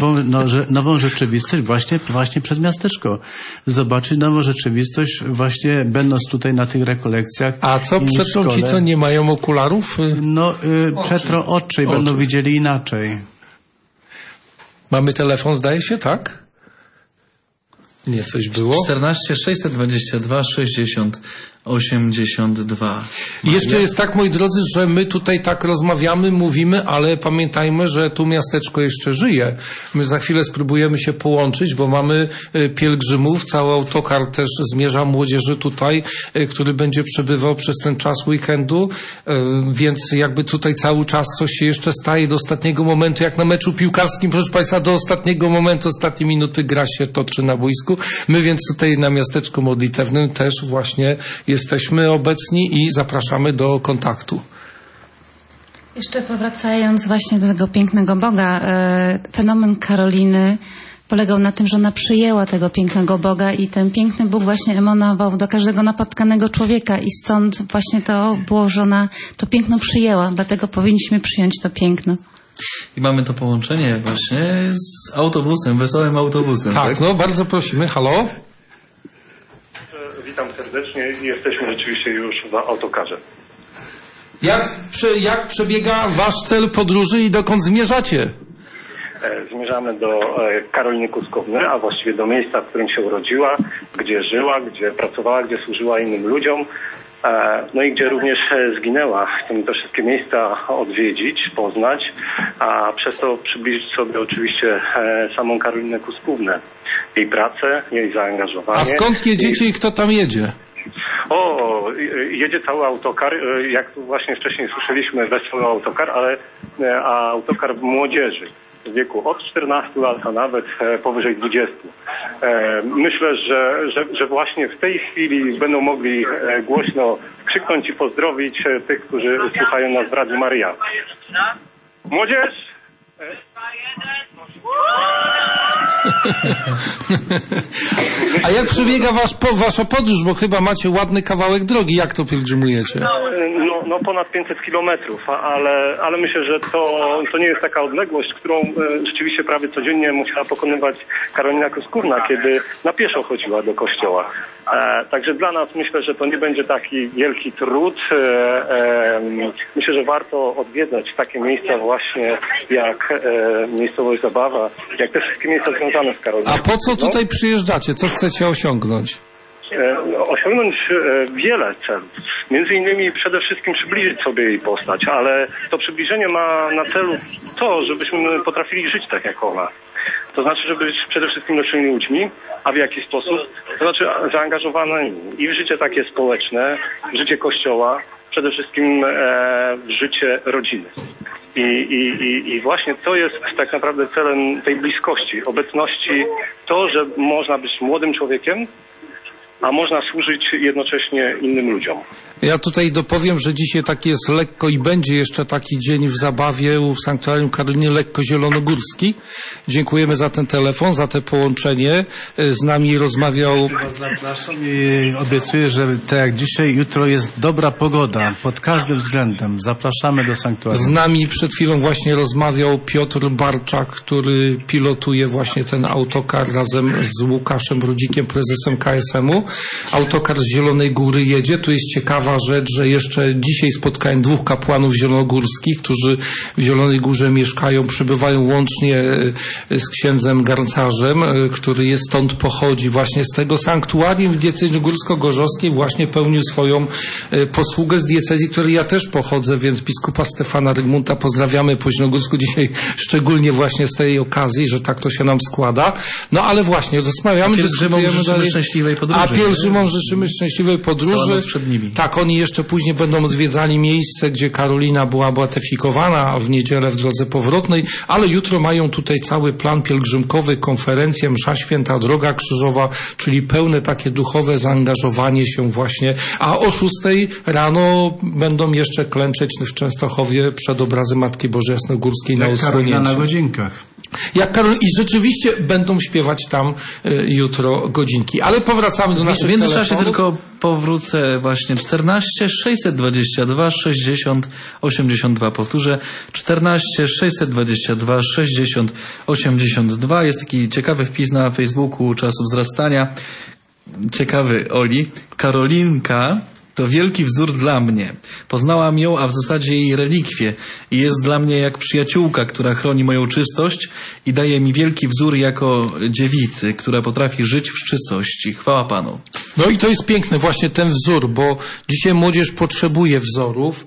nową rzeczywistość właśnie przez miasteczko. Zobaczyć nową rzeczywistość właśnie będąc tutaj na tych rekolekcjach. A co przetrą ci, co nie mają okularów? Przetrą oczy i będą widzieli inaczej. Mamy telefon, zdaje się, tak? Nie, coś było? 14 622 60 82. I jeszcze jest tak, moi drodzy, że my tutaj tak rozmawiamy, mówimy, ale pamiętajmy, że tu miasteczko jeszcze żyje. My za chwilę spróbujemy się połączyć, bo mamy pielgrzymów, cały autokar też zmierza młodzieży tutaj, który będzie przebywał przez ten czas weekendu, więc jakby tutaj cały czas coś się jeszcze staje do ostatniego momentu, jak na meczu piłkarskim, proszę Państwa, do ostatniego momentu, ostatnie minuty gra się toczy na boisku. My więc tutaj na miasteczku modlitewnym też właśnie jesteśmy obecni i zapraszamy do kontaktu. Jeszcze powracając właśnie do tego pięknego Boga, fenomen Karoliny polegał na tym, że ona przyjęła tego pięknego Boga i ten piękny Bóg właśnie emanował do każdego napotkanego człowieka i stąd właśnie to było, że ona to piękno przyjęła, dlatego powinniśmy przyjąć to piękno. I mamy to połączenie właśnie z autobusem, wesołym autobusem. Tak, no bardzo prosimy. Halo? Witam serdecznie. Jesteśmy rzeczywiście już na autokarze. Jak przebiega wasz cel podróży i dokąd zmierzacie? Zmierzamy do Karoliny Kuskówny, a właściwie do miejsca, w którym się urodziła, gdzie żyła, gdzie pracowała, gdzie służyła innym ludziom. No i gdzie również zginęła. Chcemy te wszystkie miejsca odwiedzić, poznać, a przez to przybliżyć sobie oczywiście samą Karolinę Kuskównę. Jej pracę, jej zaangażowanie. A skąd jedziecie i kto tam jedzie? Jedzie cały autokar, jak tu właśnie wcześniej słyszeliśmy, wesoły autokar, a autokar młodzieży w wieku od 14 lat, a nawet powyżej 20. Myślę, że właśnie w tej chwili będą mogli głośno krzyknąć i pozdrowić tych, którzy słuchają nas w Radiu Maryja. Młodzież! A jak przebiega wasza podróż, bo chyba macie ładny kawałek drogi. Jak to pielgrzymujecie? No ponad 500 kilometrów, ale myślę, że to nie jest taka odległość, którą rzeczywiście prawie codziennie musiała pokonywać Karolina Kuskówna, kiedy na pieszo chodziła do kościoła. Także dla nas myślę, że to nie będzie taki wielki trud. Myślę, że warto odwiedzać takie miejsca właśnie jak miejscowość Zabawa, jak te wszystkie miejsca związane z Karoliną. A po co tutaj przyjeżdżacie? Co chcecie osiągnąć? Osiągnąć wiele celów. Między innymi przede wszystkim przybliżyć sobie jej postać, ale to przybliżenie ma na celu to, żebyśmy potrafili żyć tak jak ona. To znaczy, żeby być przede wszystkim lepszymi ludźmi, a w jaki sposób? To znaczy zaangażowanymi i w życie takie społeczne, w życie kościoła, przede wszystkim w życie rodziny. I właśnie to jest tak naprawdę celem tej bliskości, obecności, to, że można być młodym człowiekiem, a można służyć jednocześnie innym ludziom. Ja tutaj dopowiem, że dzisiaj taki jest lekko i będzie jeszcze taki dzień w Zabawie w Sanktuarium Karoliny lekko zielonogórski. Dziękujemy za ten telefon, za te połączenie. Z nami rozmawiał... Zapraszam i obiecuję, że tak jak dzisiaj, jutro jest dobra pogoda pod każdym względem. Zapraszamy do Sanktuarium. Z nami przed chwilą właśnie rozmawiał Piotr Barczak, który pilotuje właśnie ten autokar razem z Łukaszem Brudzikiem, prezesem KSM-u. Autokar z Zielonej Góry jedzie. Tu jest ciekawa rzecz, że jeszcze dzisiaj spotkałem 2 kapłanów zielonogórskich, którzy w Zielonej Górze mieszkają, przybywają łącznie z księdzem garncarzem, który jest stąd pochodzi, właśnie z tego sanktuarium w diecezji górsko-gorzowskiej właśnie pełnił swoją posługę z diecezji, której ja też pochodzę, więc biskupa Stefana Rygmunta pozdrawiamy po zielonogórsku dzisiaj szczególnie właśnie z tej okazji, że tak to się nam składa. No ale właśnie, rozmawiamy, dyskutujemy dalej. Szczęśliwej podróży. Pielgrzymom życzymy szczęśliwej podróży. Przed nimi. Tak, oni jeszcze później będą odwiedzali miejsce, gdzie Karolina była beatyfikowana, a w niedzielę w drodze powrotnej, ale jutro mają tutaj cały plan pielgrzymkowy, konferencję, msza święta, droga krzyżowa, czyli pełne takie duchowe zaangażowanie się właśnie, a o 6 rano będą jeszcze klęczeć w Częstochowie przed obrazem Matki Bożej Jasnogórskiej na odsłonięciu. Na godzinkach. I rzeczywiście będą śpiewać tam jutro godzinki. Ale powracamy do naszych W międzyczasie telefonów. tylko powrócę właśnie 14 622 60 82. Powtórzę 14 622 60 82. Jest taki ciekawy wpis na Facebooku Czasu Wzrastania. Ciekawy, Oli. Karolinka to wielki wzór dla mnie. Poznałam ją, a w zasadzie jej relikwie. I jest dla mnie jak przyjaciółka, która chroni moją czystość i daje mi wielki wzór jako dziewicy, która potrafi żyć w czystości. Chwała Panu. No i to jest piękne, właśnie ten wzór, bo dzisiaj młodzież potrzebuje wzorów.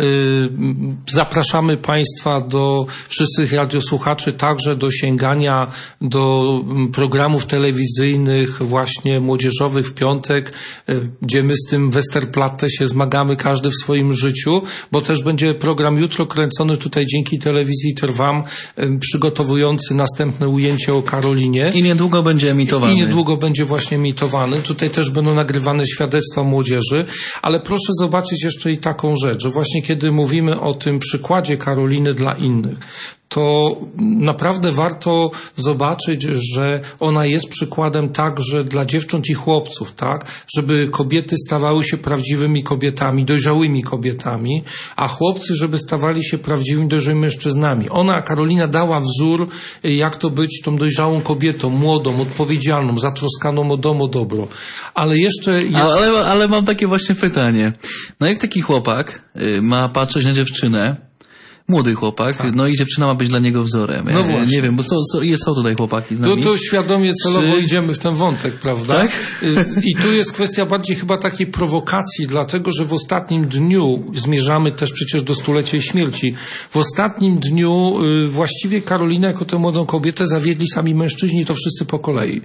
Zapraszamy Państwa, do wszystkich radiosłuchaczy, także do sięgania do programów telewizyjnych, właśnie młodzieżowych w piątek, gdzie my z tym Westerplatte się zmagamy, każdy w swoim życiu, bo też będzie program jutro kręcony tutaj dzięki telewizji Trwam, przygotowujący następne ujęcie o Karolinie. I niedługo będzie emitowany. I niedługo będzie właśnie emitowany. Tutaj też będą nagrywane świadectwa młodzieży, ale proszę zobaczyć jeszcze i taką rzecz, że właśnie kiedy mówimy o tym przykładzie Karoliny dla innych, to naprawdę warto zobaczyć, że ona jest przykładem także dla dziewcząt i chłopców, tak? Żeby kobiety stawały się prawdziwymi kobietami, dojrzałymi kobietami, a chłopcy, żeby stawali się prawdziwymi, dojrzałymi mężczyznami. Ona, Karolina, dała wzór, jak to być tą dojrzałą kobietą, młodą, odpowiedzialną, zatroskaną o dom, o dobro. Ale jeszcze jest... Ale mam takie właśnie pytanie. No jak taki chłopak ma patrzeć na dziewczynę, młody chłopak, no i dziewczyna ma być dla niego wzorem. No właśnie. Nie wiem, bo są tutaj chłopaki z nami. To świadomie, celowo idziemy w ten wątek, prawda? Tak? I tu jest kwestia bardziej chyba takiej prowokacji, dlatego, że w ostatnim dniu, zmierzamy też przecież do 100-lecia śmierci, w ostatnim dniu właściwie Karolinę jako tę młodą kobietę zawiedli sami mężczyźni, to wszyscy po kolei.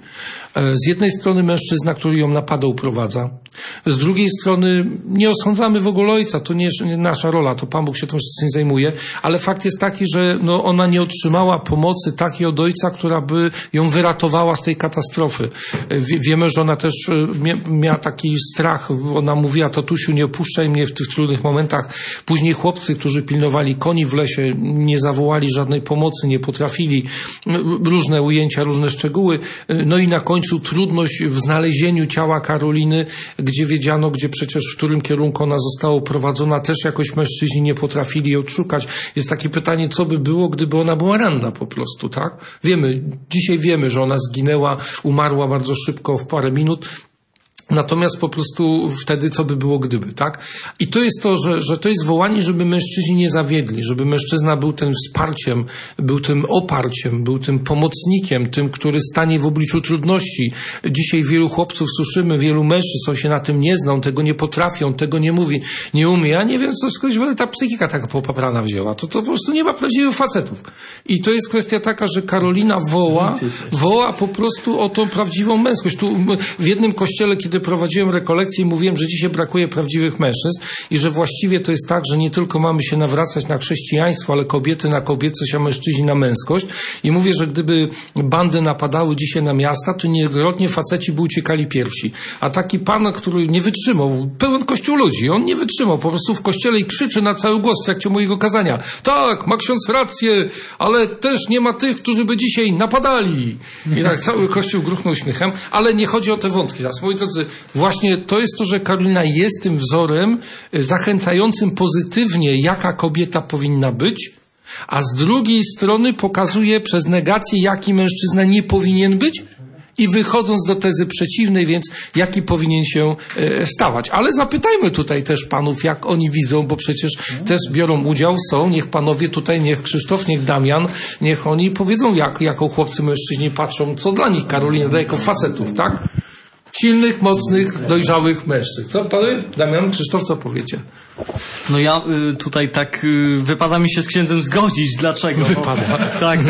Z jednej strony mężczyzna, który ją napadał, prowadza. Z drugiej strony nie osądzamy w ogóle ojca, to nie jest nasza rola, to Pan Bóg się tym wszystkim zajmuje, ale fakt jest taki, że ona nie otrzymała pomocy takiej od ojca, która by ją wyratowała z tej katastrofy. Wiemy, że ona też miała taki strach, ona mówiła: tatusiu, nie opuszczaj mnie w tych trudnych momentach. Później chłopcy, którzy pilnowali koni w lesie, nie zawołali żadnej pomocy, nie potrafili. Różne ujęcia, różne szczegóły. No i na końcu trudność w znalezieniu ciała Karoliny, gdzie wiedziano, gdzie przecież w którym kierunku ona została uprowadzona, też jakoś mężczyźni nie potrafili ją odszukać. Jest takie pytanie, co by było, gdyby ona była ranna po prostu, tak? Dzisiaj wiemy, że ona zginęła, umarła bardzo szybko, w parę minut. Natomiast po prostu wtedy co by było gdyby, tak? I to jest to, że to jest wołanie, żeby mężczyźni nie zawiedli, żeby mężczyzna był tym wsparciem, był tym oparciem, był tym pomocnikiem, tym, który stanie w obliczu trudności. Dzisiaj wielu chłopców słyszymy, wielu mężczyzn, on się na tym nie zna, on tego nie potrafią, tego nie mówi, nie umie. Ja nie wiem, co skądś ta psychika taka popaprana wzięła. To po prostu nie ma prawdziwych facetów. I to jest kwestia taka, że Karolina woła po prostu o tą prawdziwą męskość. Tu w jednym kościele, kiedy prowadziłem rekolekcje, mówiłem, że dzisiaj brakuje prawdziwych mężczyzn i że właściwie to jest tak, że nie tylko mamy się nawracać na chrześcijaństwo, ale kobiety na kobiecość, a mężczyźni na męskość. I mówię, że gdyby bandy napadały dzisiaj na miasta, to niejednokrotnie faceci by uciekali pierwsi. A taki pan, który nie wytrzymał, pełen kościół ludzi, on nie wytrzymał po prostu w kościele i krzyczy na cały głos w trakcie mojego kazania: tak, ma ksiądz rację, ale też nie ma tych, którzy by dzisiaj napadali. I tak cały kościół gruchnął śmiechem, ale nie chodzi o te wątki teraz. Moi drodzy, właśnie to jest to, że Karolina jest tym wzorem zachęcającym pozytywnie, jaka kobieta powinna być, a z drugiej strony pokazuje przez negację, jaki mężczyzna nie powinien być, i wychodząc do tezy przeciwnej, więc jaki powinien się stawać. Ale zapytajmy tutaj też panów, jak oni widzą, bo przecież też biorą udział, niech panowie tutaj, niech Krzysztof, niech Damian, niech oni powiedzą, jaką chłopcy mężczyźni patrzą, co dla nich Karolina daje jako facetów, tak? Silnych, mocnych, dojrzałych mężczyzn. Co panie? Damian, Krzysztof, co powiecie? No ja tutaj tak wypada mi się z księdzem zgodzić. Dlaczego? Wypada. Tak,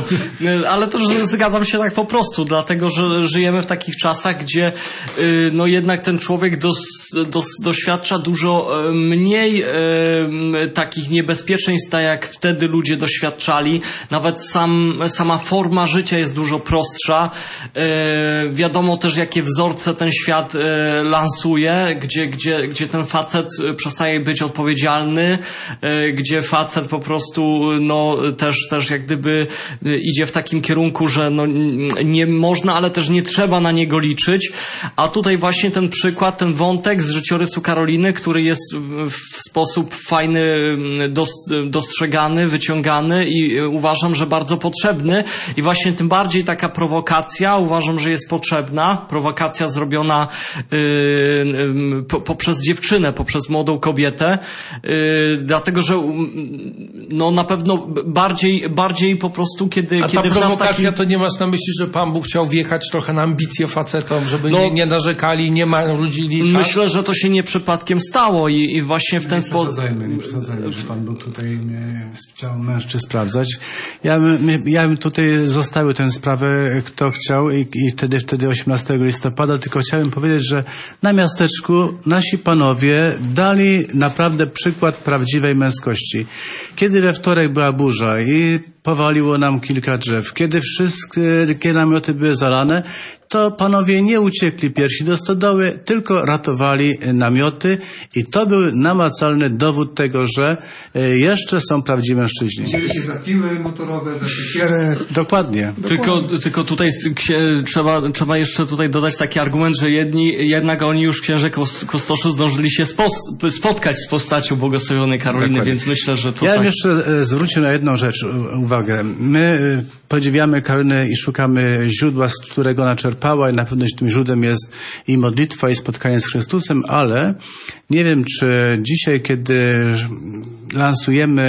ale to że zgadzam się tak po prostu, dlatego że żyjemy w takich czasach, gdzie no jednak ten człowiek doświadcza dużo mniej takich niebezpieczeństw, tak jak wtedy ludzie doświadczali. Nawet sama forma życia jest dużo prostsza. Wiadomo też, jakie wzorce ten świat lansuje, gdzie ten facet przestaje być odpowiedzialny, gdzie facet po prostu no też jak gdyby idzie w takim kierunku, że no nie można, ale też nie trzeba na niego liczyć. A tutaj właśnie ten przykład, ten wątek z życiorysu Karoliny, który jest w sposób fajny dostrzegany, wyciągany i uważam, że bardzo potrzebny. I właśnie tym bardziej taka prowokacja uważam, że jest potrzebna. Prowokacja zrobiona poprzez dziewczynę, poprzez młodą kobietę, dlatego, że no na pewno bardziej po prostu kiedy ta prowokacja to nie masz na myśli, że Pan Bóg chciał wjechać trochę na ambicje facetom, żeby nie narzekali, nie marudzili, tak? Myślę, że to się nie przypadkiem stało i właśnie w ten sposób... Nie przesadzajmy, że Pan Bóg tutaj chciał mężczyzn sprawdzać. Ja bym tutaj zostawił tę sprawę, kto chciał i wtedy 18 listopada, tylko chciałem powiedzieć, że na miasteczku nasi panowie dali naprawdę przykład prawdziwej męskości. Kiedy we wtorek była burza i powaliło nam kilka drzew, kiedy wszystkie namioty były zalane, to panowie nie uciekli pierwsi do stodoły, tylko ratowali namioty i to był namacalny dowód tego, że jeszcze są prawdziwi mężczyźni. Wzięli się za piły motorowe, za siekierę. Dokładnie. Tylko tutaj trzeba jeszcze tutaj dodać taki argument, że jednak oni już księże Kostoszu zdążyli się spotkać z postacią błogosławionej Karoliny, dokładnie. Więc myślę, że to ja bym jeszcze zwrócił na jedną rzecz uwagę. My podziwiamy Karolinę i szukamy źródła, z którego ona czerpała i na pewno tym źródłem jest i modlitwa, i spotkanie z Chrystusem, ale nie wiem, czy dzisiaj, kiedy lansujemy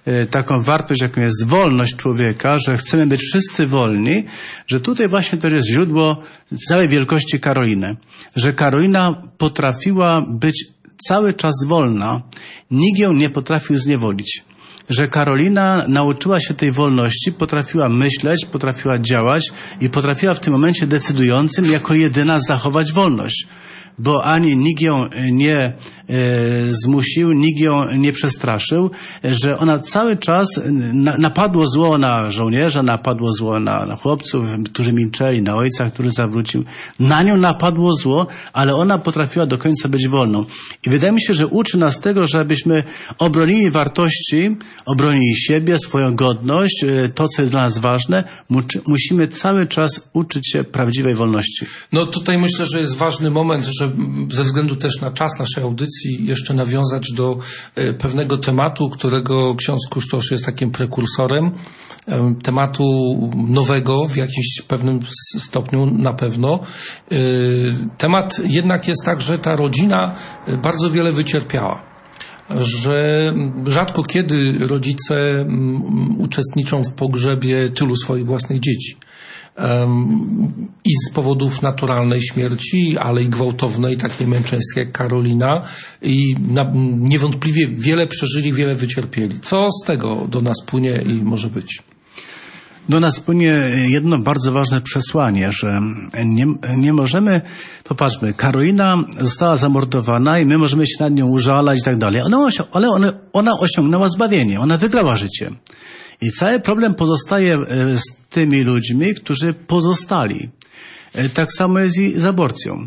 taką wartość, jaką jest wolność człowieka, że chcemy być wszyscy wolni, że tutaj właśnie to jest źródło całej wielkości Karoliny. Że Karolina potrafiła być cały czas wolna, nikt ją nie potrafił zniewolić. Że Karolina nauczyła się tej wolności, potrafiła myśleć, potrafiła działać i potrafiła w tym momencie decydującym jako jedyna zachować wolność. Bo ani nikt ją nie zmusił, nikt ją nie przestraszył, że ona cały czas napadło zło na żołnierza, napadło zło na chłopców, którzy milczeli, na ojca, który zawrócił. Na nią napadło zło, ale ona potrafiła do końca być wolną. I wydaje mi się, że uczy nas tego, żebyśmy obronili wartości, obronili siebie, swoją godność, to, co jest dla nas ważne. Musimy cały czas uczyć się prawdziwej wolności. No tutaj myślę, że jest ważny moment, że ze względu też na czas naszej audycji jeszcze nawiązać do pewnego tematu, którego ksiądz Kusztosz jest takim prekursorem, tematu nowego w jakimś pewnym stopniu na pewno. Temat jednak jest tak, że ta rodzina bardzo wiele wycierpiała. Że rzadko kiedy rodzice uczestniczą w pogrzebie tylu swoich własnych dzieci. I z powodów naturalnej śmierci, ale i gwałtownej, takiej męczeńskiej jak Karolina, i niewątpliwie wiele przeżyli, wiele wycierpieli. Co z tego do nas płynie i może być? Do nas płynie jedno bardzo ważne przesłanie, że nie możemy, popatrzmy, Karolina została zamordowana i my możemy się nad nią użalać i tak dalej, ale ona osiągnęła zbawienie, ona wygrała życie. I cały problem pozostaje z tymi ludźmi, którzy pozostali. Tak samo jest i z aborcją.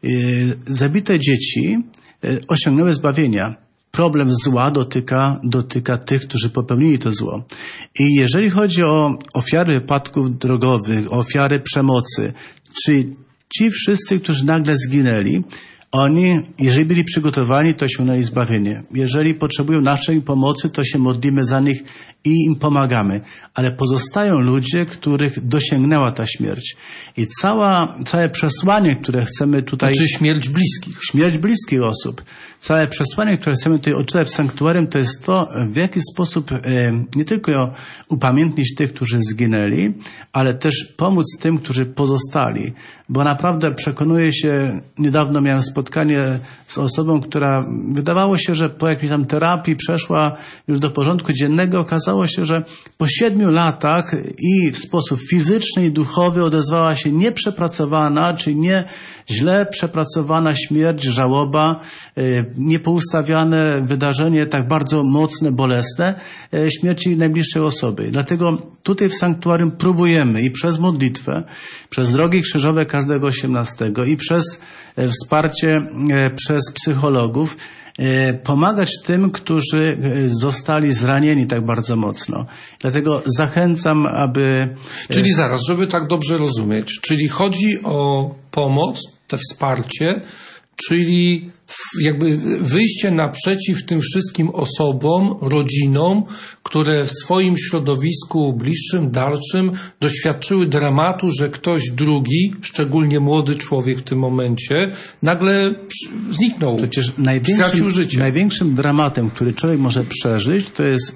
Zabite dzieci osiągnęły zbawienia. Problem zła dotyka tych, którzy popełnili to zło. I jeżeli chodzi o ofiary wypadków drogowych, ofiary przemocy, czy ci wszyscy, którzy nagle zginęli, oni, jeżeli byli przygotowani, to osiągnęli zbawienie. Jeżeli potrzebują naszej pomocy, to się modlimy za nich i im pomagamy. Ale pozostają ludzie, których dosięgnęła ta śmierć. I całe przesłanie, które chcemy tutaj... Znaczy śmierć bliskich. Śmierć bliskich osób. Całe przesłanie, które chcemy tutaj odczytać w sanktuarium, to jest to, w jaki sposób nie tylko upamiętnić tych, którzy zginęli, ale też pomóc tym, którzy pozostali. Bo naprawdę przekonuję się, niedawno miałem spotkanie z osobą, która wydawało się, że po jakiejś tam terapii przeszła już do porządku dziennego. Okazało się, że po 7 latach i w sposób fizyczny i duchowy odezwała się nieprzepracowana, czy nie źle przepracowana śmierć, żałoba, niepoustawiane wydarzenie tak bardzo mocne, bolesne, śmierci najbliższej osoby. Dlatego tutaj w sanktuarium próbujemy i przez modlitwę, przez drogi krzyżowe każdego 18 i przez wsparcie przez psychologów pomagać tym, którzy zostali zranieni tak bardzo mocno. Dlatego zachęcam, aby... Czyli zaraz, żeby tak dobrze rozumieć, czyli chodzi o pomoc, to wsparcie, czyli jakby wyjście naprzeciw tym wszystkim osobom, rodzinom, które w swoim środowisku bliższym, dalszym doświadczyły dramatu, że ktoś drugi, szczególnie młody człowiek w tym momencie, nagle zniknął, przecież stracił życie. Największym dramatem, który człowiek może przeżyć, to jest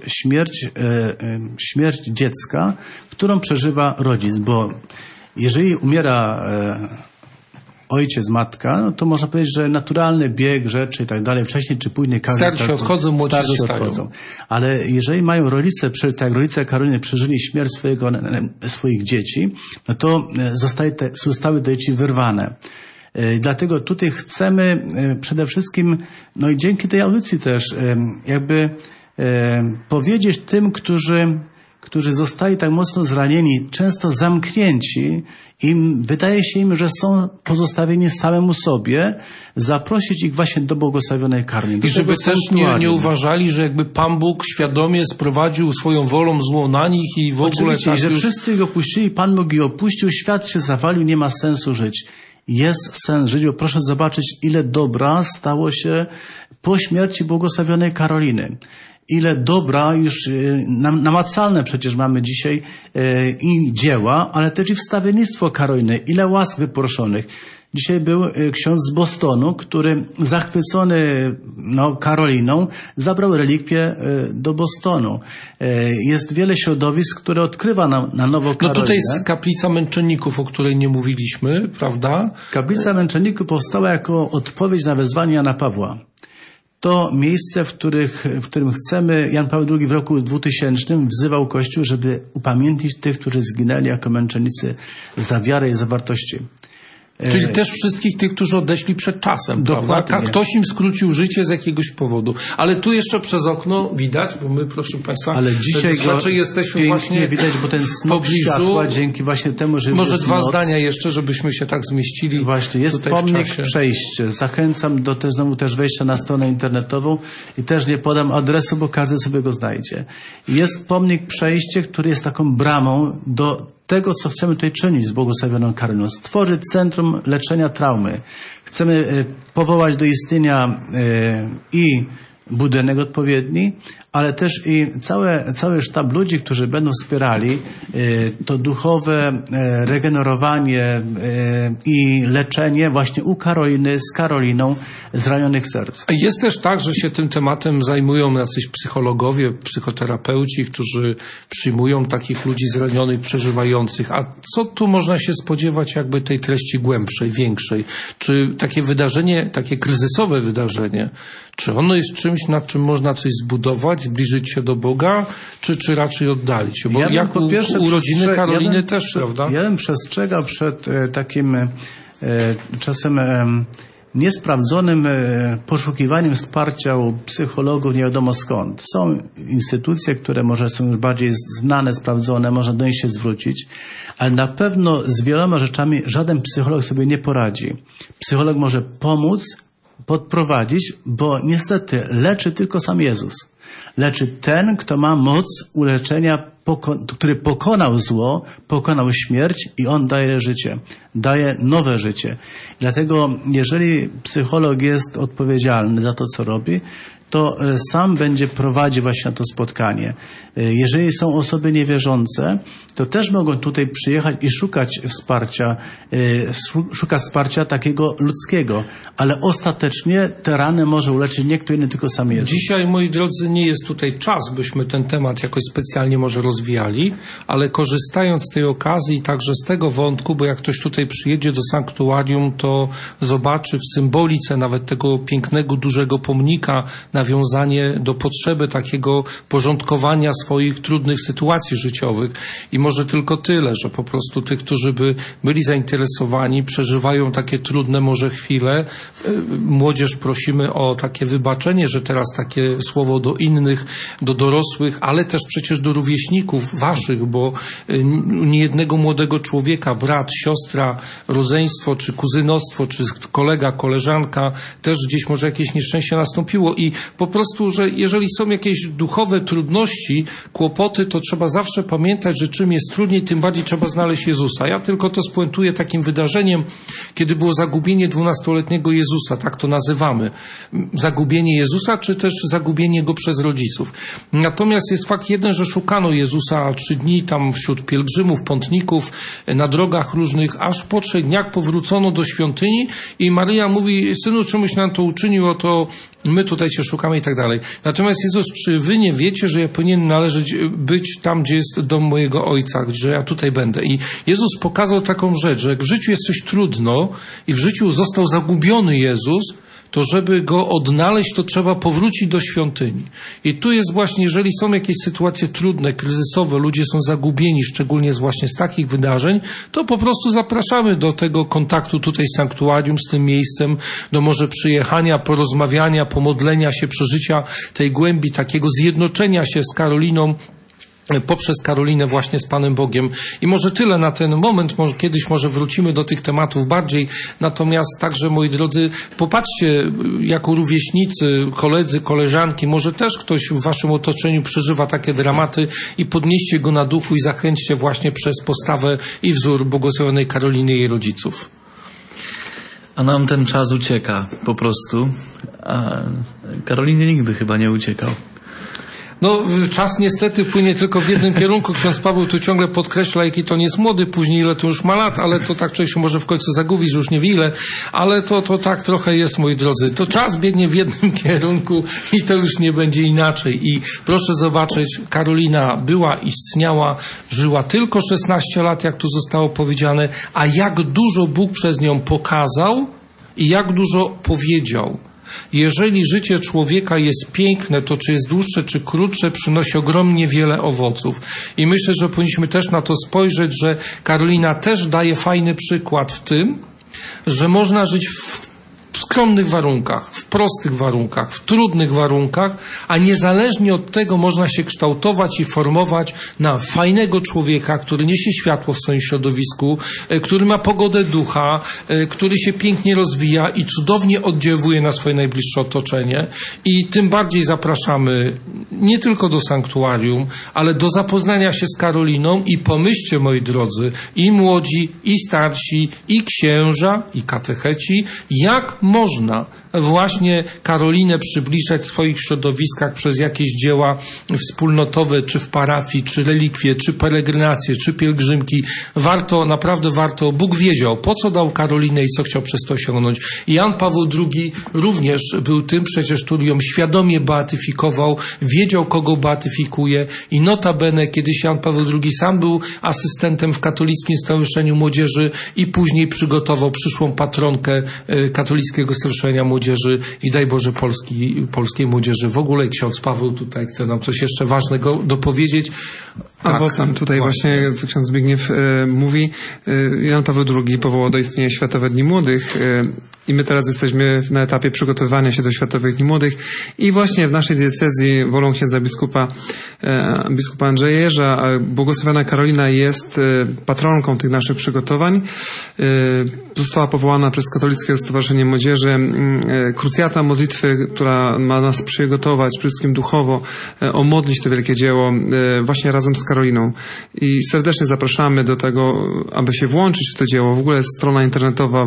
śmierć dziecka, którą przeżywa rodzic, bo jeżeli umiera ojciec, matka, no to można powiedzieć, że naturalny bieg rzeczy i tak dalej, wcześniej czy później każdy... Starsi odchodzą, młodsi odchodzą. Ale jeżeli mają rodzice, tak jak rodzice Karoliny przeżyli śmierć swoich dzieci, no to zostały te dzieci wyrwane. Dlatego tutaj chcemy przede wszystkim, no i dzięki tej audycji też, jakby powiedzieć tym, którzy zostali tak mocno zranieni, często zamknięci, wydaje się im, że są pozostawieni samemu sobie, zaprosić ich właśnie do błogosławionej Karoliny. I żeby też nie uważali, że jakby Pan Bóg świadomie sprowadził swoją wolą zło na nich i w ogóle... Oczywiście, tak, że wszyscy ich opuścili, Pan Bóg ich opuścił, świat się zawalił, nie ma sensu żyć. Jest sens żyć, bo proszę zobaczyć, ile dobra stało się po śmierci błogosławionej Karoliny. Ile dobra już namacalne przecież mamy dzisiaj i dzieła, ale też i wstawiennictwo Karoliny. Ile łask wyproszonych. Dzisiaj był ksiądz z Bostonu, który zachwycony Karoliną zabrał relikwie do Bostonu. Jest wiele środowisk, które odkrywa na nowo Karolinę. No tutaj jest kaplica męczenników, o której nie mówiliśmy, prawda? Kaplica męczenników powstała jako odpowiedź na wezwanie Jana Pawła. To miejsce, w którym chcemy, Jan Paweł II w roku 2000 wzywał Kościół, żeby upamiętnić tych, którzy zginęli jako męczennicy za wiarę i za wartości. Czyli też wszystkich tych, którzy odeszli przed czasem, Dokładnie. prawda? Ktoś im skrócił życie z jakiegoś powodu. Ale tu jeszcze przez okno widać, bo my, proszę Państwa, ale dzisiaj jesteśmy właśnie widać, bo ten snop światła, dzięki właśnie temu, że może jest dwa noc. zdania jeszcze, żebyśmy się tak zmieścili. Właśnie, jest tutaj pomnik przejście. Zachęcam do znowu też wejścia na stronę internetową i też nie podam adresu, bo każdy sobie go znajdzie. Jest pomnik przejście, który jest taką bramą do tego, co chcemy tutaj czynić z błogosławioną Karoliną. Stworzyć centrum leczenia traumy. Chcemy powołać do istnienia i budynek odpowiedni, ale też i cały sztab ludzi, którzy będą wspierali to duchowe regenerowanie i leczenie właśnie u Karoliny, z Karoliną zranionych serc. Jest też tak, że się tym tematem zajmują jacyś psychologowie, psychoterapeuci, którzy przyjmują takich ludzi zranionych, przeżywających. A co tu można się spodziewać jakby tej treści głębszej, większej? Czy takie wydarzenie, takie kryzysowe wydarzenie, czy ono jest czymś, nad czym można coś zbudować, zbliżyć się do Boga, czy raczej oddalić się? Bo ja jak u rodziny Karoliny też, prawda? Ja bym przestrzegał przed takim czasem niesprawdzonym poszukiwaniem wsparcia u psychologów nie wiadomo skąd. Są instytucje, które może są już bardziej znane, sprawdzone, można do nich się zwrócić, ale na pewno z wieloma rzeczami żaden psycholog sobie nie poradzi. Psycholog może pomóc, podprowadzić, bo niestety leczy tylko sam Jezus. Leczy ten, kto ma moc uleczenia, który pokonał zło, pokonał śmierć i on daje życie. Daje nowe życie. Dlatego jeżeli psycholog jest odpowiedzialny za to, co robi, to sam będzie prowadził właśnie na to spotkanie. Jeżeli są osoby niewierzące, to też mogą tutaj przyjechać i szukać wsparcia takiego ludzkiego, ale ostatecznie te rany może uleczyć nie kto inny, tylko sam Jezus. Dzisiaj, moi drodzy, nie jest tutaj czas, byśmy ten temat jakoś specjalnie może rozwijali, ale korzystając z tej okazji i także z tego wątku, bo jak ktoś tutaj przyjedzie do sanktuarium, to zobaczy w symbolice nawet tego pięknego, dużego pomnika nawiązanie do potrzeby takiego porządkowania swoich trudnych sytuacji życiowych. I może tylko tyle, że po prostu tych, którzy by byli zainteresowani, przeżywają takie trudne może chwile. Młodzież prosimy o takie wybaczenie, że teraz takie słowo do innych, do dorosłych, ale też przecież do rówieśników waszych, bo niejednego młodego człowieka, brat, siostra, rodzeństwo, czy kuzynostwo, czy kolega, koleżanka, też gdzieś może jakieś nieszczęście nastąpiło i po prostu, że jeżeli są jakieś duchowe trudności, kłopoty, to trzeba zawsze pamiętać, że czym jest trudniej, tym bardziej trzeba znaleźć Jezusa. Ja tylko to spuentuję takim wydarzeniem, kiedy było zagubienie 12-letniego Jezusa, tak to nazywamy. Zagubienie Jezusa, czy też zagubienie Go przez rodziców. Natomiast jest fakt jeden, że szukano Jezusa 3 dni tam wśród pielgrzymów, pątników, na drogach różnych, aż po 3 dniach powrócono do świątyni i Maryja mówi, synu, czemuś nam to uczynił, to my tutaj Cię szukamy i tak dalej. Natomiast Jezus, czy Wy nie wiecie, że ja powinien być tam, gdzie jest dom mojego Ojca, że ja tutaj będę? I Jezus pokazał taką rzecz, że jak w życiu jest coś trudno i w życiu został zagubiony Jezus, to żeby Go odnaleźć, to trzeba powrócić do świątyni. I tu jest właśnie, jeżeli są jakieś sytuacje trudne, kryzysowe, ludzie są zagubieni, szczególnie właśnie z takich wydarzeń, to po prostu zapraszamy do tego kontaktu tutaj z sanktuarium, z tym miejscem, do może przyjechania, porozmawiania, pomodlenia się, przeżycia tej głębi, takiego zjednoczenia się z Karoliną, poprzez Karolinę właśnie z Panem Bogiem. I może tyle na ten moment, może kiedyś może wrócimy do tych tematów bardziej, natomiast także, moi drodzy, popatrzcie, jako rówieśnicy, koledzy, koleżanki, może też ktoś w waszym otoczeniu przeżywa takie dramaty i podnieście go na duchu i zachęćcie właśnie przez postawę i wzór błogosławionej Karoliny i jej rodziców. A nam ten czas ucieka po prostu, a Karolinie nigdy chyba nie uciekał. No, czas niestety płynie tylko w jednym kierunku. Ksiądz Paweł tu ciągle podkreśla, jaki to nie jest młody, później ile to już ma lat, ale to tak człowiek się może w końcu zagubić, że już nie wie ile, ale to tak trochę jest, moi drodzy. To czas biegnie w jednym kierunku i to już nie będzie inaczej. I proszę zobaczyć, Karolina była, istniała, żyła tylko 16 lat, jak tu zostało powiedziane, a jak dużo Bóg przez nią pokazał i jak dużo powiedział. Jeżeli życie człowieka jest piękne, to czy jest dłuższe, czy krótsze, przynosi ogromnie wiele owoców. I myślę, że powinniśmy też na to spojrzeć, że Karolina też daje fajny przykład w tym, że można żyć w skromnych warunkach, w prostych warunkach, w trudnych warunkach, a niezależnie od tego można się kształtować i formować na fajnego człowieka, który niesie światło w swoim środowisku, który ma pogodę ducha, który się pięknie rozwija i cudownie oddziałuje na swoje najbliższe otoczenie. I tym bardziej zapraszamy nie tylko do sanktuarium, ale do zapoznania się z Karoliną i pomyślcie, moi drodzy, i młodzi, i starsi, i księża, i katecheci, jak można właśnie Karolinę przybliżać w swoich środowiskach przez jakieś dzieła wspólnotowe, czy w parafii, czy relikwie, czy peregrinacje, czy pielgrzymki. Warto, naprawdę warto. Bóg wiedział, po co dał Karolinę i co chciał przez to osiągnąć. I Jan Paweł II również był tym przecież, który ją świadomie beatyfikował, wiedział, kogo beatyfikuje i notabene kiedyś Jan Paweł II sam był asystentem w Katolickim Stowarzyszeniu Młodzieży i później przygotował przyszłą patronkę Katolickiego Stowarzyszenia Młodzieży i daj Boże polskiej młodzieży. W ogóle ksiądz Paweł tutaj chce nam coś jeszcze ważnego dopowiedzieć. Albo tam tutaj właśnie, co ksiądz Zbigniew mówi, Jan Paweł II powołał do istnienia Światowe Dni Młodych i my teraz jesteśmy na etapie przygotowywania się do Światowych Dni Młodych i właśnie w naszej diecezji wolą księdza biskupa Andrzeja Jerza, błogosławiona Karolina jest patronką tych naszych przygotowań. Została powołana przez Katolickie Stowarzyszenie Młodzieży krucjata modlitwy, która ma nas przygotować przede wszystkim duchowo, omodlić to wielkie dzieło właśnie razem z Karoliną. I serdecznie zapraszamy do tego, aby się włączyć w to dzieło. W ogóle jest strona internetowa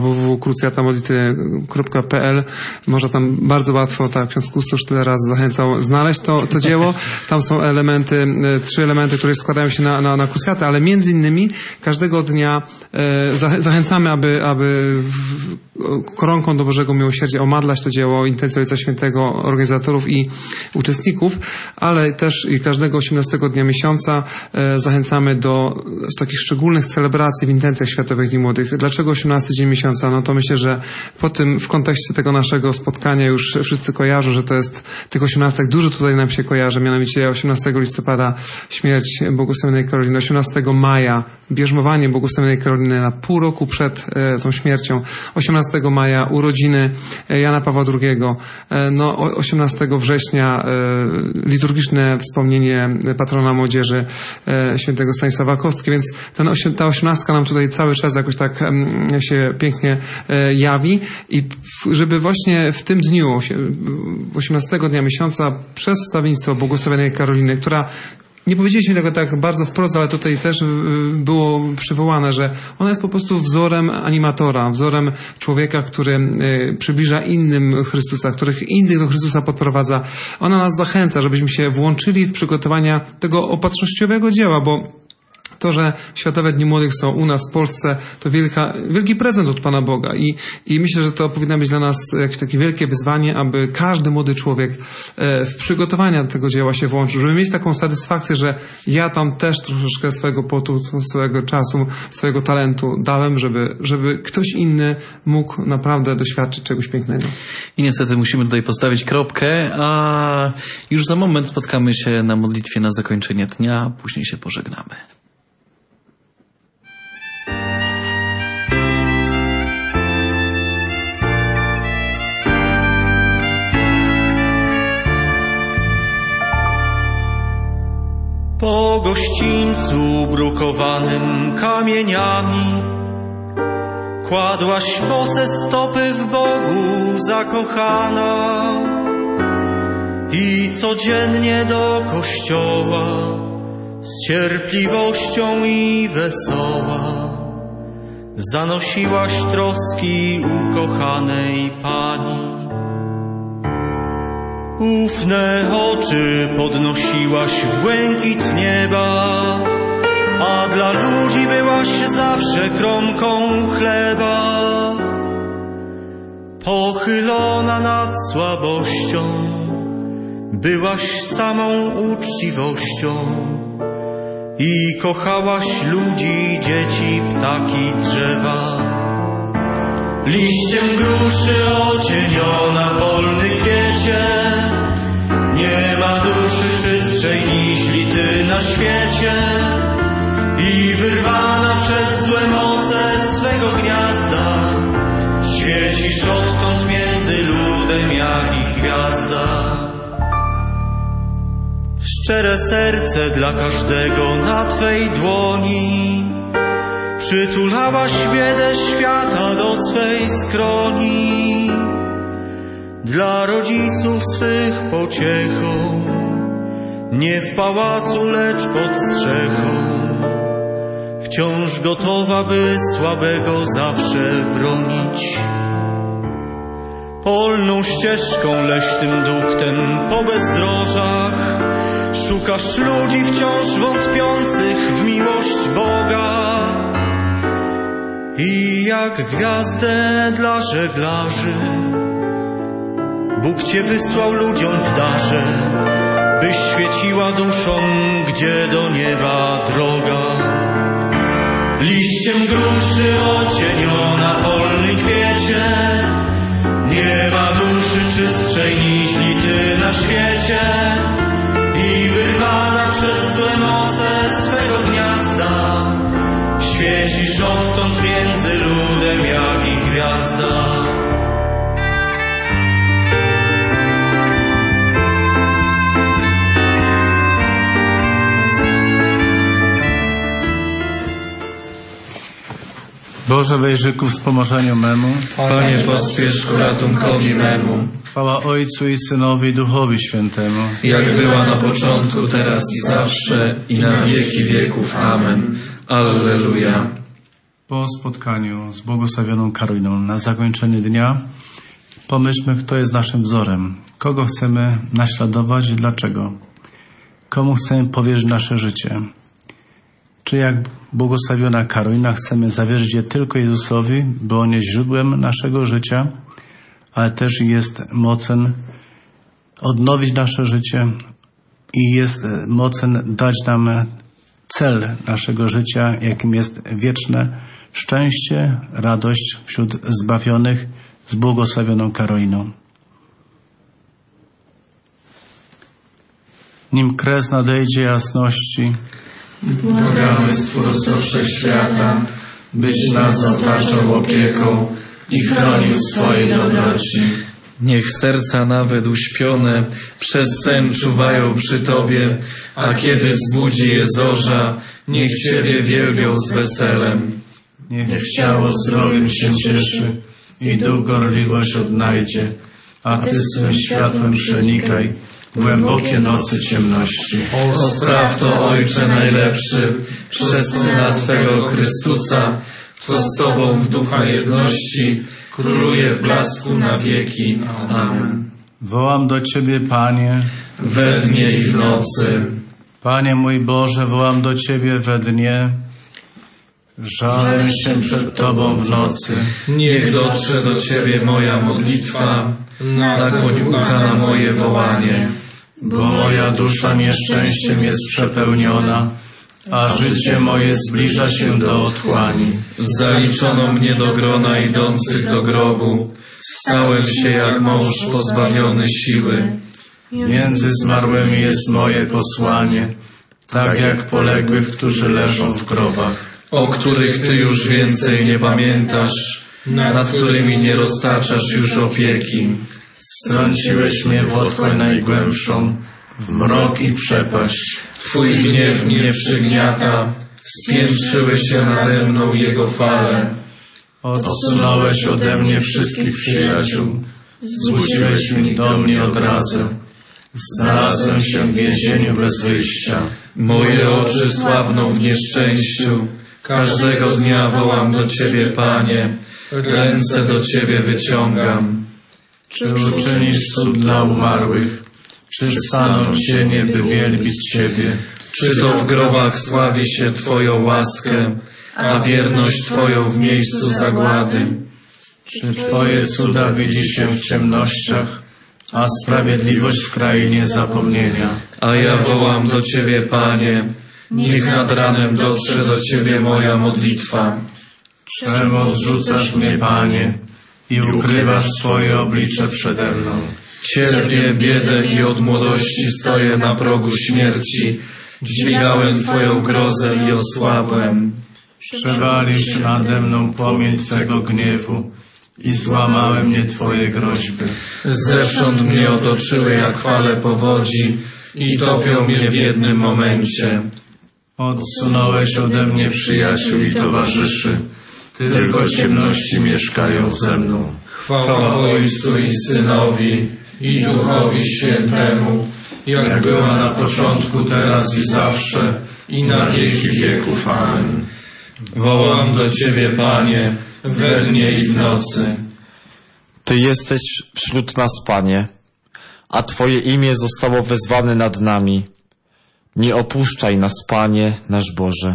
www.krucjatamodlitwy.pl. Można tam bardzo łatwo, tak ksiądz Kustosz tyle razy zachęcał, znaleźć to dzieło. Tam są elementy, 3 elementy, które składają się na krucjatę, ale między innymi każdego dnia zachęcamy, aby koronką do Bożego Miłosierdzia omadlać to dzieło, intencją Ojca Świętego, organizatorów i uczestników, ale też i każdego 18 dnia miesiąca zachęcamy do takich szczególnych celebracji w intencjach Światowych Dni Młodych. Dlaczego 18 dzień miesiąca? No to myślę, że po tym, w kontekście tego naszego spotkania już wszyscy kojarzą, że to jest tych 18, dużo tutaj nam się kojarzy, mianowicie 18 listopada śmierć błogosławionej Karoliny, 18 maja bierzmowanie błogosławionej Karoliny na pół roku przed tą śmiercią, 18 maja urodziny Jana Pawła II, 18 września liturgiczne wspomnienie patrona młodzieży świętego Stanisława Kostki, więc ta 18 nam tutaj cały czas jakoś tak się pięknie jawi i żeby właśnie w tym dniu, 18 dnia miesiąca, przez wstawiennictwo błogosławionej Karoliny, która nie powiedzieliśmy tego tak bardzo wprost, ale tutaj też było przywołane, że ona jest po prostu wzorem animatora, wzorem człowieka, który przybliża innym Chrystusa, których innych do Chrystusa podprowadza. Ona nas zachęca, żebyśmy się włączyli w przygotowania tego opatrznościowego dzieła, bo to, że Światowe Dni Młodych są u nas w Polsce, to wielki prezent od Pana Boga i myślę, że to powinno być dla nas jakieś takie wielkie wyzwanie, aby każdy młody człowiek w przygotowania tego dzieła się włączył, żeby mieć taką satysfakcję, że ja tam też troszeczkę swojego potu, swojego czasu, swojego talentu dałem, żeby ktoś inny mógł naprawdę doświadczyć czegoś pięknego. I niestety musimy tutaj postawić kropkę, a już za moment spotkamy się na modlitwie na zakończenie dnia, a później się pożegnamy. Po gościńcu brukowanym kamieniami kładłaś bose stopy w Bogu zakochana i codziennie do kościoła z cierpliwością i wesoła zanosiłaś troski ukochanej Pani. Ufne oczy podnosiłaś w błękit nieba, a dla ludzi byłaś zawsze kromką chleba. Pochylona nad słabością, byłaś samą uczciwością i kochałaś ludzi, dzieci, ptaki, drzewa. Liściem gruszy ocieniona polny kwiecie, nie ma duszy czystszej niźli ty na świecie. I wyrwana przez złe moce swego gniazda, świecisz odtąd między ludem jak i gwiazda. Szczere serce dla każdego na twej dłoni, przytulałaś biedę świata do swej skroni. Dla rodziców swych pociechą, nie w pałacu, lecz pod strzechą, wciąż gotowa, by słabego zawsze bronić. Polną ścieżką, leśnym duktem po bezdrożach szukasz ludzi wciąż wątpiących w miłość Boga. I jak gwiazdę dla żeglarzy Bóg cię wysłał ludziom w darze, byś świeciła duszom, gdzie do nieba droga. Liściem gruszy ocieniona polny kwiecie, nie ma duszy czystszej niźli ty na świecie. I wyrwana przez złe moce swego gniazda, świecisz odtąd między ludem jak i gwiazda. Boże, wejrzyj ku wspomożeniu memu. Panie, pospiesz ku ratunkowi memu. Chwała Ojcu i Synowi i Duchowi Świętemu. Jak była na początku, teraz i zawsze, i na wieki wieków. Amen. Alleluja. Po spotkaniu z błogosławioną Karoliną na zakończenie dnia pomyślmy, kto jest naszym wzorem, kogo chcemy naśladować i dlaczego, komu chcemy powierzyć nasze życie. Czy jak błogosławiona Karolina chcemy zawierzyć je tylko Jezusowi, bo On jest źródłem naszego życia, ale też jest mocen odnowić nasze życie i jest mocen dać nam cel naszego życia, jakim jest wieczne szczęście, radość wśród zbawionych z błogosławioną Karoliną. Nim kres nadejdzie jasności, błagamy Stwórco Wszechświata, byś nas otaczał opieką i chronił swojej dobroci. Niech serca nawet uśpione przez sen czuwają przy Tobie, a kiedy zbudzi je zorza, niech Ciebie wielbią z weselem. Niech ciało zdrowiem się cieszy i duch gorliwość odnajdzie, a Ty swym światłem przenikaj głębokie nocy ciemności. O, spraw to, Ojcze najlepszy, przez Syna Twego Chrystusa, co z Tobą w ducha jedności króluje w blasku na wieki. Amen. Wołam do Ciebie, Panie, we dnie i w nocy. Panie mój Boże, wołam do Ciebie we dnie, żalę się przed Tobą w nocy. Niech dotrze do Ciebie moja modlitwa, nakłoń ucha na moje wołanie. Bo moja dusza nieszczęściem jest przepełniona, a życie moje zbliża się do otchłani. Zaliczono mnie do grona idących do grobu, stałem się jak mąż pozbawiony siły. Między zmarłymi jest moje posłanie, tak jak poległych, którzy leżą w grobach. O których Ty już więcej nie pamiętasz, nad którymi nie roztaczasz już opieki. Strąciłeś mnie w otchłań najgłębszą, w mrok i przepaść. Twój gniew mnie przygniata, spiętrzyły się nade mną jego fale. Odsunąłeś ode mnie wszystkich przyjaciół, zwróciłeś mi do mnie odrazę. Znalazłem się w więzieniu bez wyjścia. Moje oczy słabną w nieszczęściu, każdego dnia wołam do Ciebie, Panie, ręce do Ciebie wyciągam. Czy uczynisz cud dla umarłych Czy staną cienie, by wielbić Ciebie? Czy to w grobach sławi się Twoją łaskę, a wierność Twoją w miejscu zagłady? Czy Twoje cuda widzi się w ciemnościach, a sprawiedliwość w krainie zapomnienia? A ja wołam do Ciebie, Panie, niech nad ranem dotrze do Ciebie moja modlitwa. Czemu odrzucasz mnie, Panie, i ukrywasz swoje oblicze przede mną? Cierpię biedę i od młodości stoję na progu śmierci. Dźwigałem Twoją grozę i osłabłem. Przewalisz nade mną płomień Twego gniewu i złamały mnie Twoje groźby. Zewsząd mnie otoczyły jak fale powodzi i topią mnie w jednym momencie. Odsunąłeś ode mnie przyjaciół i towarzyszy. Tylko ciemności mieszkają ze mną. Chwała Ojcu i Synowi i Duchowi Świętemu, jak była na początku, teraz i zawsze, i na wieki wieków. Amen. Wołam do Ciebie, Panie, we dnie i w nocy. Ty jesteś wśród nas, Panie, a Twoje imię zostało wezwane nad nami. Nie opuszczaj nas, Panie, nasz Boże.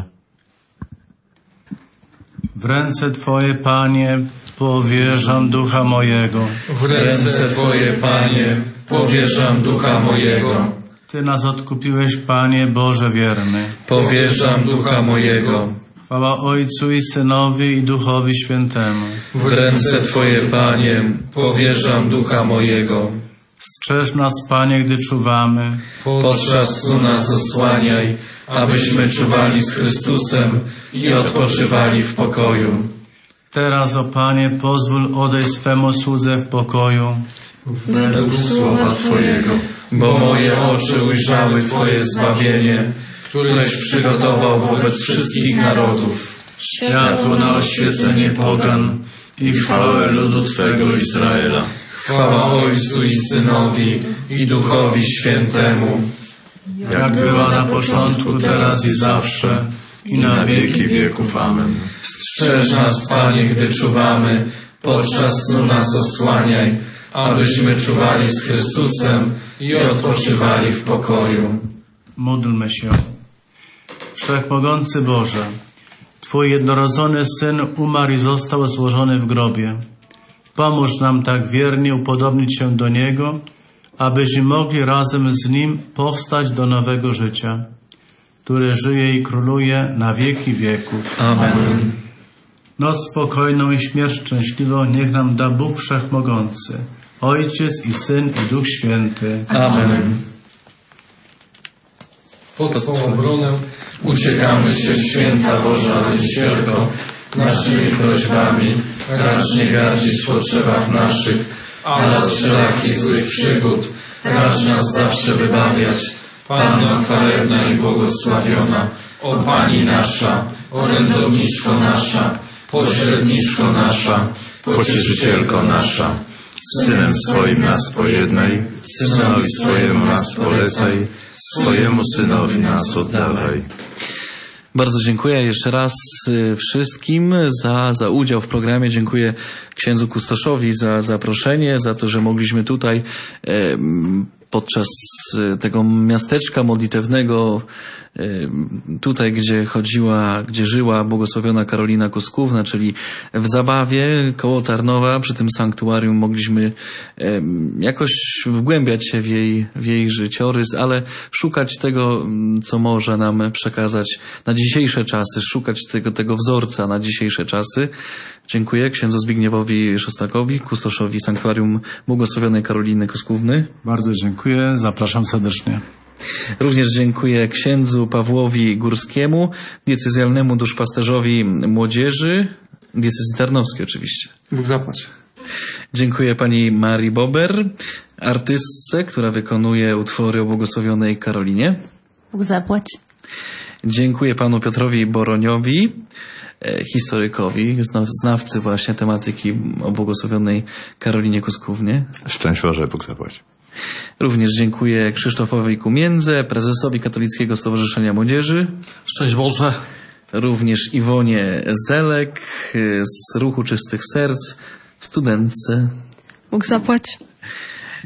W ręce Twoje, Panie, powierzam ducha mojego. W ręce Twoje, Panie, powierzam ducha mojego. Ty nas odkupiłeś, Panie Boże wierny. Powierzam ducha mojego. Chwała Ojcu i Synowi i Duchowi Świętemu. W ręce Twoje, Panie, powierzam ducha mojego. Strzeż nas, Panie, gdy czuwamy. Podczas snu nas osłaniaj, abyśmy czuwali z Chrystusem i odpoczywali w pokoju. Teraz, o Panie, pozwól odejść swemu słudze w pokoju. Według słowa Twojego, bo moje oczy ujrzały Twoje zbawienie, któreś przygotował wobec wszystkich narodów. Światło na oświecenie pogan i chwałę ludu Twego Izraela. Chwała Ojcu i Synowi i Duchowi Świętemu, jak była na początku, teraz i zawsze, i na wieki wieków. Amen. Strzeż nas, Panie, gdy czuwamy, podczas snu nas osłaniaj, abyśmy czuwali z Chrystusem i odpoczywali w pokoju. Módlmy się. Wszechmogący Boże, Twój jednorodzony Syn umarł i został złożony w grobie. Pomóż nam tak wiernie upodobnić się do Niego, abyśmy mogli razem z Nim powstać do nowego życia, które żyje i króluje na wieki wieków. Amen. Noc spokojną i śmierć szczęśliwą niech nam da Bóg Wszechmogący, Ojciec i Syn i Duch Święty. Amen. Pod Twą obronę uciekamy się, święta Boża Rodzicielko, naszymi prośbami, racz nie gardzić w potrzebach naszych, ale od wszelakich złych przygód racz nas zawsze wybawiać. Panno chwalebna i błogosławiona, o Pani nasza, orędowniczko nasza, pośredniczko nasza, pocieszycielko nasza, Synem swoim nas pojednaj, Synowi swojemu nas polecaj, swojemu Synowi nas oddawaj. Bardzo dziękuję jeszcze raz wszystkim za udział w programie. Dziękuję księdzu Kustoszowi za zaproszenie, za to, że mogliśmy tutaj podczas tego miasteczka modlitewnego, tutaj gdzie żyła błogosławiona Karolina Koskówna, czyli w Zabawie koło Tarnowa, przy tym sanktuarium mogliśmy jakoś wgłębiać się w jej życiorys, ale szukać tego, co może nam przekazać na dzisiejsze czasy, szukać tego wzorca na dzisiejsze czasy. Dziękuję księdzu Zbigniewowi Szostakowi, kustoszowi sanktuarium błogosławionej Karoliny Koskówny. Bardzo dziękuję, zapraszam serdecznie. Również dziękuję księdzu Pawłowi Górskiemu, diecezjalnemu duszpasterzowi młodzieży, diecezji tarnowskiej oczywiście. Bóg zapłać. Dziękuję pani Marii Bober, artystce, która wykonuje utwory o błogosławionej Karolinie. Bóg zapłać. Dziękuję panu Piotrowi Boroniowi, historykowi, znawcy właśnie tematyki o błogosławionej Karolinie Koskównie. Szczęść Boże, Bóg zapłać. Również dziękuję Krzysztofowi Kumiędze, prezesowi Katolickiego Stowarzyszenia Młodzieży. Szczęść Boże. Również Iwonie Zelek z Ruchu Czystych Serc, studentce. Bóg zapłać.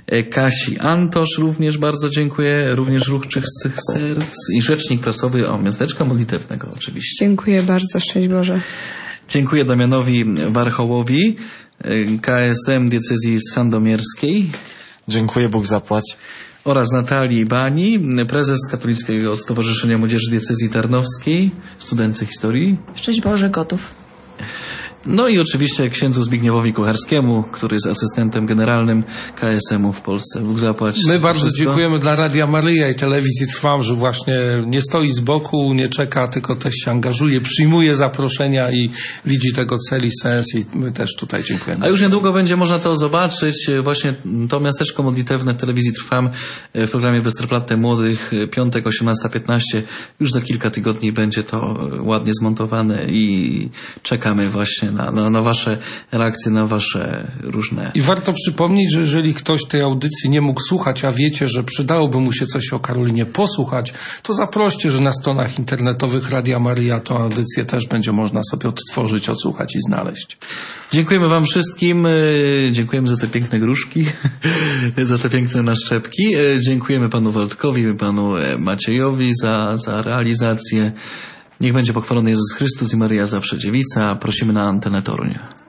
Kasi Antosz również bardzo dziękuję, również Ruch Czystych Serc i rzecznik prasowy Miasteczka Modlitewnego oczywiście. Dziękuję bardzo, szczęść Boże. Dziękuję Damianowi Warchołowi, KSM diecezji sandomierskiej. Dziękuję, Bóg zapłać. Oraz Natalii Bani, prezes Katolickiego Stowarzyszenia Młodzieży Diecezji Tarnowskiej, studencie historii. Szczęść Boże, gotów. No i oczywiście księdzu Zbigniewowi Kucharskiemu, który jest asystentem generalnym KSM-u w Polsce. Bóg zapłać. My bardzo dziękujemy dla Radia Maryja i Telewizji Trwam, że właśnie nie stoi z boku, nie czeka, tylko też się angażuje, przyjmuje zaproszenia i widzi tego cel i sens i my też tutaj dziękujemy. A już niedługo będzie można to zobaczyć. Właśnie to miasteczko modlitewne w Telewizji Trwam w programie Westerplatte Młodych, piątek 18:15. Już za kilka tygodni będzie to ładnie zmontowane i czekamy właśnie na wasze reakcje, na wasze różne... I warto przypomnieć, że jeżeli ktoś tej audycji nie mógł słuchać, a wiecie, że przydałoby mu się coś o Karolinie posłuchać, to zaproście, że na stronach internetowych Radia Maryja tą audycję też będzie można sobie odtworzyć, odsłuchać i znaleźć. Dziękujemy wam wszystkim, dziękujemy za te piękne gruszki, za te piękne naszczepki, dziękujemy panu Waldkowi, panu Maciejowi za realizację. Niech będzie pochwalony Jezus Chrystus i Maryja zawsze Dziewica. Prosimy na antenę Toruń.